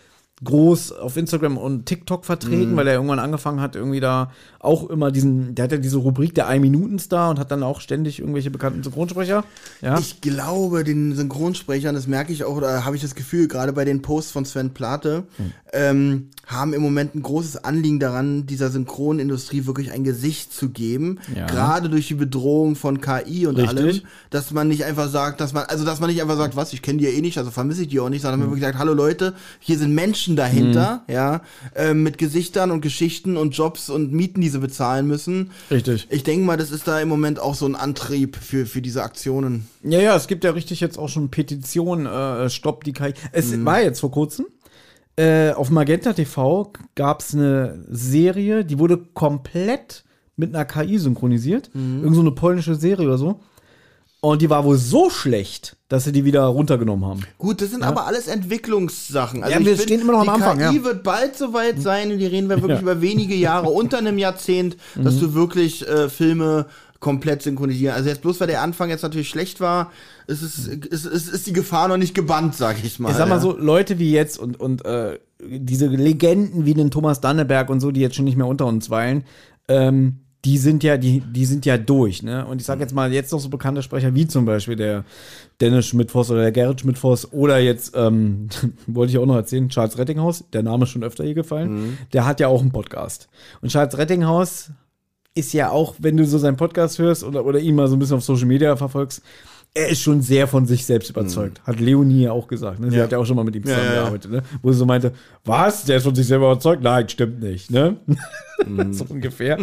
groß auf Instagram und TikTok vertreten, Mhm. weil er irgendwann angefangen hat, irgendwie da auch immer diesen, der hat ja diese Rubrik der Ein-Minuten-Star und hat dann auch ständig irgendwelche bekannten Synchronsprecher. Ja. Ich glaube, den Synchronsprechern, das merke ich auch, oder habe ich das Gefühl, gerade bei den Posts von Sven Plate, hm. ähm, haben im Moment ein großes Anliegen daran, dieser Synchronindustrie wirklich ein Gesicht zu geben. Ja. Gerade durch die Bedrohung von K I und Richtig. allem, dass man nicht einfach sagt, dass man, also dass man nicht einfach sagt, was, ich kenne die ja eh nicht, also vermisse ich die auch nicht, sondern man wirklich sagt, hallo Leute, hier sind Menschen dahinter, mhm. ja, äh, mit Gesichtern und Geschichten und Jobs und Mieten, die sie bezahlen müssen. Richtig. Ich denke mal, das ist da im Moment auch so ein Antrieb für, für diese Aktionen. Ja, ja, es gibt ja richtig jetzt auch schon Petitionen, äh, Stopp die K I. Es Mhm. war jetzt vor kurzem, äh, auf Magenta T V gab es eine Serie, die wurde komplett mit einer K I synchronisiert. Mhm. Irgend so eine polnische Serie oder so. Und die war wohl so schlecht, dass sie die wieder runtergenommen haben. Gut, das sind Ja. aber alles Entwicklungssachen. Also Ja, ich wir find, stehen immer noch am die Anfang, K I ja. wird bald soweit sein, und die reden wir wirklich Ja. über wenige Jahre, unter einem Jahrzehnt, dass du wirklich äh, Filme komplett synchronisieren. Also jetzt bloß, weil der Anfang jetzt natürlich schlecht war, ist, es, ist, ist, ist die Gefahr noch nicht gebannt, sag ich mal. Ich sag mal ja. so, Leute wie jetzt und, und äh, diese Legenden wie den Thomas Danneberg und so, die jetzt schon nicht mehr unter uns weilen, ähm, die sind ja, die, die sind ja durch, ne? Und ich sag jetzt mal, jetzt noch so bekannte Sprecher wie zum Beispiel der Dennis Schmidt-Voss oder der Gerrit Schmidt-Voss oder jetzt, ähm, wollte ich auch noch erzählen, Charles Rettinghaus, der Name ist schon öfter hier gefallen, mhm. der hat ja auch einen Podcast. Und Charles Rettinghaus ist ja auch, wenn du so seinen Podcast hörst oder, oder ihn mal so ein bisschen auf Social Media verfolgst, er ist schon sehr von sich selbst überzeugt. Mhm. Hat Leonie ja auch gesagt. Ne? Sie ja. hat ja auch schon mal mit ihm zusammengearbeitet. Ja, ja. Ne? Wo sie so meinte, was? Der ist von sich selber überzeugt? Nein, stimmt nicht. Ne? Mhm. So ungefähr.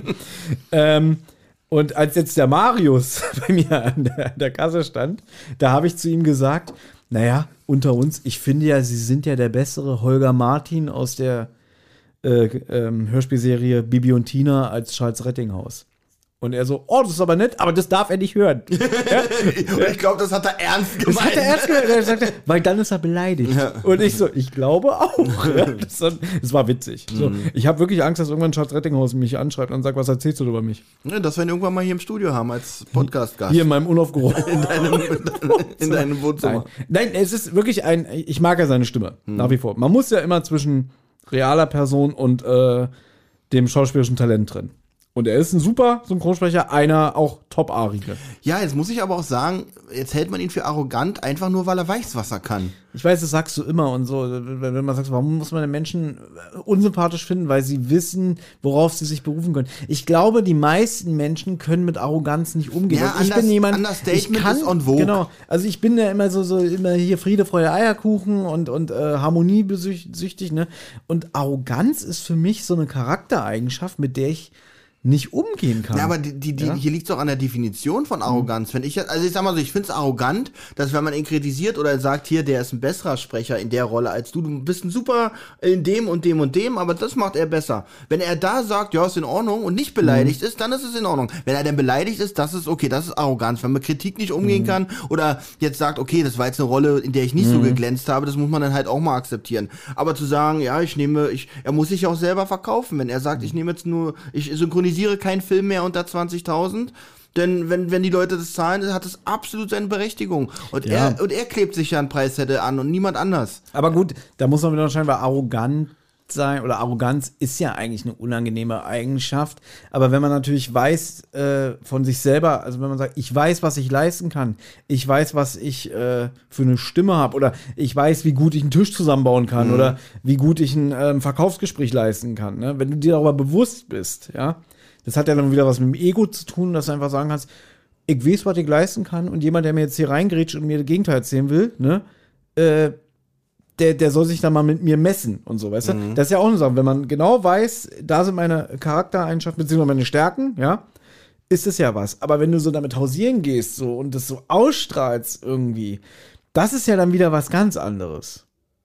ähm, und als jetzt der Marius bei mir an der, an der Kasse stand, da habe ich zu ihm gesagt, naja, unter uns, ich finde ja, Sie sind ja der bessere Holger Martin aus der äh, ähm, Hörspielserie Bibi und Tina als Charles Rettinghaus. Und er so, oh, das ist aber nett, aber das darf er nicht hören. Ja? Ich glaube, das hat er ernst gemeint. Das hat er ernst gemeint. Er sagte, weil dann ist er beleidigt. Ja. Und ich so, ich glaube auch. Ja, das, das war witzig. Mhm. So, ich habe wirklich Angst, dass irgendwann Charles Rettinghaus mich anschreibt und sagt, was erzählst du über mich? Ja, dass wir ihn irgendwann mal hier im Studio haben als Podcast-Gast. Hier in meinem unaufgeräumten in deinem, in deinem Wohnzimmer. Nein. Nein, es ist wirklich ein, ich mag ja seine Stimme, mhm. nach wie vor. Man muss ja immer zwischen realer Person und äh, dem schauspielerischen Talent trennen. Und er ist ein super Synchronsprecher, einer auch Top-Arige. Ja, jetzt muss ich aber auch sagen, jetzt hält man ihn für arrogant, einfach nur, weil er weiß, was er kann. Ich weiß, das sagst du immer und so, wenn man sagt, warum muss man den Menschen unsympathisch finden, weil sie wissen, worauf sie sich berufen können. Ich glaube, die meisten Menschen können mit Arroganz nicht umgehen. Ja, und ich anders, bin jemand, Understatement ich kann, ist en vogue. Genau, also ich bin ja immer so, so immer hier Friede, Freude, Eierkuchen und, und äh, harmoniebesüchtig, ne? Und Arroganz ist für mich so eine Charaktereigenschaft, mit der ich nicht umgehen kann. Ja, aber die, die, die, ja? hier liegt es auch an der Definition von Arroganz. Wenn ich, also ich sag mal so, ich finde es arrogant, dass wenn man ihn kritisiert oder sagt, hier, der ist ein besserer Sprecher in der Rolle als du, du bist ein super in dem und dem und dem, aber das macht er besser. Wenn er da sagt, ja, ist in Ordnung und nicht beleidigt mhm. ist, dann ist es in Ordnung. Wenn er denn beleidigt ist, das ist okay, das ist Arroganz. Wenn man Kritik nicht umgehen mhm. kann oder jetzt sagt, okay, das war jetzt eine Rolle, in der ich nicht mhm. so geglänzt habe, das muss man dann halt auch mal akzeptieren. Aber zu sagen, ja, ich nehme, ich, er muss sich auch selber verkaufen. Wenn er sagt, mhm. ich nehme jetzt nur, ich synchronisiere keinen Film mehr unter zwanzigtausend, denn wenn, wenn die Leute das zahlen, hat das absolut seine Berechtigung. Und, ja. er, und er klebt sich ja einen Preiszettel an und niemand anders. Aber gut, da muss man wieder scheinbar arrogant sein, oder Arroganz ist ja eigentlich eine unangenehme Eigenschaft, aber wenn man natürlich weiß äh, von sich selber, also wenn man sagt, ich weiß, was ich leisten kann, ich weiß, was ich äh, für eine Stimme habe, oder ich weiß, wie gut ich einen Tisch zusammenbauen kann, mhm. oder wie gut ich ein ähm, Verkaufsgespräch leisten kann, ne? Wenn du dir darüber bewusst bist, ja, das hat ja dann wieder was mit dem Ego zu tun, dass du einfach sagen kannst, ich weiß, was ich leisten kann, und jemand, der mir jetzt hier reingrätscht und mir das Gegenteil erzählen will, ne, äh, Der, der soll sich dann mal mit mir messen und so, weißt du? Mhm. Das ist ja auch eine Sache, wenn man genau weiß, da sind meine Charaktereigenschaften, beziehungsweise meine Stärken, ja, ist es ja was. Aber wenn du so damit hausieren gehst so und das so ausstrahlst irgendwie, das ist ja dann wieder was ganz anderes.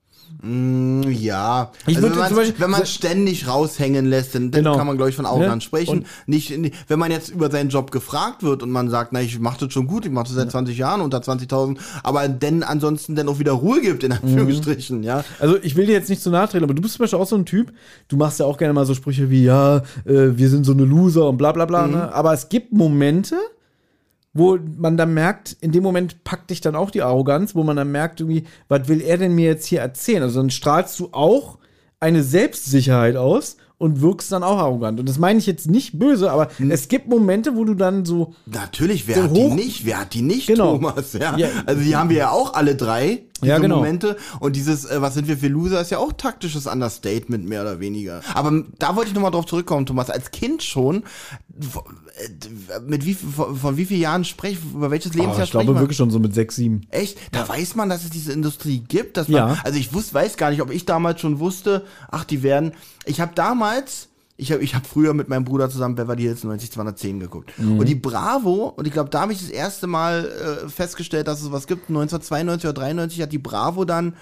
Mm, ja, ich also würde wenn, zum Beispiel, wenn man ständig raushängen lässt, dann, dann genau. kann man, glaube ich, von Arroganz Ja. sprechen. Und nicht, nicht, wenn man jetzt über seinen Job gefragt wird und man sagt, na, ich mache das schon gut, ich mache das seit zwanzig Jahren unter zwanzigtausend, aber denn ansonsten dann auch wieder Ruhe gibt, in Anführungsstrichen, mhm. ja. Also ich will dir jetzt nicht zu nahe treten, aber du bist zum Beispiel auch so ein Typ, du machst ja auch gerne mal so Sprüche wie, ja, äh, wir sind so eine Loser und bla bla bla, mhm. ne? Aber es gibt Momente, wo man dann merkt, in dem Moment packt dich dann auch die Arroganz, wo man dann merkt irgendwie, was will er denn mir jetzt hier erzählen? Also dann strahlst du auch eine Selbstsicherheit aus und wirkst dann auch arrogant. Und das meine ich jetzt nicht böse, aber hm. es gibt Momente, wo du dann so. Natürlich, wer so hat hoch, die nicht? Wer hat die nicht, genau. Thomas? Ja. Ja. Also die haben wir ja auch alle drei, diese ja, genau. Momente. Und dieses, äh, was sind wir für Loser, ist ja auch taktisches Understatement, mehr oder weniger. Aber da wollte ich nochmal drauf zurückkommen, Thomas. Als Kind schon, mit wie, von, von wie vielen Jahren spreche ich, über welches Lebensjahr oh, ich glaube wirklich schon so mit sechs, sieben. Echt? Da ja. weiß man, dass es diese Industrie gibt. Dass man, ja. Also ich wusste, weiß gar nicht, ob ich damals schon wusste, ach, die werden. Ich habe damals, ich habe ich hab früher mit meinem Bruder zusammen Beverly Hills neunzig zweihundertzehn geguckt. Mhm. Und die Bravo, und ich glaube, da habe ich das erste Mal äh, festgestellt, dass es was gibt. neunzehnhundertzweiundneunzig oder dreiundneunzig hat die Bravo dann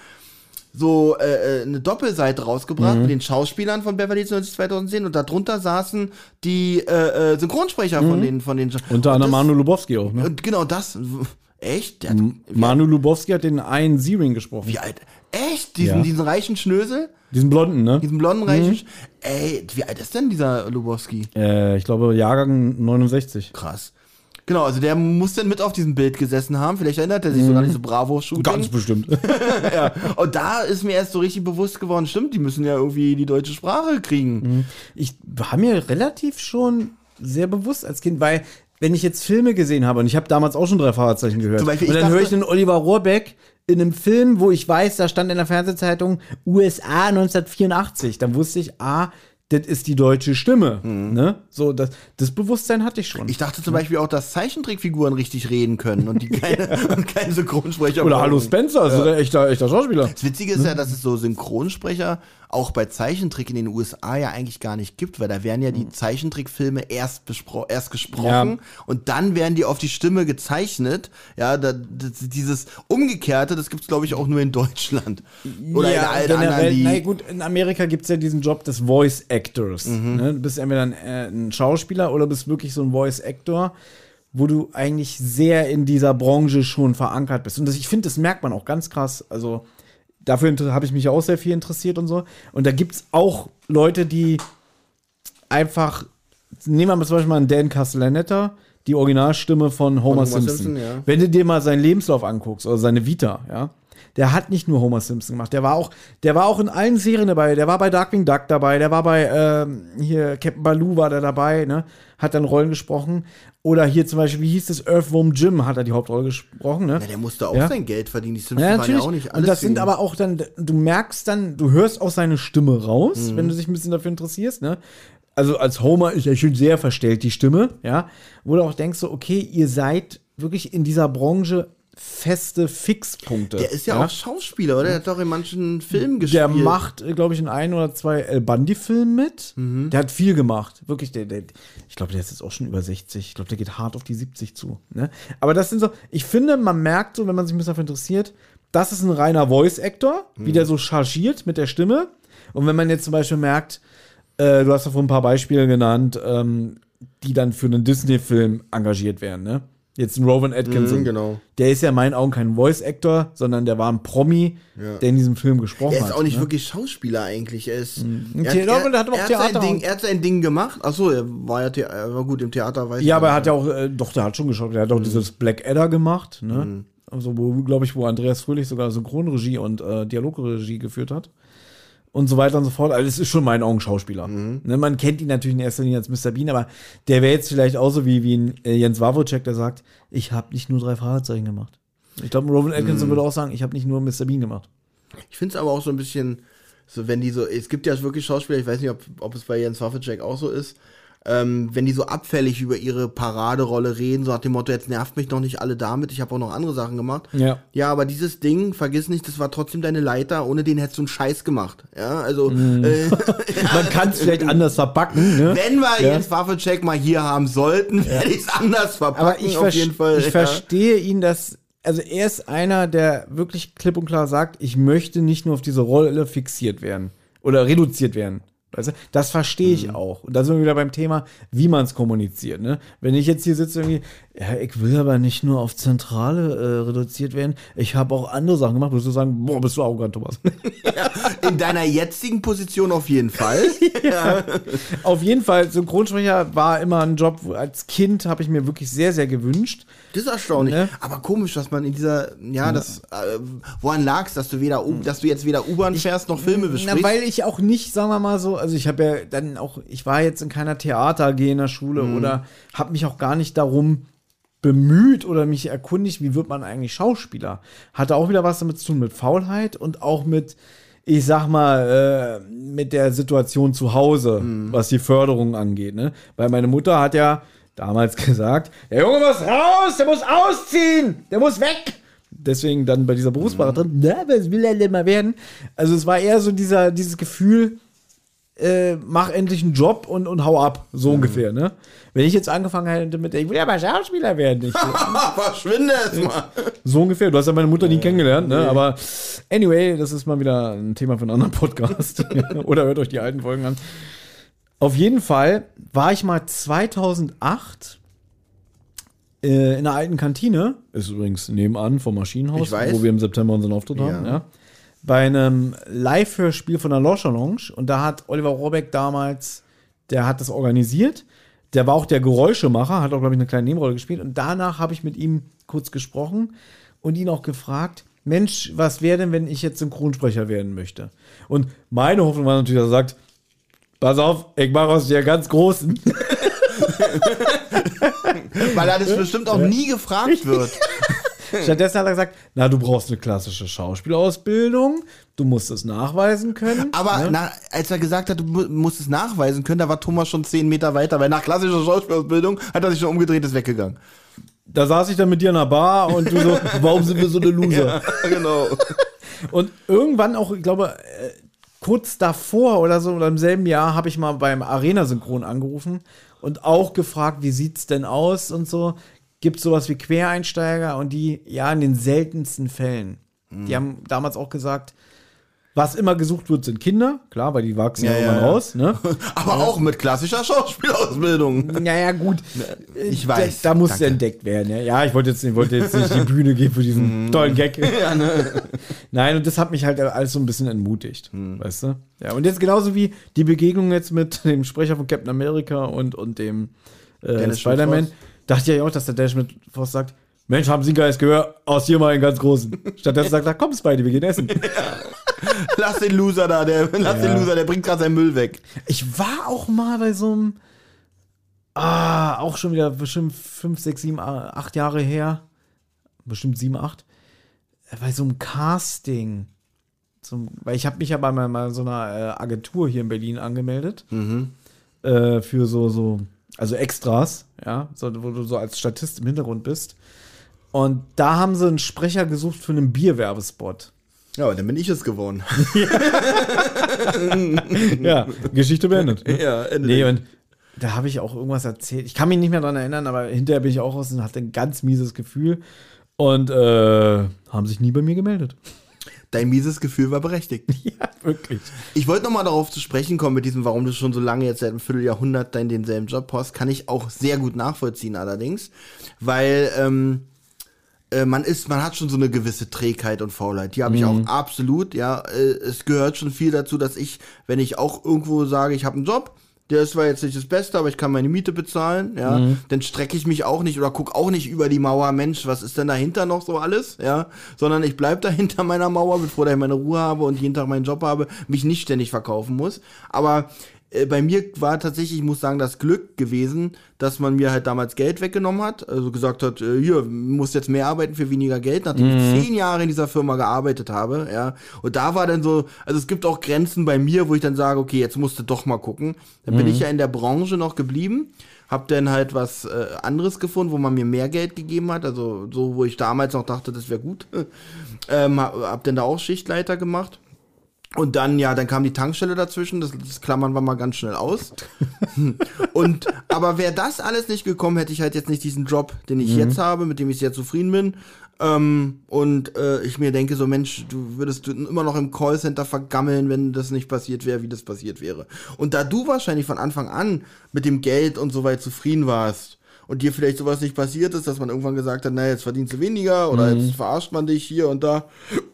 so äh, eine Doppelseite rausgebracht mhm. mit den Schauspielern von Beverly Hills neunzig zweitausendzehn und darunter saßen die äh, äh, Synchronsprecher mhm. von den von den unter anderem Manu Lubowski auch, ne? Und genau das. Echt? Der hat, Manu Lubowski hat den einen Z-Ring gesprochen. Wie alt? Echt? Diesen, ja. diesen reichen Schnösel? Diesen blonden, ne? Diesen blonden reichen mhm. Sch- Ey, wie alt ist denn dieser Lubowski? Äh, ich glaube Jahrgang neunundsechzig. Krass. Genau, also der muss dann mit auf diesem Bild gesessen haben. Vielleicht erinnert er sich mhm. sogar an diese Bravo-Shooting. Ganz bestimmt. Ja. Und da ist mir erst so richtig bewusst geworden, stimmt, die müssen ja irgendwie die deutsche Sprache kriegen. Ich war mir relativ schon sehr bewusst als Kind, weil wenn ich jetzt Filme gesehen habe, und ich habe damals auch schon drei Fahrzeichen gehört, Zum Beispiel, und dann höre ich einen Oliver Rohrbeck in einem Film, wo ich weiß, da stand in der Fernsehzeitung U S A neunzehnhundertvierundachtzig. Dann wusste ich, ah, das ist die deutsche Stimme. Mhm. Ne? So, das, das Bewusstsein hatte ich schon. Ich dachte zum Beispiel auch, dass Zeichentrickfiguren richtig reden können und die keine, und keine Synchronsprecher Oder Hallo Spencer, das ja. ist ein echter, echter Schauspieler. Das Witzige ist mhm. ja, dass es so Synchronsprecher auch bei Zeichentrick in den U S A ja eigentlich gar nicht gibt, weil da werden ja die Zeichentrickfilme erst, bespro- erst gesprochen ja. und dann werden die auf die Stimme gezeichnet. Ja, da, das, dieses Umgekehrte, das gibt's glaube ich auch nur in Deutschland. Oder ja, in allen anderen, die... Na gut, in Amerika gibt's ja diesen Job des Voice Actors. Mhm. Ne? Du bist entweder ein, äh, ein Schauspieler oder bist wirklich so ein Voice Actor, wo du eigentlich sehr in dieser Branche schon verankert bist. Und das, ich finde, das merkt man auch ganz krass. Also dafür habe ich mich auch sehr viel interessiert und so. Und da gibt es auch Leute, die einfach, nehmen wir mal zum Beispiel mal einen Dan Castellaneta, die Originalstimme von Homer, von Homer Simpson. Simpson ja. Wenn du dir mal seinen Lebenslauf anguckst oder seine Vita, ja, der hat nicht nur Homer Simpson gemacht, der war auch, der war auch in allen Serien dabei, der war bei Darkwing Duck dabei, der war bei, ähm, hier, Captain Baloo war der dabei, ne, hat dann Rollen gesprochen. Oder hier zum Beispiel, wie hieß das, Earthworm Jim hat er die Hauptrolle gesprochen, ne? Ja, der musste auch ja? sein Geld verdienen, die Simpsons ja, waren ja auch nicht alles. Und das sind aber auch dann, du merkst dann, du hörst auch seine Stimme raus, mhm. wenn du dich ein bisschen dafür interessierst, ne? Also als Homer ist er schon sehr verstellt, die Stimme, ja? Wo du auch denkst so, okay, ihr seid wirklich in dieser Branche feste Fixpunkte. Der ist ja, ja? auch Schauspieler, oder? Der hat doch in manchen Filmen gespielt. Der macht, glaube ich, in ein oder zwei El Bundy-Filmen mit. Mhm. Der hat viel gemacht. Wirklich, der, der, ich glaube, der ist jetzt auch schon über sechzig. Ich glaube, der geht hart auf die siebzig zu. Ne? Aber das sind so, ich finde, man merkt so, wenn man sich ein bisschen dafür interessiert, das ist ein reiner Voice-Actor, mhm. wie der so chargiert mit der Stimme. Und wenn man jetzt zum Beispiel merkt, äh, du hast ja vorhin ein paar Beispiele genannt, ähm, die dann für einen Disney-Film engagiert werden, ne? Jetzt ein Rowan Atkinson. Mhm, genau. Der ist ja in meinen Augen kein Voice-Actor, sondern der war ein Promi, ja. der in diesem Film gesprochen hat. Er ist auch nicht ne? wirklich Schauspieler eigentlich. Er ist. Mhm. Er, er, er, er, hat, auch er, Theater hat sein Ding, er hat sein Ding gemacht. Achso, er war ja The- er war gut im Theater, weiß ich. Ja, aber er hat ja auch, äh, doch, der hat schon geschaut. Er hat auch mhm. dieses Black Adder gemacht, ne? Mhm. Also, wo, glaube ich, wo Andreas Fröhlich sogar Synchronregie und äh, Dialogregie geführt hat. Und so weiter und so fort. Also, das ist schon in meinen Augen Schauspieler. Mhm. Ne, man kennt ihn natürlich in erster Linie als Mister Bean, aber der wäre jetzt vielleicht auch so wie, wie ein äh, Jens Wawrcek, der sagt, ich habe nicht nur drei Fragezeichen gemacht. Ich glaube, Rowan Atkinson mhm. würde auch sagen, ich habe nicht nur Mister Bean gemacht. Ich finde es aber auch so ein bisschen, so wenn die so, es gibt ja wirklich Schauspieler, ich weiß nicht, ob, ob es bei Jens Wawrcek auch so ist, ähm, wenn die so abfällig über ihre Paraderolle reden, so nach dem Motto, jetzt nervt mich doch nicht alle damit, ich habe auch noch andere Sachen gemacht. Ja. Ja, aber dieses Ding, vergiss nicht, das war trotzdem deine Leiter, ohne den hättest du einen Scheiß gemacht. Ja, also mm. äh, man kann es vielleicht anders verpacken. Ne? Wenn wir ja. Jens Wawrcek mal hier haben sollten, ja. werde ich es anders verpacken. Aber ich, auf vers- jeden Fall. ich ja. verstehe ihn, dass, also er ist einer, der wirklich klipp und klar sagt, ich möchte nicht nur auf diese Rolle fixiert werden oder reduziert werden. Weißt du? Das verstehe ich mhm. auch. Und da sind wir wieder beim Thema, wie man es kommuniziert. Ne? Wenn ich jetzt hier sitze, irgendwie, Ja, ich will aber nicht nur auf Zentrale äh, reduziert werden. Ich habe auch andere Sachen gemacht. Würdest du sagen, boah, bist du arrogant, Thomas? Ja, in deiner jetzigen Position auf jeden Fall. Ja. Auf jeden Fall, Synchronsprecher war immer ein Job, wo als Kind habe ich mir wirklich sehr, sehr gewünscht. Das ist erstaunlich. Ne? Aber komisch, dass man in dieser, ja, das, äh, woran lag's, dass du weder, U- dass du jetzt weder U-Bahn fährst noch Filme besprichst? Na, weil ich auch nicht, sagen wir mal so, also ich habe ja dann auch, ich war jetzt in keiner Theater-A G in der Schule Mhm. oder habe mich auch gar nicht darum bemüht oder mich erkundigt, wie wird man eigentlich Schauspieler. Hatte auch wieder was damit zu tun mit Faulheit und auch mit, ich sag mal, äh, mit der Situation zu Hause, Mhm. was die Förderung angeht. Ne? Weil meine Mutter hat ja damals gesagt, der Junge muss raus, der muss ausziehen, der muss weg. Deswegen dann bei dieser Berufsfahrt drin, na, was will er denn mal werden? Also es war eher so dieser, dieses Gefühl, äh, mach endlich einen Job und, und hau ab, so ungefähr, ne? Wenn ich jetzt angefangen hätte mit, ich will ja mal Schauspieler werden, ich, Verschwinde erstmal. so ungefähr, du hast ja meine Mutter nie kennengelernt, ne? Aber anyway, das ist mal wieder ein Thema für einen anderen Podcast. Oder hört euch die alten Folgen an. Auf jeden Fall war ich mal zweitausendacht äh, in einer alten Kantine, ist übrigens nebenan vom Maschinenhaus, Ich weiß. wo wir im September unseren Auftritt haben, Ja. ja. Bei einem Live-Hörspiel von der Lounge Lounge und da hat Oliver Rohrbeck damals, der hat das organisiert, der war auch der Geräuschemacher, hat auch, glaube ich, eine kleine Nebenrolle gespielt und danach habe ich mit ihm kurz gesprochen und ihn auch gefragt, Mensch, was wäre denn, wenn ich jetzt Synchronsprecher werden möchte? Und meine Hoffnung war natürlich, dass er sagt, pass auf, ich mache aus dir ganz Großen. Weil er das bestimmt auch nie gefragt wird. Stattdessen hat er gesagt, na, du brauchst eine klassische Schauspielausbildung, du musst es nachweisen können. Aber ne? na, als er gesagt hat, du mu- musst es nachweisen können, da war Thomas schon zehn Meter weiter, weil nach klassischer Schauspielausbildung hat er sich schon umgedreht, ist weggegangen. Da saß ich dann mit dir in einer Bar und du so, warum sind wir so eine Loser? Ja, genau. Und irgendwann auch, ich glaube, äh, kurz davor oder so, oder im selben Jahr, habe ich mal beim Arena-Synchron angerufen und auch gefragt, wie sieht's denn aus und so. Gibt es sowas wie Quereinsteiger? Und die, ja, in den seltensten Fällen. Mhm. Die haben damals auch gesagt, was immer gesucht wird, sind Kinder. Klar, weil die wachsen ja, Ja, irgendwann ja. raus. Ne? Aber auch mit klassischer Schauspielausbildung. Naja, gut. Ich Da, weiß. da muss Danke. entdeckt werden. Ja, ja ich wollte jetzt, ich wollte jetzt nicht die Bühne geben für diesen tollen Gag. Ja, ne? Nein, und das hat mich halt alles so ein bisschen entmutigt. Weißt du? Ja, und jetzt genauso wie die Begegnung jetzt mit dem Sprecher von Captain America und, und dem äh, Dennis Spider-Man. Schmidt-Foss. Dachte ich ja auch, dass der Dennis Schmidt-Foss sagt, Mensch, haben Sie ein geiles Gehör? Aus hier mal einen ganz großen. Stattdessen sagt er, komm, Spidey, wir gehen essen. Lass den Loser da, der, lass Ja. den Loser, der bringt gerade seinen Müll weg. Ich war auch mal bei so einem, ah, auch schon wieder bestimmt fünf, sechs, sieben, acht Jahre her, bestimmt sieben, acht, bei so einem Casting. Zum, weil ich habe mich ja bei mal, mal so einer äh, Agentur hier in Berlin angemeldet. Äh, für so, so, also Extras, ja, so, wo du so als Statist im Hintergrund bist. Und da haben sie einen Sprecher gesucht für einen Bierwerbespot. Ja, aber dann bin ich es geworden. Ja, Geschichte beendet. Ja, Ende. Nee, und da habe ich auch irgendwas erzählt. Ich kann mich nicht mehr dran erinnern, aber hinterher bin ich auch raus und hatte ein ganz mieses Gefühl. Und äh, haben sich nie bei mir gemeldet. Dein mieses Gefühl war berechtigt. Ja, wirklich. Ich wollte noch mal darauf zu sprechen kommen mit diesem, warum du schon so lange, jetzt seit einem Vierteljahrhundert, dein denselben Job hast, kann ich auch sehr gut nachvollziehen allerdings, weil ähm, äh, man ist, man hat schon so eine gewisse Trägheit und Faulheit. Die habe ich auch absolut, ja. Äh, es gehört schon viel dazu, dass ich, wenn ich auch irgendwo sage, ich habe einen Job, der ist zwar jetzt nicht das Beste, aber ich kann meine Miete bezahlen, ja, mhm. dann strecke ich mich auch nicht oder guck auch nicht über die Mauer, Mensch, was ist denn dahinter noch so alles, ja, sondern ich bleib da hinter meiner Mauer, bevor ich meine Ruhe habe und jeden Tag meinen Job habe, mich nicht ständig verkaufen muss, aber äh, bei mir war tatsächlich, ich muss sagen, das Glück gewesen, dass man mir halt damals Geld weggenommen hat, also gesagt hat, äh, hier, musst jetzt mehr arbeiten für weniger Geld, nachdem mhm. ich zehn Jahre in dieser Firma gearbeitet habe, ja, und da war dann so, also es gibt auch Grenzen bei mir, wo ich dann sage, okay, jetzt musst du doch mal gucken, dann mhm. bin ich ja in der Branche noch geblieben, hab dann halt was äh, anderes gefunden, wo man mir mehr Geld gegeben hat, also so, wo ich damals noch dachte, das wäre gut, ähm, hab, hab dann da auch Schichtleiter gemacht. Und dann, ja, dann kam die Tankstelle dazwischen, das, das klammern wir mal ganz schnell aus. Und, aber wäre das alles nicht gekommen, hätte ich halt jetzt nicht diesen Job, den ich mhm. jetzt habe, mit dem ich sehr zufrieden bin. Ähm, und äh, ich mir denke so, Mensch, du würdest immer noch im Callcenter vergammeln, wenn das nicht passiert wäre, wie das passiert wäre. Und da du wahrscheinlich von Anfang an mit dem Geld und so weit zufrieden warst, und dir vielleicht sowas nicht passiert ist, dass man irgendwann gesagt hat, naja, jetzt verdienst du weniger oder Mhm. jetzt verarscht man dich hier und da.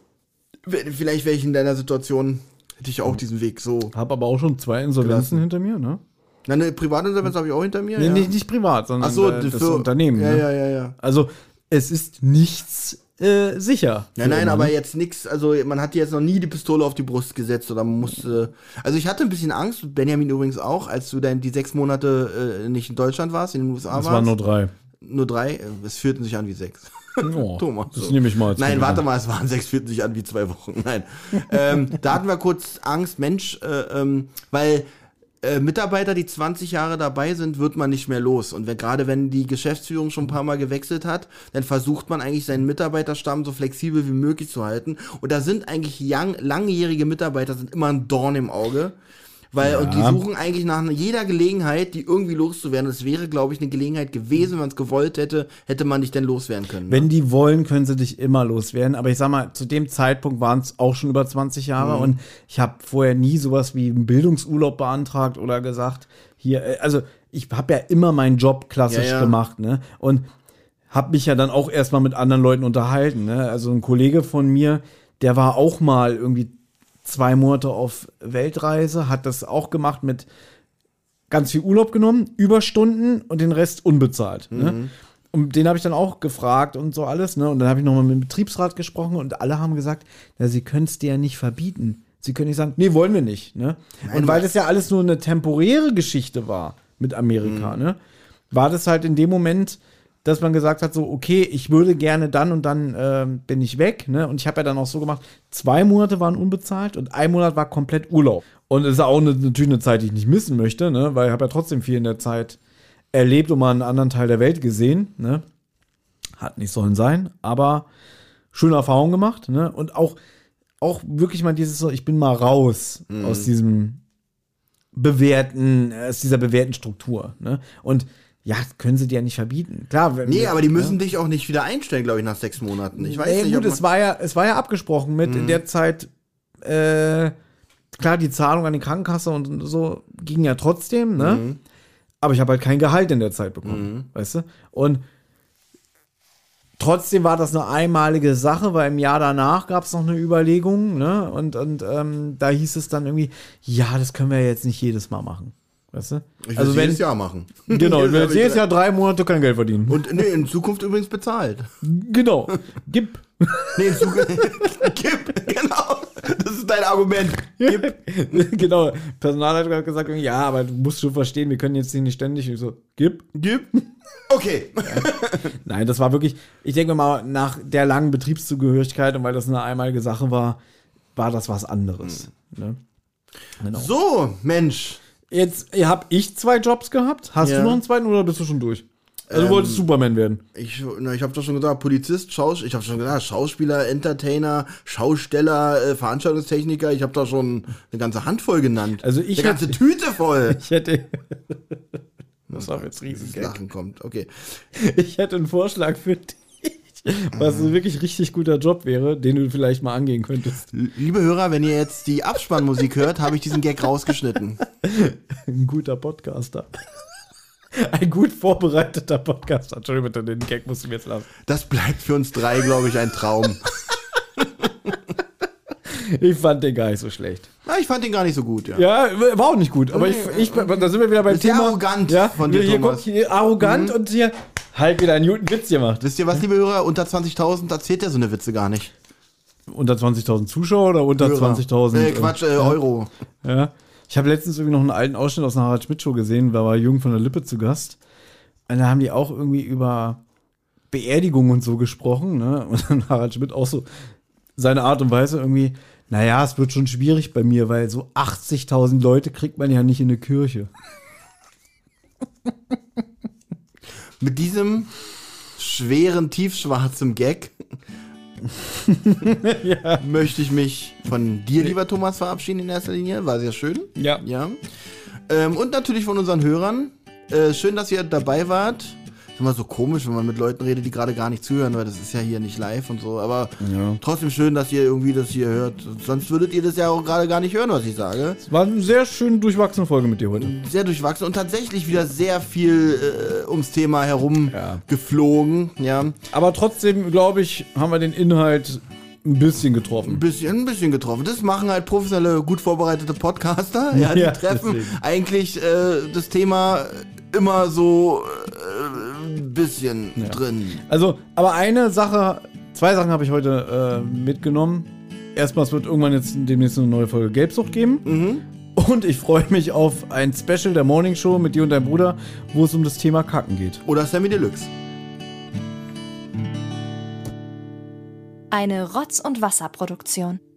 Vielleicht wäre ich in deiner Situation, hätte ich auch diesen Weg so. Hab aber auch schon zwei Insolvenzen Gelassen. hinter mir, ne? Na, eine Privatinsolvenz habe ich auch hinter mir. Nee, ja. nicht, nicht privat, sondern Ach so, äh, das für- Unternehmen. Ja, ne? ja, ja, ja. Also, es ist nichts äh, sicher. Ja, Für nein, immer, aber ne? jetzt nix, also man hat dir jetzt noch nie die Pistole auf die Brust gesetzt oder man musste. Also ich hatte ein bisschen Angst, Benjamin übrigens auch, als du dann die sechs Monate äh, nicht in Deutschland warst, in den U S A Das warst. waren nur drei. Nur drei, äh, es fühlten sich an wie sechs. Oh, Thomas. das so. nehme ich mal als Nein, Kompliment. warte mal, es waren sechs, fühlten sich an wie zwei Wochen. Nein. ähm, da hatten wir kurz Angst, Mensch, äh, ähm, weil äh, Mitarbeiter, die zwanzig Jahre dabei sind, wird man nicht mehr los. Und wenn, gerade wenn die Geschäftsführung schon ein paar Mal gewechselt hat, dann versucht man eigentlich seinen Mitarbeiterstamm so flexibel wie möglich zu halten. Und da sind eigentlich young, langjährige Mitarbeiter sind immer ein Dorn im Auge. Weil, Ja. und die suchen eigentlich nach jeder Gelegenheit, die irgendwie loszuwerden. Das wäre, glaube ich, eine Gelegenheit gewesen, wenn man es gewollt hätte, hätte man dich denn loswerden können. Wenn die wollen, können sie dich immer loswerden. Aber ich sag mal, zu dem Zeitpunkt waren es auch schon über zwanzig Jahre Mhm. und ich habe vorher nie sowas wie einen Bildungsurlaub beantragt oder gesagt, hier, äh, also ich habe ja immer meinen Job klassisch Ja, ja. gemacht, ne? Und habe mich ja dann auch erstmal mit anderen Leuten unterhalten, ne? Also ein Kollege von mir, der war auch mal irgendwie zwei Monate auf Weltreise, hat das auch gemacht mit ganz viel Urlaub genommen, Überstunden und den Rest unbezahlt. Ne? Und den habe ich dann auch gefragt und so alles. Ne? Und dann habe ich nochmal mit dem Betriebsrat gesprochen und alle haben gesagt, ja, sie können es dir ja nicht verbieten. Sie können nicht sagen, nee, wollen wir nicht. Ne? Und weil das ja alles nur eine temporäre Geschichte war mit Amerika, ne? war das halt in dem Moment, dass man gesagt hat, so, okay, ich würde gerne dann und dann ähm, bin ich weg. Ne? Und ich habe ja dann auch so gemacht, zwei Monate waren unbezahlt und ein Monat war komplett Urlaub. Und es ist auch eine, natürlich eine Zeit, die ich nicht missen möchte, ne? Weil ich habe ja trotzdem viel in der Zeit erlebt und mal einen anderen Teil der Welt gesehen. Ne? Hat nicht sollen sein, aber schöne Erfahrungen gemacht. Ne? Und auch, auch wirklich mal dieses so, ich bin mal raus aus diesem bewährten, aus dieser bewährten Struktur. Ne? Und ja, können sie dir ja nicht verbieten. Klar, wenn, Nee, aber die müssen ja. dich auch nicht wieder einstellen, glaube ich, nach sechs Monaten. Ich weiß Nee, nicht, gut, ob es war ja, es war ja abgesprochen mit in der Zeit, äh, klar, die Zahlung an die Krankenkasse und so ging ja trotzdem, ne? Aber ich habe halt kein Gehalt in der Zeit bekommen, weißt du? Und trotzdem war das eine einmalige Sache, weil im Jahr danach gab es noch eine Überlegung, ne? Und, und ähm, da hieß es dann irgendwie, ja, das können wir jetzt nicht jedes Mal machen. Weißt du? ich will Also wenn, jedes Jahr machen. genau, Jedes wenn Jahr jetzt jedes will Jahr drei Monate kein Geld verdienen. ich- Und nee, in Zukunft übrigens bezahlt. Genau. Gib. Nee, in Zukunft. Gib, genau. Das ist dein Argument. Gib. Genau. Personalleiter hat gesagt, ja, aber du musst schon verstehen, wir können jetzt hier nicht ständig. Ich so, gib. Gib. Okay. Nein, das war wirklich, ich denke mal, nach der langen Betriebszugehörigkeit und weil das eine einmalige Sache war, war das was anderes. Ne? Genau. So, Mensch. Jetzt habe ich zwei Jobs gehabt. Hast Ja. du noch einen zweiten oder bist du schon durch? Also du wolltest Superman werden. Ich, na, ich habe doch schon gesagt, Polizist, Schaus ich habe schon gesagt, Schauspieler, Entertainer, Schausteller, äh, Veranstaltungstechniker. Ich habe da schon eine ganze Handvoll genannt. Also ich eine ganze hätte- Tüte voll. Ich hätte. Das war jetzt Dieses riesig. Lachen kommt. Okay. Ich hätte einen Vorschlag für dich, was ein wirklich richtig guter Job wäre, den du vielleicht mal angehen könntest. Liebe Hörer, wenn ihr jetzt die Abspannmusik hört, habe ich diesen Gag rausgeschnitten. Ein guter Podcaster. Ein gut vorbereiteter Podcaster. Entschuldigung, bitte, den Gag musst du mir jetzt lassen. Das bleibt für uns drei, glaube ich, ein Traum. Ich fand den gar nicht so schlecht. Na, ich fand ihn gar nicht so gut, ja. Ja, war auch nicht gut. Aber ich, ich da sind wir wieder beim Ist sehr Thema. arrogant ja, von dir, hier, Thomas. guck, hier arrogant und hier halt wieder einen guten Witz gemacht. Wisst ihr was, liebe Hörer? Unter zwanzigtausend erzählt er so eine Witze gar nicht. Unter zwanzigtausend Zuschauer oder unter Hörer. zwanzigtausend? Äh, Quatsch, äh, Euro. Ja. Ich habe letztens irgendwie noch einen alten Ausschnitt aus einer Harald Schmidt Show gesehen, da war Jürgen von der Lippe zu Gast. Und da haben die auch irgendwie über Beerdigung und so gesprochen, ne? Und dann Harald Schmidt auch so seine Art und Weise irgendwie, naja, es wird schon schwierig bei mir, weil so achtzigtausend Leute kriegt man ja nicht in eine Kirche. Mit diesem schweren, tiefschwarzen Gag möchte ich mich von dir, lieber Thomas, verabschieden in erster Linie. War sehr schön. Ja. Ja. Ähm, und natürlich von unseren Hörern. Äh, schön, dass ihr dabei wart. ist immer so komisch, wenn man mit Leuten redet, die gerade gar nicht zuhören, weil das ist ja hier nicht live und so. Aber Ja. trotzdem schön, dass ihr irgendwie das hier hört. Sonst würdet ihr das ja auch gerade gar nicht hören, was ich sage. Es war eine sehr schön durchwachsene Folge mit dir heute. Sehr durchwachsen und tatsächlich wieder sehr viel äh, ums Thema herum Ja. geflogen. Ja, ein Aber trotzdem, glaube ich, haben wir den Inhalt ein bisschen getroffen. bisschen, ein bisschen getroffen. Das machen halt professionelle, gut vorbereitete Podcaster. Ja, die Ja, treffen deswegen. eigentlich äh, das Thema immer so äh, ein bisschen Ja. drin. Also, aber eine Sache, zwei Sachen habe ich heute äh, mitgenommen. Erstmal, es wird irgendwann jetzt demnächst eine neue Folge Gelbsucht geben. Mhm. Und ich freue mich auf ein Special der Morning Show mit dir und deinem Bruder, wo es um das Thema Kacken geht. Oder Sammy Deluxe. Eine Rotz- und Wasserproduktion.